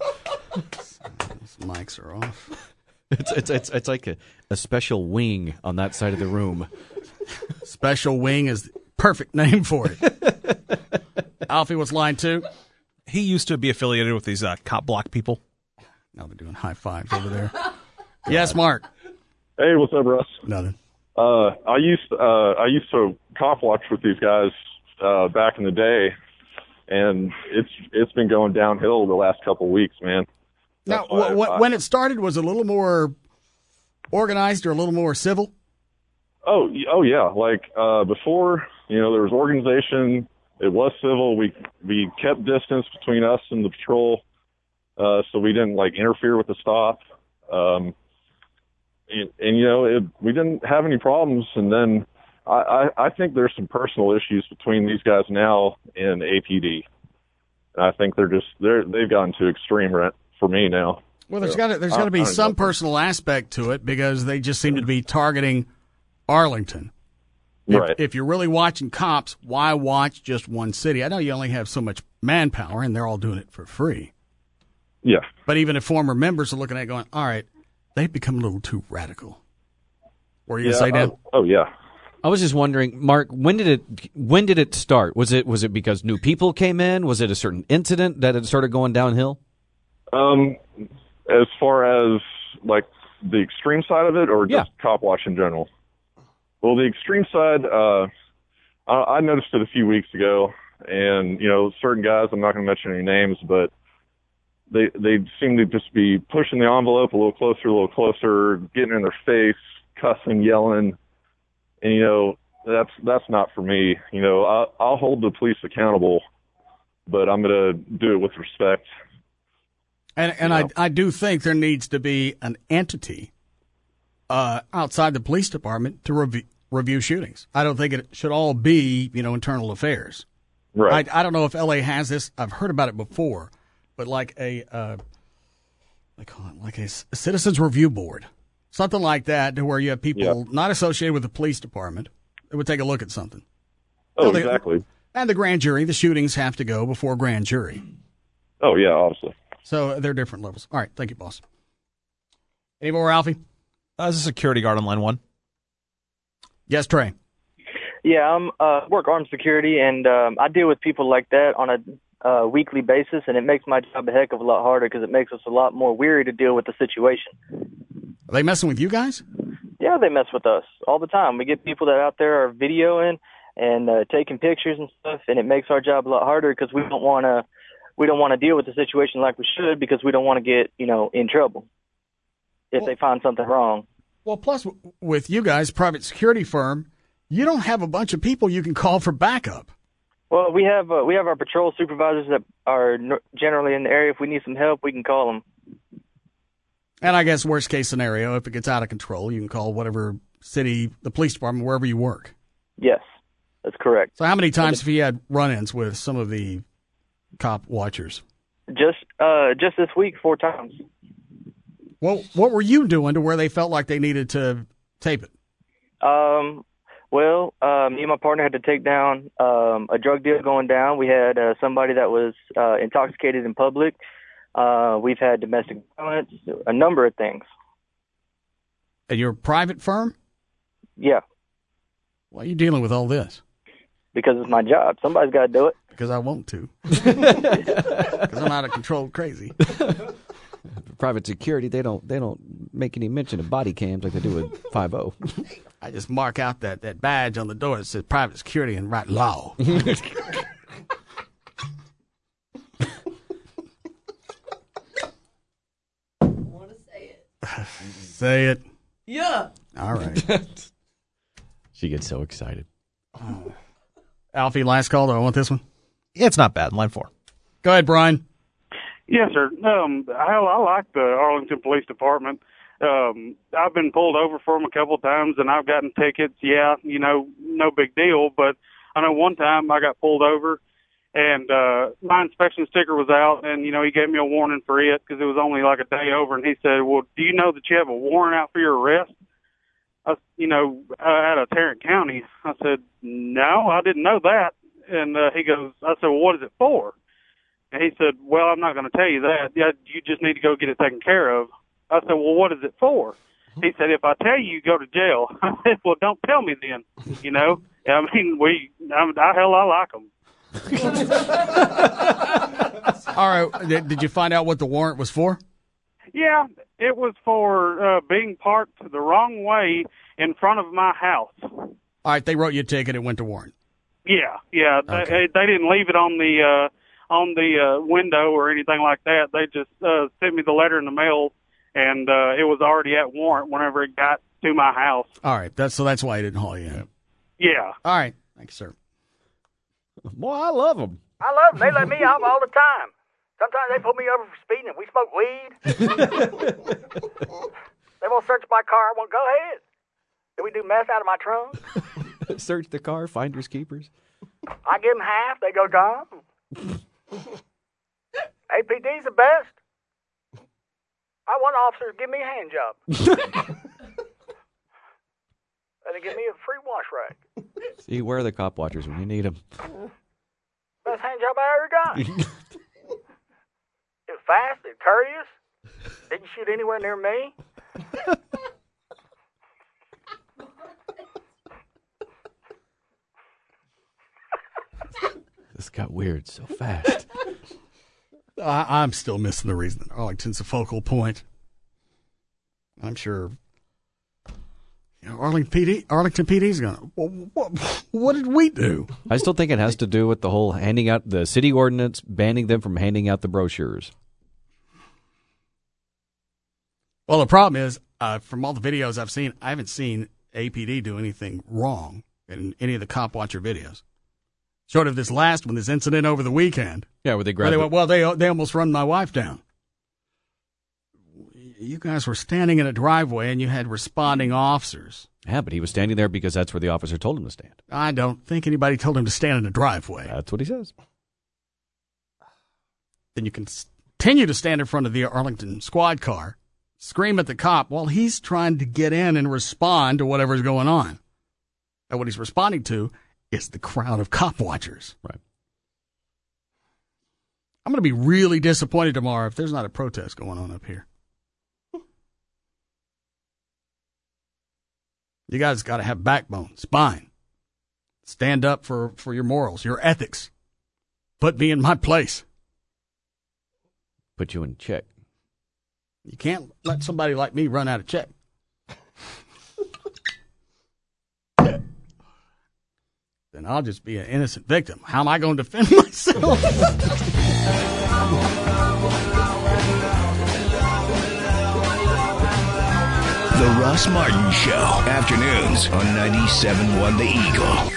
These mics are off. It's it's it's, it's like a, a special wing on that side of the room. Special wing is the perfect name for it. Alfie, what's line two? He used to be affiliated with these uh, cop block people. Now they're doing high fives over there. Yes, Mark. Hey, what's up, Russ? Nothing. Uh, I used uh, I used to cop watch with these guys uh, back in the day, and it's it's been going downhill the last couple of weeks, man. Now, w- w- when it started, was it a little more organized or a little more civil? Oh, y- oh yeah. Like uh, before, you know, there was organization. It was civil. We we kept distance between us and the patrol, uh, so we didn't like interfere with the stop. Um, and, and you know, it, we didn't have any problems. And then I, I, I think there's some personal issues between these guys now and A P D. And I think they're just they're they've gotten too extreme right, for me now. Well, there's So, got to there's I- got to be I don't some know. personal aspect to it because they just seem to be targeting Arlington. If, Right. if you're really watching cops, why watch just one city? I know you only have so much manpower, and they're all doing it for free. Yeah. But even if former members are looking at it going, all right, they've become a little too radical. Were you Yeah, going to say that? oh, oh yeah. I was just wondering, Mark, when did it when did it start? Was it was it because new people came in? Was it a certain incident that it started going downhill? Um, as far as like the extreme side of it, or just Yeah. cop watch in general? Well, the extreme side, uh, I, I noticed it a few weeks ago, and you know, certain guys, I'm not going to mention any names, but they they seem to just be pushing the envelope a little closer, a little closer, getting in their face, cussing, yelling, and you know, that's that's not for me. You know, I, I'll hold the police accountable, but I'm going to do it with respect. And and I I do think there needs to be an entity uh, outside the police department to review review shootings. I don't think it should all be, you know, internal affairs. Right. I, I don't know if L A has this. I've heard about it before, but like a uh, they call it like a, c- a citizens review board, something like that, to where you have people Yeah. not associated with the police department that would take a look at something. Oh, Well, they- exactly. And the grand jury, the shootings have to go before grand jury. Oh, yeah, obviously. So they're different levels. All right, thank you, boss. Any more, Alfie? Uh, as a security guard on line one. Yes, Trey. Yeah, I'm uh, work armed security, and um, I deal with people like that on a uh, weekly basis, and it makes my job a heck of a lot harder because it makes us a lot more weary to deal with the situation. Are they messing with you guys? Yeah, Yeah, they mess with us all the time. We get people that out there are videoing and uh, taking pictures and stuff, and it makes our job a lot harder because we don't want to we don't want to deal with the situation like we should because we don't want to get, you know, in trouble if well, they find something wrong. Well, plus with you guys, private security firm, you don't have a bunch of people you can call for backup. Well, we have uh, we have our patrol supervisors that are n- generally in the area. If we need some help, we can call them. And I guess worst case scenario, if it gets out of control, you can call whatever city, the police department, wherever you work. Yes, that's correct. So how many times have you had run-ins with some of the cop watchers? Just uh, just this week, four times. Well, what were you doing to where they felt like they needed to tape it? Um, well, uh, me and my partner had to take down um, a drug deal going down. We had uh, somebody that was uh, intoxicated in public. Uh, we've had domestic violence, a number of things. At your private firm? Yeah. Why are you dealing with all this? Because it's my job. Somebody's got to do it. Because I want to. Because I'm out of control crazy. Private security, they don't they don't make any mention of body cams like they do with five oh. I just mark out that, that badge on the door that says private security and write law. Say it. Yeah. All right. She gets so excited. Oh. Alfie, last call. Do I want this one? Yeah, it's not bad. Line four. Go ahead, Brian. Yes, sir. Um, hell, I like the Arlington Police Department. Um, I've been pulled over for them a couple of times, and I've gotten tickets. Yeah, you know, no big deal. But I know one time I got pulled over, and uh, my inspection sticker was out, and, you know, he gave me a warning for it because it was only like a day over. And he said, well, do you know that you have a warrant out for your arrest? I, you know, uh, out of Tarrant County. I said, no, I didn't know that. And uh, he goes, I said, well, what is it for? And he said, well, I'm not going to tell you that. Yeah, you just need to go get it taken care of. I said, well, what is it for? He said, if I tell you, you go to jail. I said, well, don't tell me then, you know. I mean, we, I, I hell, I like them. All right. Did, did you find out what the warrant was for? Yeah, it was for uh, being parked the wrong way in front of my house. All right. They wrote you a ticket. It went to warrant. Yeah, yeah. Okay. They, they didn't leave it on the uh, on the uh, window or anything like that. They just uh, sent me the letter in the mail, and uh, it was already at warrant whenever it got to my house. All right. That's so that's why he didn't haul you in. Yeah. All right. Thanks, sir. Boy, I love them. I love them. They let me off all the time. Sometimes they pull me over for speeding and we smoke weed. They won't search my car. I won't go ahead. Then we do meth out of my trunk. Search the car, finders keepers. I give them half. They go down. A P D's the best. I want officers to give me a hand job. And they give me a free wash rag. See, where are the cop watchers when you need them? Best hand job I ever got. It was fast, it courteous. Didn't shoot anywhere near me. This got weird so fast. I, I'm still missing the reason that Arlington's a focal point. I'm sure you know, Arlington P D, Arlington P D's going, what, what, what did we do? I still think it has to do with the whole handing out the city ordinance, banning them from handing out the brochures. Well, the problem is, uh, from all the videos I've seen, I haven't seen A P D do anything wrong in any of the cop watcher videos. Short of this last one, this incident over the weekend. Yeah, where they where grabbed they the- went, well, they they almost run my wife down. You guys were standing in a driveway and you had responding officers. Yeah, but he was standing there because that's where the officer told him to stand. I don't think anybody told him to stand in a driveway. That's what he says. Then you can continue to stand in front of the Arlington squad car, scream at the cop while he's trying to get in and respond to whatever's going on. And what he's responding to is the crowd of cop watchers. Right. I'm going to be really disappointed tomorrow if there's not a protest going on up here. You guys got to have backbone, spine. Stand up for, for your morals, your ethics. Put me in my place. Put you in check. You can't let somebody like me run out of check. and I'll just be an innocent victim. How am I going to defend myself? The Russ Martin Show. Afternoons on ninety-seven point one The Eagle.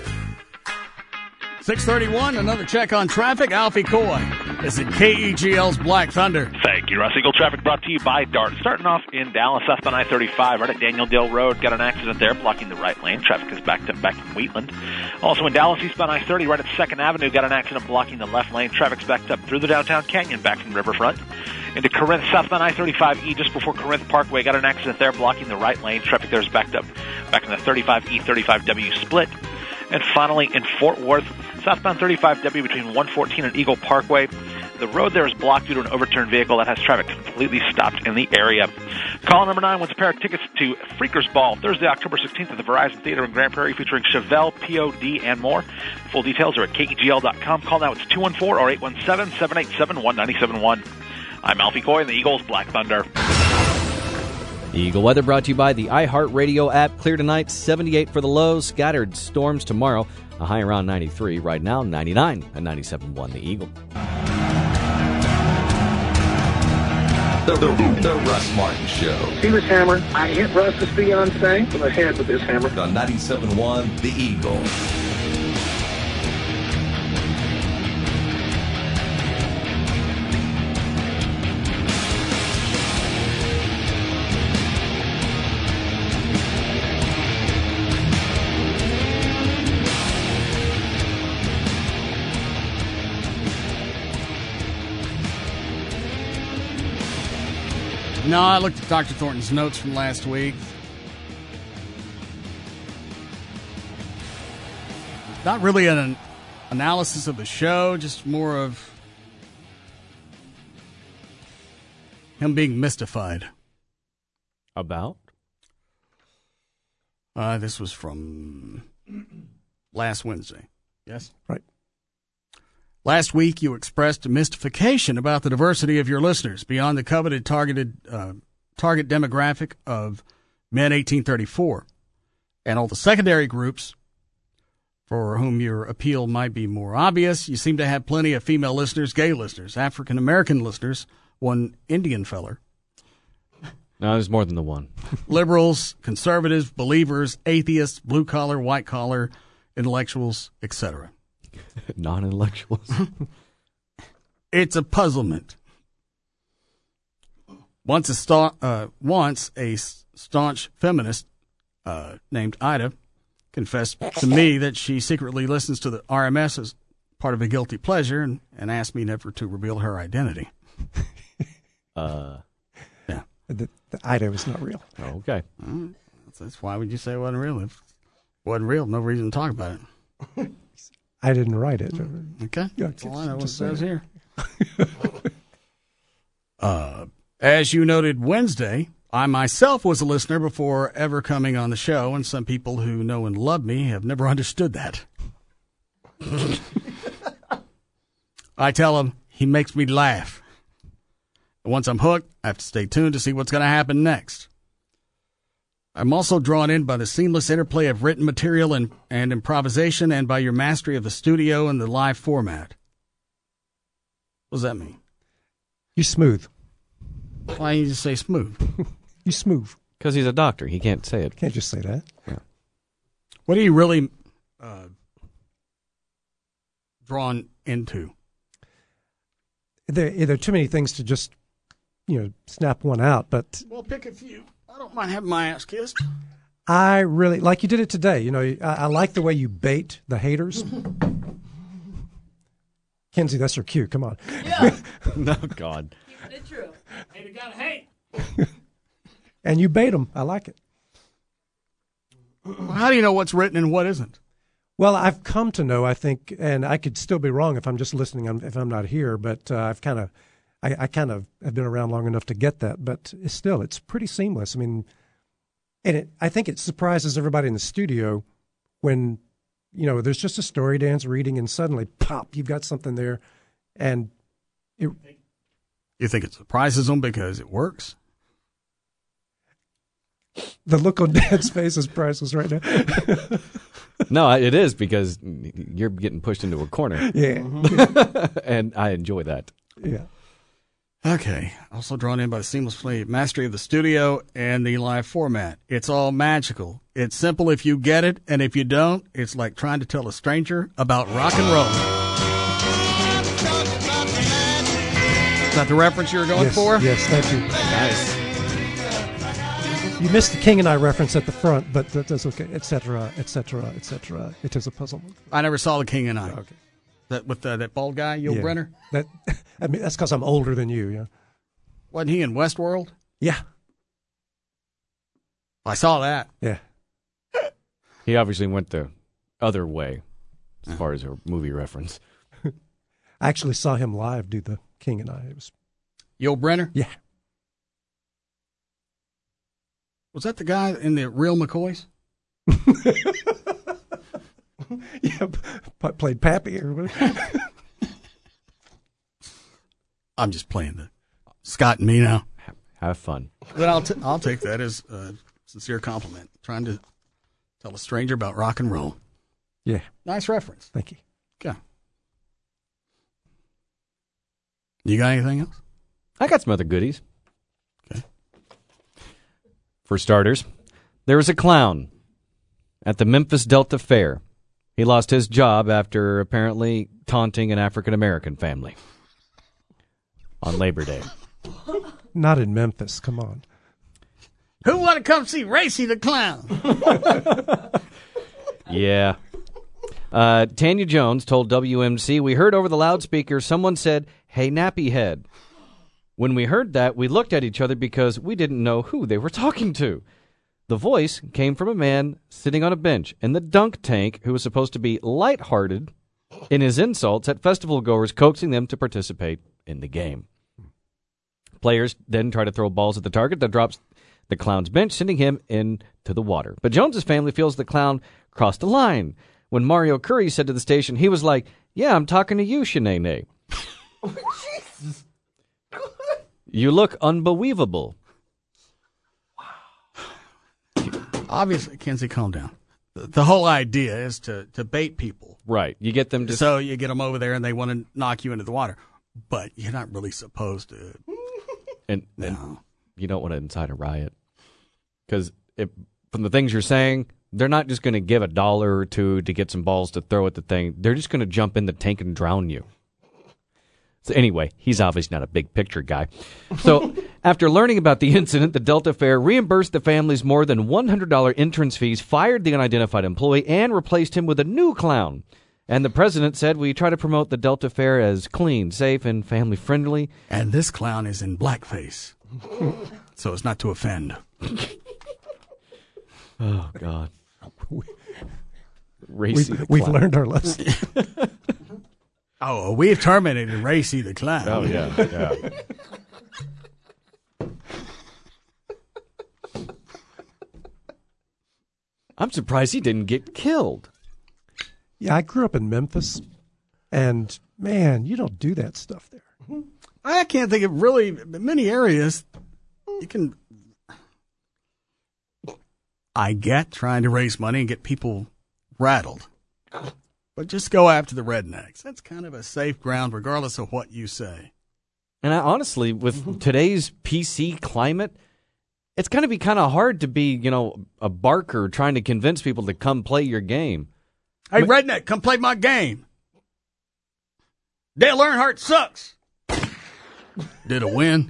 six thirty-one, another check on traffic. Alfie Coy is at K E G L's Black Thunder. Thank you, Russ. Eagle traffic brought to you by DART. Starting off in Dallas, southbound I thirty-five, right at Daniel Dale Road. Got an accident there, blocking the right lane. Traffic is backed up back from Wheatland. Also in Dallas, eastbound I thirty, right at second Avenue. Got an accident blocking the left lane. Traffic's backed up through the downtown canyon, back from Riverfront. Into Corinth, southbound I thirty-five E, just before Corinth Parkway. Got an accident there, blocking the right lane. Traffic there is backed up back in the thirty-five E, thirty-five W split. And finally, in Fort Worth, southbound thirty-five W between one fourteen and Eagle Parkway. The road there is blocked due to an overturned vehicle that has traffic completely stopped in the area. Call number nine wins a pair of tickets to Freakers Ball Thursday, October sixteenth at the Verizon Theater in Grand Prairie, featuring Chevelle, P O D, and more. Full details are at K E G L dot com. Call now. It's two one four or eight one seven, seven eight seven, one nine seven one. I'm Alfie Coy in the Eagles Black Thunder. Eagle weather brought to you by the iHeartRadio app. Clear tonight, seventy-eight for the lows. Scattered storms tomorrow. A high around ninety-three. Right now, ninety-nine at ninety-seven point one The Eagle. The, the, the Russ Martin Show. He was hammered. I hit Russ's fiance in the head with this hammer. On ninety-seven point one The Eagle. No, I looked at Doctor Thornton's notes from last week. Not really an analysis of the show, just more of him being mystified. About? Uh, this was from last Wednesday. Yes? Right. Last week, you expressed mystification about the diversity of your listeners beyond the coveted targeted uh, target demographic of men eighteen thirty-four and all the secondary groups for whom your appeal might be more obvious. You seem to have plenty of female listeners, gay listeners, African-American listeners, one Indian feller. No, there's more than the one. Liberals, conservatives, believers, atheists, blue-collar, white-collar, intellectuals, et cetera. Non-intellectuals. It's a puzzlement. Once a sta- uh, once a staunch feminist uh, named Ida confessed to me that she secretly listens to the R M S as part of a guilty pleasure, and, and asked me never to reveal her identity. uh, yeah, the, the Ida was not real. Oh, okay, mm, that's, that's why would you say it wasn't real? If it wasn't real, no reason to talk about it. I didn't write it. Okay. Yeah, That's all I know what it says saying. here. uh, as you noted Wednesday, I myself was a listener before ever coming on the show, and some people who know and love me have never understood that. I tell them he makes me laugh. And once I'm hooked, I have to stay tuned to see what's going to happen next. I'm also drawn in by the seamless interplay of written material and, and improvisation, and by your mastery of the studio and the live format. What does that mean? You're smooth. Why don't you just say smooth? You smooth. Because he's a doctor. He can't say it. Can't just say that. Yeah. What are you really uh, drawn into? There, there are too many things to just, you know, snap one out, but... Well, pick a few. I don't mind having my ass kissed. I really, like you did it today. You know, I, I like the way you bait the haters. Kenzie, that's your cue. Come on. Yeah. No, God. Keeping it true. Hey, you gotta hate. And you bait them. I like it. Well, how do you know what's written and what isn't? Well, I've come to know, I think, and I could still be wrong if I'm just listening, if I'm not here, but uh, I've kind of, I, I kind of have been around long enough to get that, but it's still, it's pretty seamless. I mean, and it, I think it surprises everybody in the studio when, you know, there's just a story Dan's reading and suddenly, pop, you've got something there. And it, you think it surprises them because it works? The look on Dan's face is priceless right now. No, it is because you're getting pushed into a corner. Yeah. And I enjoy that. Yeah. Okay. Also drawn in by the seamless mastery of the studio and the live format. It's all magical. It's simple if you get it, and if you don't, it's like trying to tell a stranger about rock and roll. Is that the reference you were going yes, for? Yes, thank you. Nice. You missed the King and I reference at the front, but that- that's okay. Et cetera, et cetera, et cetera. It is a puzzle. I never saw The King and I. Okay. That with uh, that bald guy, Yul Yeah. Brenner? That, I mean, that's because I'm older than you. Yeah. Wasn't he in Westworld? Yeah. I saw that. Yeah. He obviously went the other way as far as a movie reference. I actually saw him live do the King and I. It was Yul Brenner? Yeah. Was that the guy in the Real McCoys? Yeah, p- played Pappy or whatever. I'm just playing the Scott and me now. Have fun. But I'll, t- I'll take that as a sincere compliment. Trying to tell a stranger about rock and roll. Yeah. Nice reference. Thank you. Okay. You got anything else? I got some other goodies. Okay. For starters, there was a clown at the Memphis Delta Fair. He lost his job after apparently taunting an African-American family on Labor Day. Not in Memphis. Come on. Who want to come see Racy the Clown? Yeah. Uh, Tanya Jones told W M C, "We heard over the loudspeaker someone said, 'Hey, nappy head.' When we heard that, we looked at each other because we didn't know who they were talking to. The voice came from a man sitting on a bench in the dunk tank who was supposed to be lighthearted in his insults at festival goers, coaxing them to participate in the game. Players then try to throw balls at the target that drops the clown's bench, sending him into the water. But Jones's family feels the clown crossed a line. When Mario Curry said to the station, he was like, 'Yeah, I'm talking to you, Shanae. You look unbelievable.' Obviously, Kenzie, calm down. The, the whole idea is to, to bait people. Right. You get them to... So you get them over there and they want to knock you into the water. But you're not really supposed to. And, and you don't want to incite a riot. Because from the things you're saying, they're not just going to give a dollar or two to get some balls to throw at the thing. They're just going to jump in the tank and drown you. So anyway, he's obviously not a big picture guy. So after learning about the incident, the Delta Fair reimbursed the families more than one hundred dollars entrance fees, fired the unidentified employee, and replaced him with a new clown. And the president said, "We try to promote the Delta Fair as clean, safe, and family-friendly." And this clown is in blackface. So it's not to offend. Oh, God. We've, we've learned our lesson. Oh, we've terminated Racy the Clown. Oh, yeah, yeah. I'm surprised he didn't get killed. Yeah, I grew up in Memphis, and, man, you don't do that stuff there. I can't think of really many areas you can... I get trying to raise money and get people rattled. But just go after the rednecks. That's kind of a safe ground regardless of what you say. And I, honestly, with today's P C climate, it's going to be kind of hard to be, you know, a barker trying to convince people to come play your game. Hey, redneck, come play my game. Dale Earnhardt sucks. Did I win?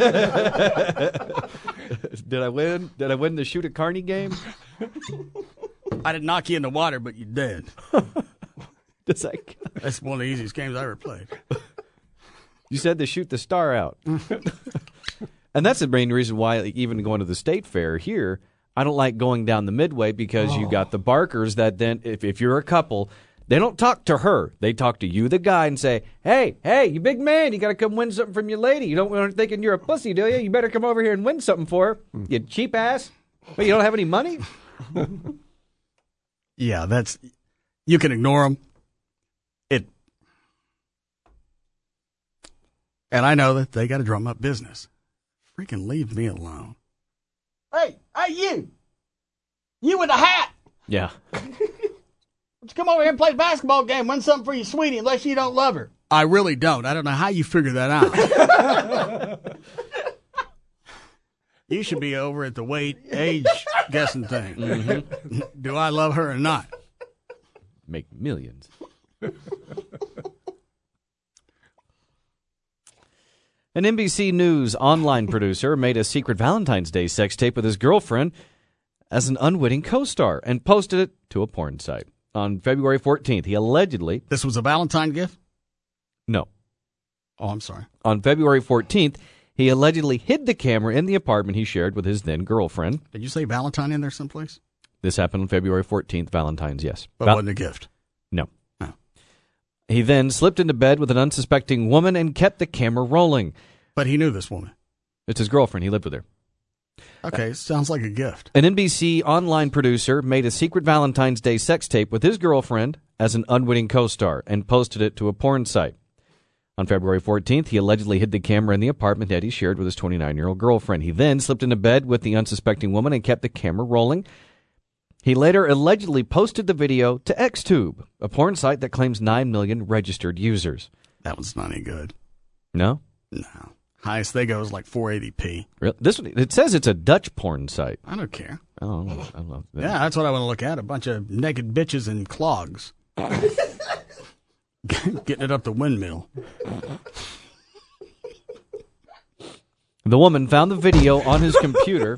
Did I win? Did I win the Shoot at Carney game? I didn't knock you in the water, but you did. Does that count? That's one of the easiest games I ever played. You said to shoot the star out. And that's the main reason why, like, even going to the state fair here, I don't like going down the midway because oh. you got the barkers that then, if, if you're a couple, they don't talk to her. They talk to you, the guy, and say, hey, hey, you big man, you got to come win something from your lady. You don't want her thinking you're a pussy, do you? You better come over here and win something for her, mm. you cheap ass. But you don't have any money? Yeah, that's, you can ignore them. It, and I know that they got to drum up business. Freaking leave me alone. Hey, hey, you. You with a hat. Yeah. Why don't you come over here and play a basketball game, win something for your sweetie, unless you don't love her. I really don't. I don't know how you figure that out. You should be over at the weight, age guessing thing. Mm-hmm. Do I love her or not? Make millions. An N B C News online producer made a secret Valentine's Day sex tape with his girlfriend as an unwitting co-star and posted it to a porn site. On February fourteenth, he allegedly... This was a Valentine gift? No. Oh, I'm sorry. On February fourteenth, he allegedly hid the camera in the apartment he shared with his then-girlfriend. Did you say Valentine in there someplace? This happened on February fourteenth, Valentine's, yes. But Val- wasn't a gift? No. no. He then slipped into bed with an unsuspecting woman and kept the camera rolling. But he knew this woman. It's his girlfriend. He lived with her. Okay, sounds like a gift. An N B C online producer made a secret Valentine's Day sex tape with his girlfriend as an unwitting co-star and posted it to a porn site. On February fourteenth, he allegedly hid the camera in the apartment that he shared with his twenty-nine-year-old girlfriend. He then slipped into bed with the unsuspecting woman and kept the camera rolling. He later allegedly posted the video to XTube, a porn site that claims nine million registered users. That one's not any good. No? No. Highest they go is like four eighty p. Really? This one, it says it's a Dutch porn site. I don't care. Oh, I don't know. Yeah, that's what I want to look at. A bunch of naked bitches in clogs. Getting it up the windmill. The woman found the video on his computer.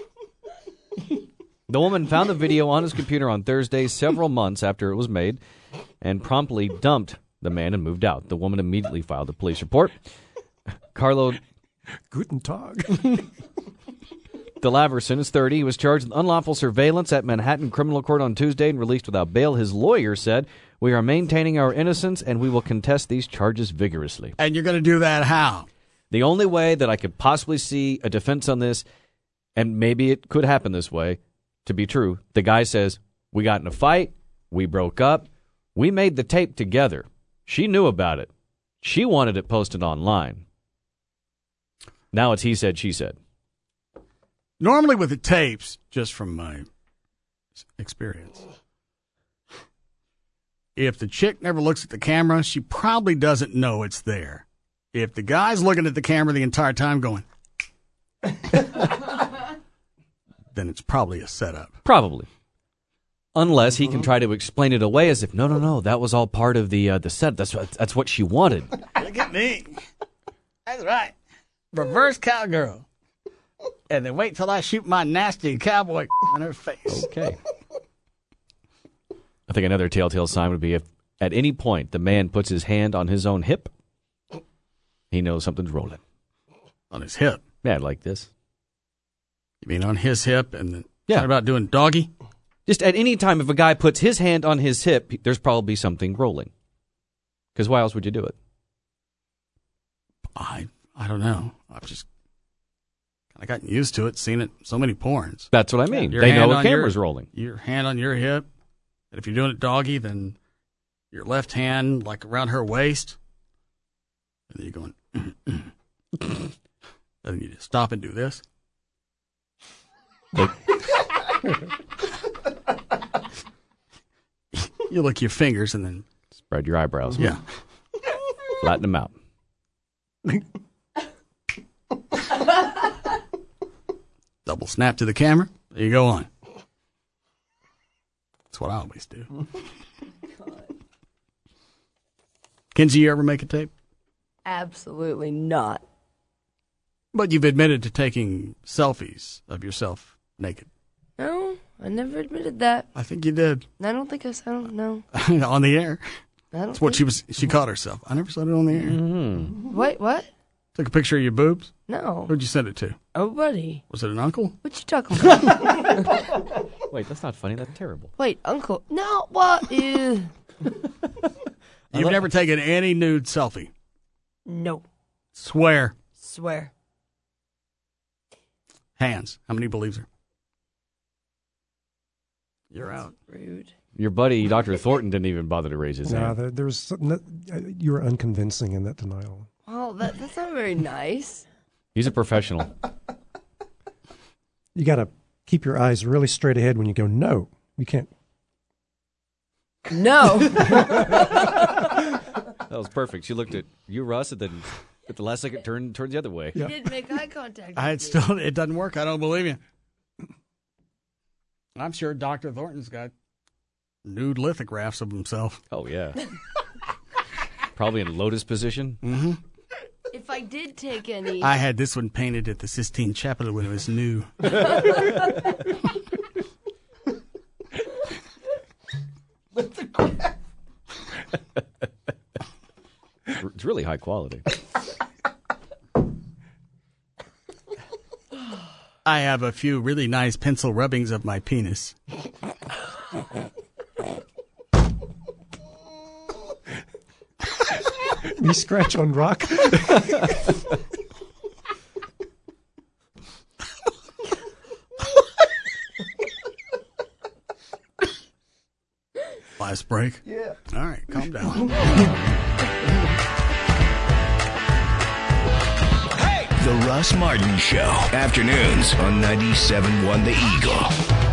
The woman found the video on his computer on Thursday, several months after it was made, and promptly dumped the man and moved out. The woman immediately filed a police report. Carlo Guten Tag. DeLaverson is thirty. He was charged with unlawful surveillance at Manhattan Criminal Court on Tuesday and released without bail. His lawyer said, "We are maintaining our innocence and we will contest these charges vigorously." And you're going to do that how? The only way that I could possibly see a defense on this, and maybe it could happen this way, to be true, the guy says, we got in a fight, we broke up, we made the tape together. She knew about it. She wanted it posted online. Now it's he said, she said. Normally with the tapes, just from my experience, if the chick never looks at the camera, she probably doesn't know it's there. If the guy's looking at the camera the entire time going, then it's probably a setup. Probably. Unless he can try to explain it away as if, no, no, no, that was all part of the uh, the set. That's what, that's what she wanted. Look at me. That's right. Reverse cowgirl. And then wait till I shoot my nasty cowboy on her face. Okay. I think another telltale sign would be if at any point the man puts his hand on his own hip, he knows something's rolling. On his hip? Yeah, like this. You mean on his hip and then yeah. talking about doing doggy? Just at any time if a guy puts his hand on his hip, there's probably something rolling. Because why else would you do it? I I don't know. I've just kind of gotten used to it, seen it so many porns. That's what I mean. Your They know hand a on camera's your, rolling. Your hand on your hip. And if you're doing it doggy, then your left hand like around her waist. And then you're going, and then you just stop and do this. You lick your fingers and then spread your eyebrows. Yeah. Flatten them out. Double snap to the camera. There you go on. That's what I always do. Kenzie, you ever make a tape? Absolutely not. But you've admitted to taking selfies of yourself naked. No, I never admitted that. I think you did. I don't think I, I don't know. On the air. I don't That's what think- she was. She caught herself. I never said it on the air. Mm-hmm. Wait, what? Took a picture of your boobs? No. Who'd you send it to? Oh, buddy. Was it an uncle? What you talking about? Wait, that's not funny. That's terrible. Wait, uncle. No, what? Ew. You've never taken any nude selfie? No. Swear. Swear. Hands. How many believes her? You're out. Rude. Your buddy, Doctor Thornton, didn't even bother to raise his No, hand. there, there's no, you were unconvincing in that denial. Well, that, that's not very nice. He's a professional. You got to keep your eyes really straight ahead when you go, no, you can't. No. That was perfect. She looked at you, Russ, and then at the last second turned turned the other way. He didn't make eye contact. I had still, it doesn't work. I don't believe you. I'm sure Doctor Thornton's got nude lithographs of himself. Oh, yeah. Probably in lotus position. Mm-hmm. If I did take any... I had this one painted at the Sistine Chapel when it was new. It's really high quality. I have a few really nice pencil rubbings of my penis. You scratch on rock? Last break? Yeah. All right, calm down. The Russ Martin Show. Afternoons on ninety-seven point one The Eagle.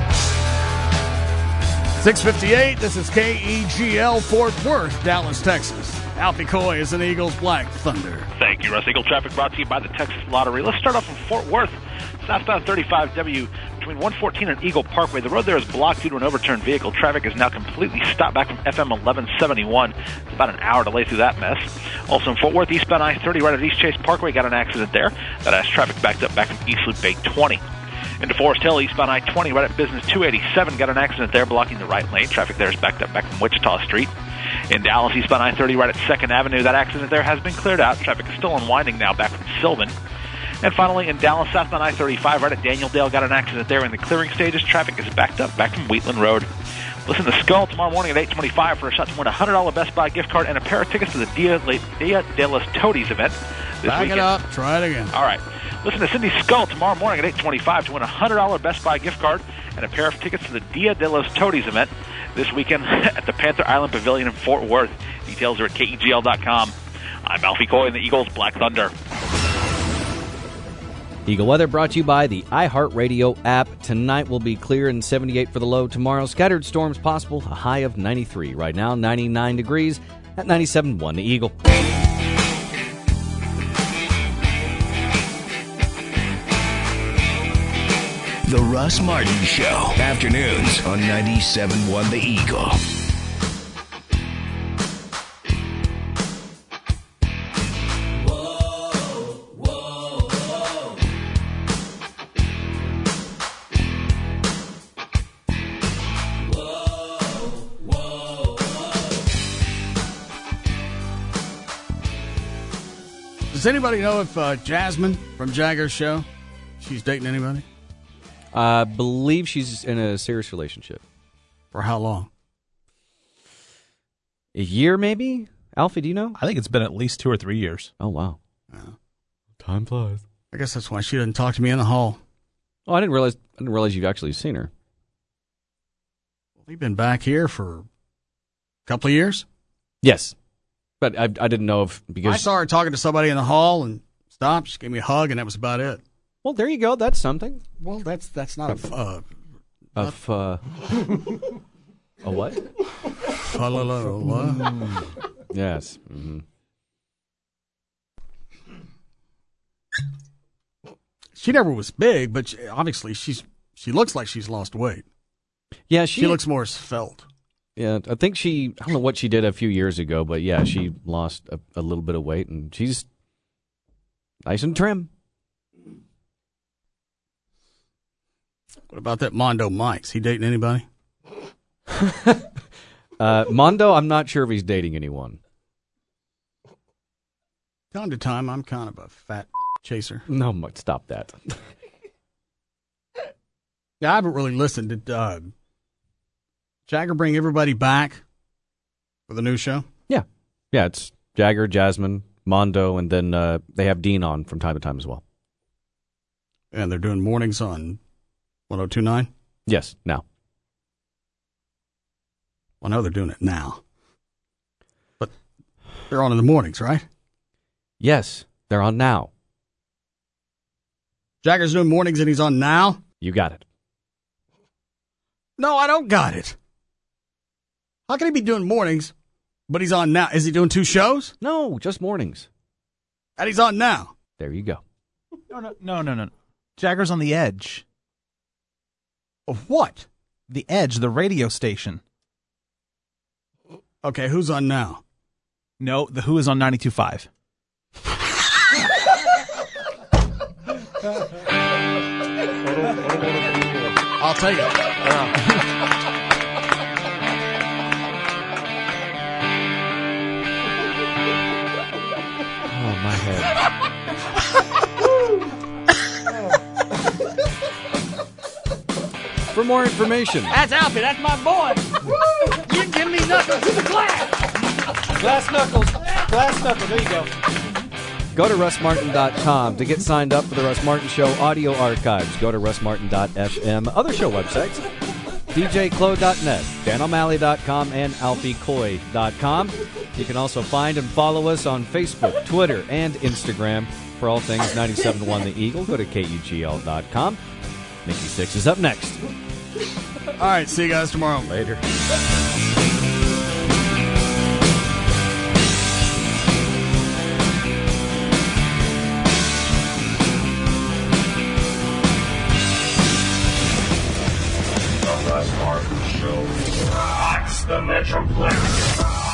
six fifty-eight, this is K E G L Fort Worth, Dallas, Texas. Alfie Coy is an Eagles Black Thunder. Thank you, Russ. Eagle traffic brought to you by the Texas Lottery. Let's start off in Fort Worth. Southbound thirty-five W between one fourteen and Eagle Parkway. The road there is blocked due to an overturned vehicle. Traffic is now completely stopped back from F M eleven seventy-one. It's about an hour delay through that mess. Also in Fort Worth, eastbound I thirty right at East Chase Parkway. Got an accident there. That has traffic backed up back from East Loop Bay twenty. Into Forest Hill, eastbound I twenty right at Business two eighty-seven. Got an accident there blocking the right lane. Traffic there is backed up back from Wichita Street. In Dallas, eastbound I thirty right at second Avenue. That accident there has been cleared out. Traffic is still unwinding now back from Sylvan. And finally, in Dallas, southbound I thirty-five right at Daniel Dale. Got an accident there in the clearing stages. Traffic is backed up back from Wheatland Road. Listen to Skull tomorrow morning at eight twenty-five for a shot to win a one hundred dollars Best Buy gift card and a pair of tickets to the Dia, Dia de los Toadies event this Back weekend. it up. Try it again. All right. Listen to Cindy Skull tomorrow morning at eight twenty-five to win a one hundred dollars Best Buy gift card and a pair of tickets to the Dia de los Toadies event this weekend at the Panther Island Pavilion in Fort Worth. Details are at K E G L dot com. I'm Alfie Coy in the Eagles Black Thunder. Eagle Weather brought to you by the iHeartRadio app. Tonight will be clear and seventy-eight for the low. Tomorrow, scattered storms possible, a high of ninety-three. Right now, ninety-nine degrees at ninety-seven point one The Eagle. The Russ Martin Show. Afternoons on ninety-seven point one The Eagle. Does anybody know if uh, Jasmine from Jagger's show, she's dating anybody? I believe she's in a serious relationship. For how long? A year, maybe? Alfie, do you know? I think it's been at least two or three years. Oh, wow. Yeah. Time flies. I guess that's why she doesn't talk to me in the hall. Oh, I didn't realize I didn't realize you've actually seen her. We've been back here for a couple of years. Yes. But I, I didn't know if... because I saw her talking to somebody in the hall and stopped. She gave me a hug, and that was about it. Well, there you go. That's something. Well, that's that's not a... Uh, Of, uh... a what? Yes. Mm-hmm. She never was big, but she, obviously she's she looks like she's lost weight. Yeah, she, She looks more svelte. Yeah, I think she... I don't know what she did a few years ago, but yeah, she lost a, a little bit of weight, and she's nice and trim. What about that Mondo Mike's? He dating anybody? uh, Mondo, I'm not sure if he's dating anyone. Time to time, I'm kind of a fat chaser. No, stop that. Yeah, I haven't really listened to Doug. Jagger bring everybody back for the new show? Yeah. Yeah, it's Jagger, Jasmine, Mondo, and then uh, they have Dean on from time to time as well. And they're doing mornings on one oh two point nine? Yes, now. Well, no, they're doing it now. But they're on in the mornings, right? Yes, they're on now. Jagger's doing mornings and he's on now? You got it. No, I don't got it. How can he be doing mornings, but he's on now? Is he doing two shows? No, just mornings. And he's on now. There you go. No, no, no, no, no. Jagger's on the Edge. Of what? The Edge, the radio station. Okay, who's on now? No, the Who is on ninety-two point five. I'll take it. Oh, my head. For more information, That's Alfie. That's my boy. You can give me knuckles to the glass. Glass knuckles. Glass knuckles. There you go. go to russ martin dot com to get signed up for the Russ Martin Show audio archives. Go to russ martin dot f m. Other show websites, d j clo dot net, dan o'malley dot com, and alfie coy dot com. You can also find and follow us on Facebook, Twitter, and Instagram for all things ninety-seven point one The Eagle. Go to k u g l dot com. Nikki Sixx is up next. All right, see you guys tomorrow. Later. The Russ Martin Show rocks the Metroplex.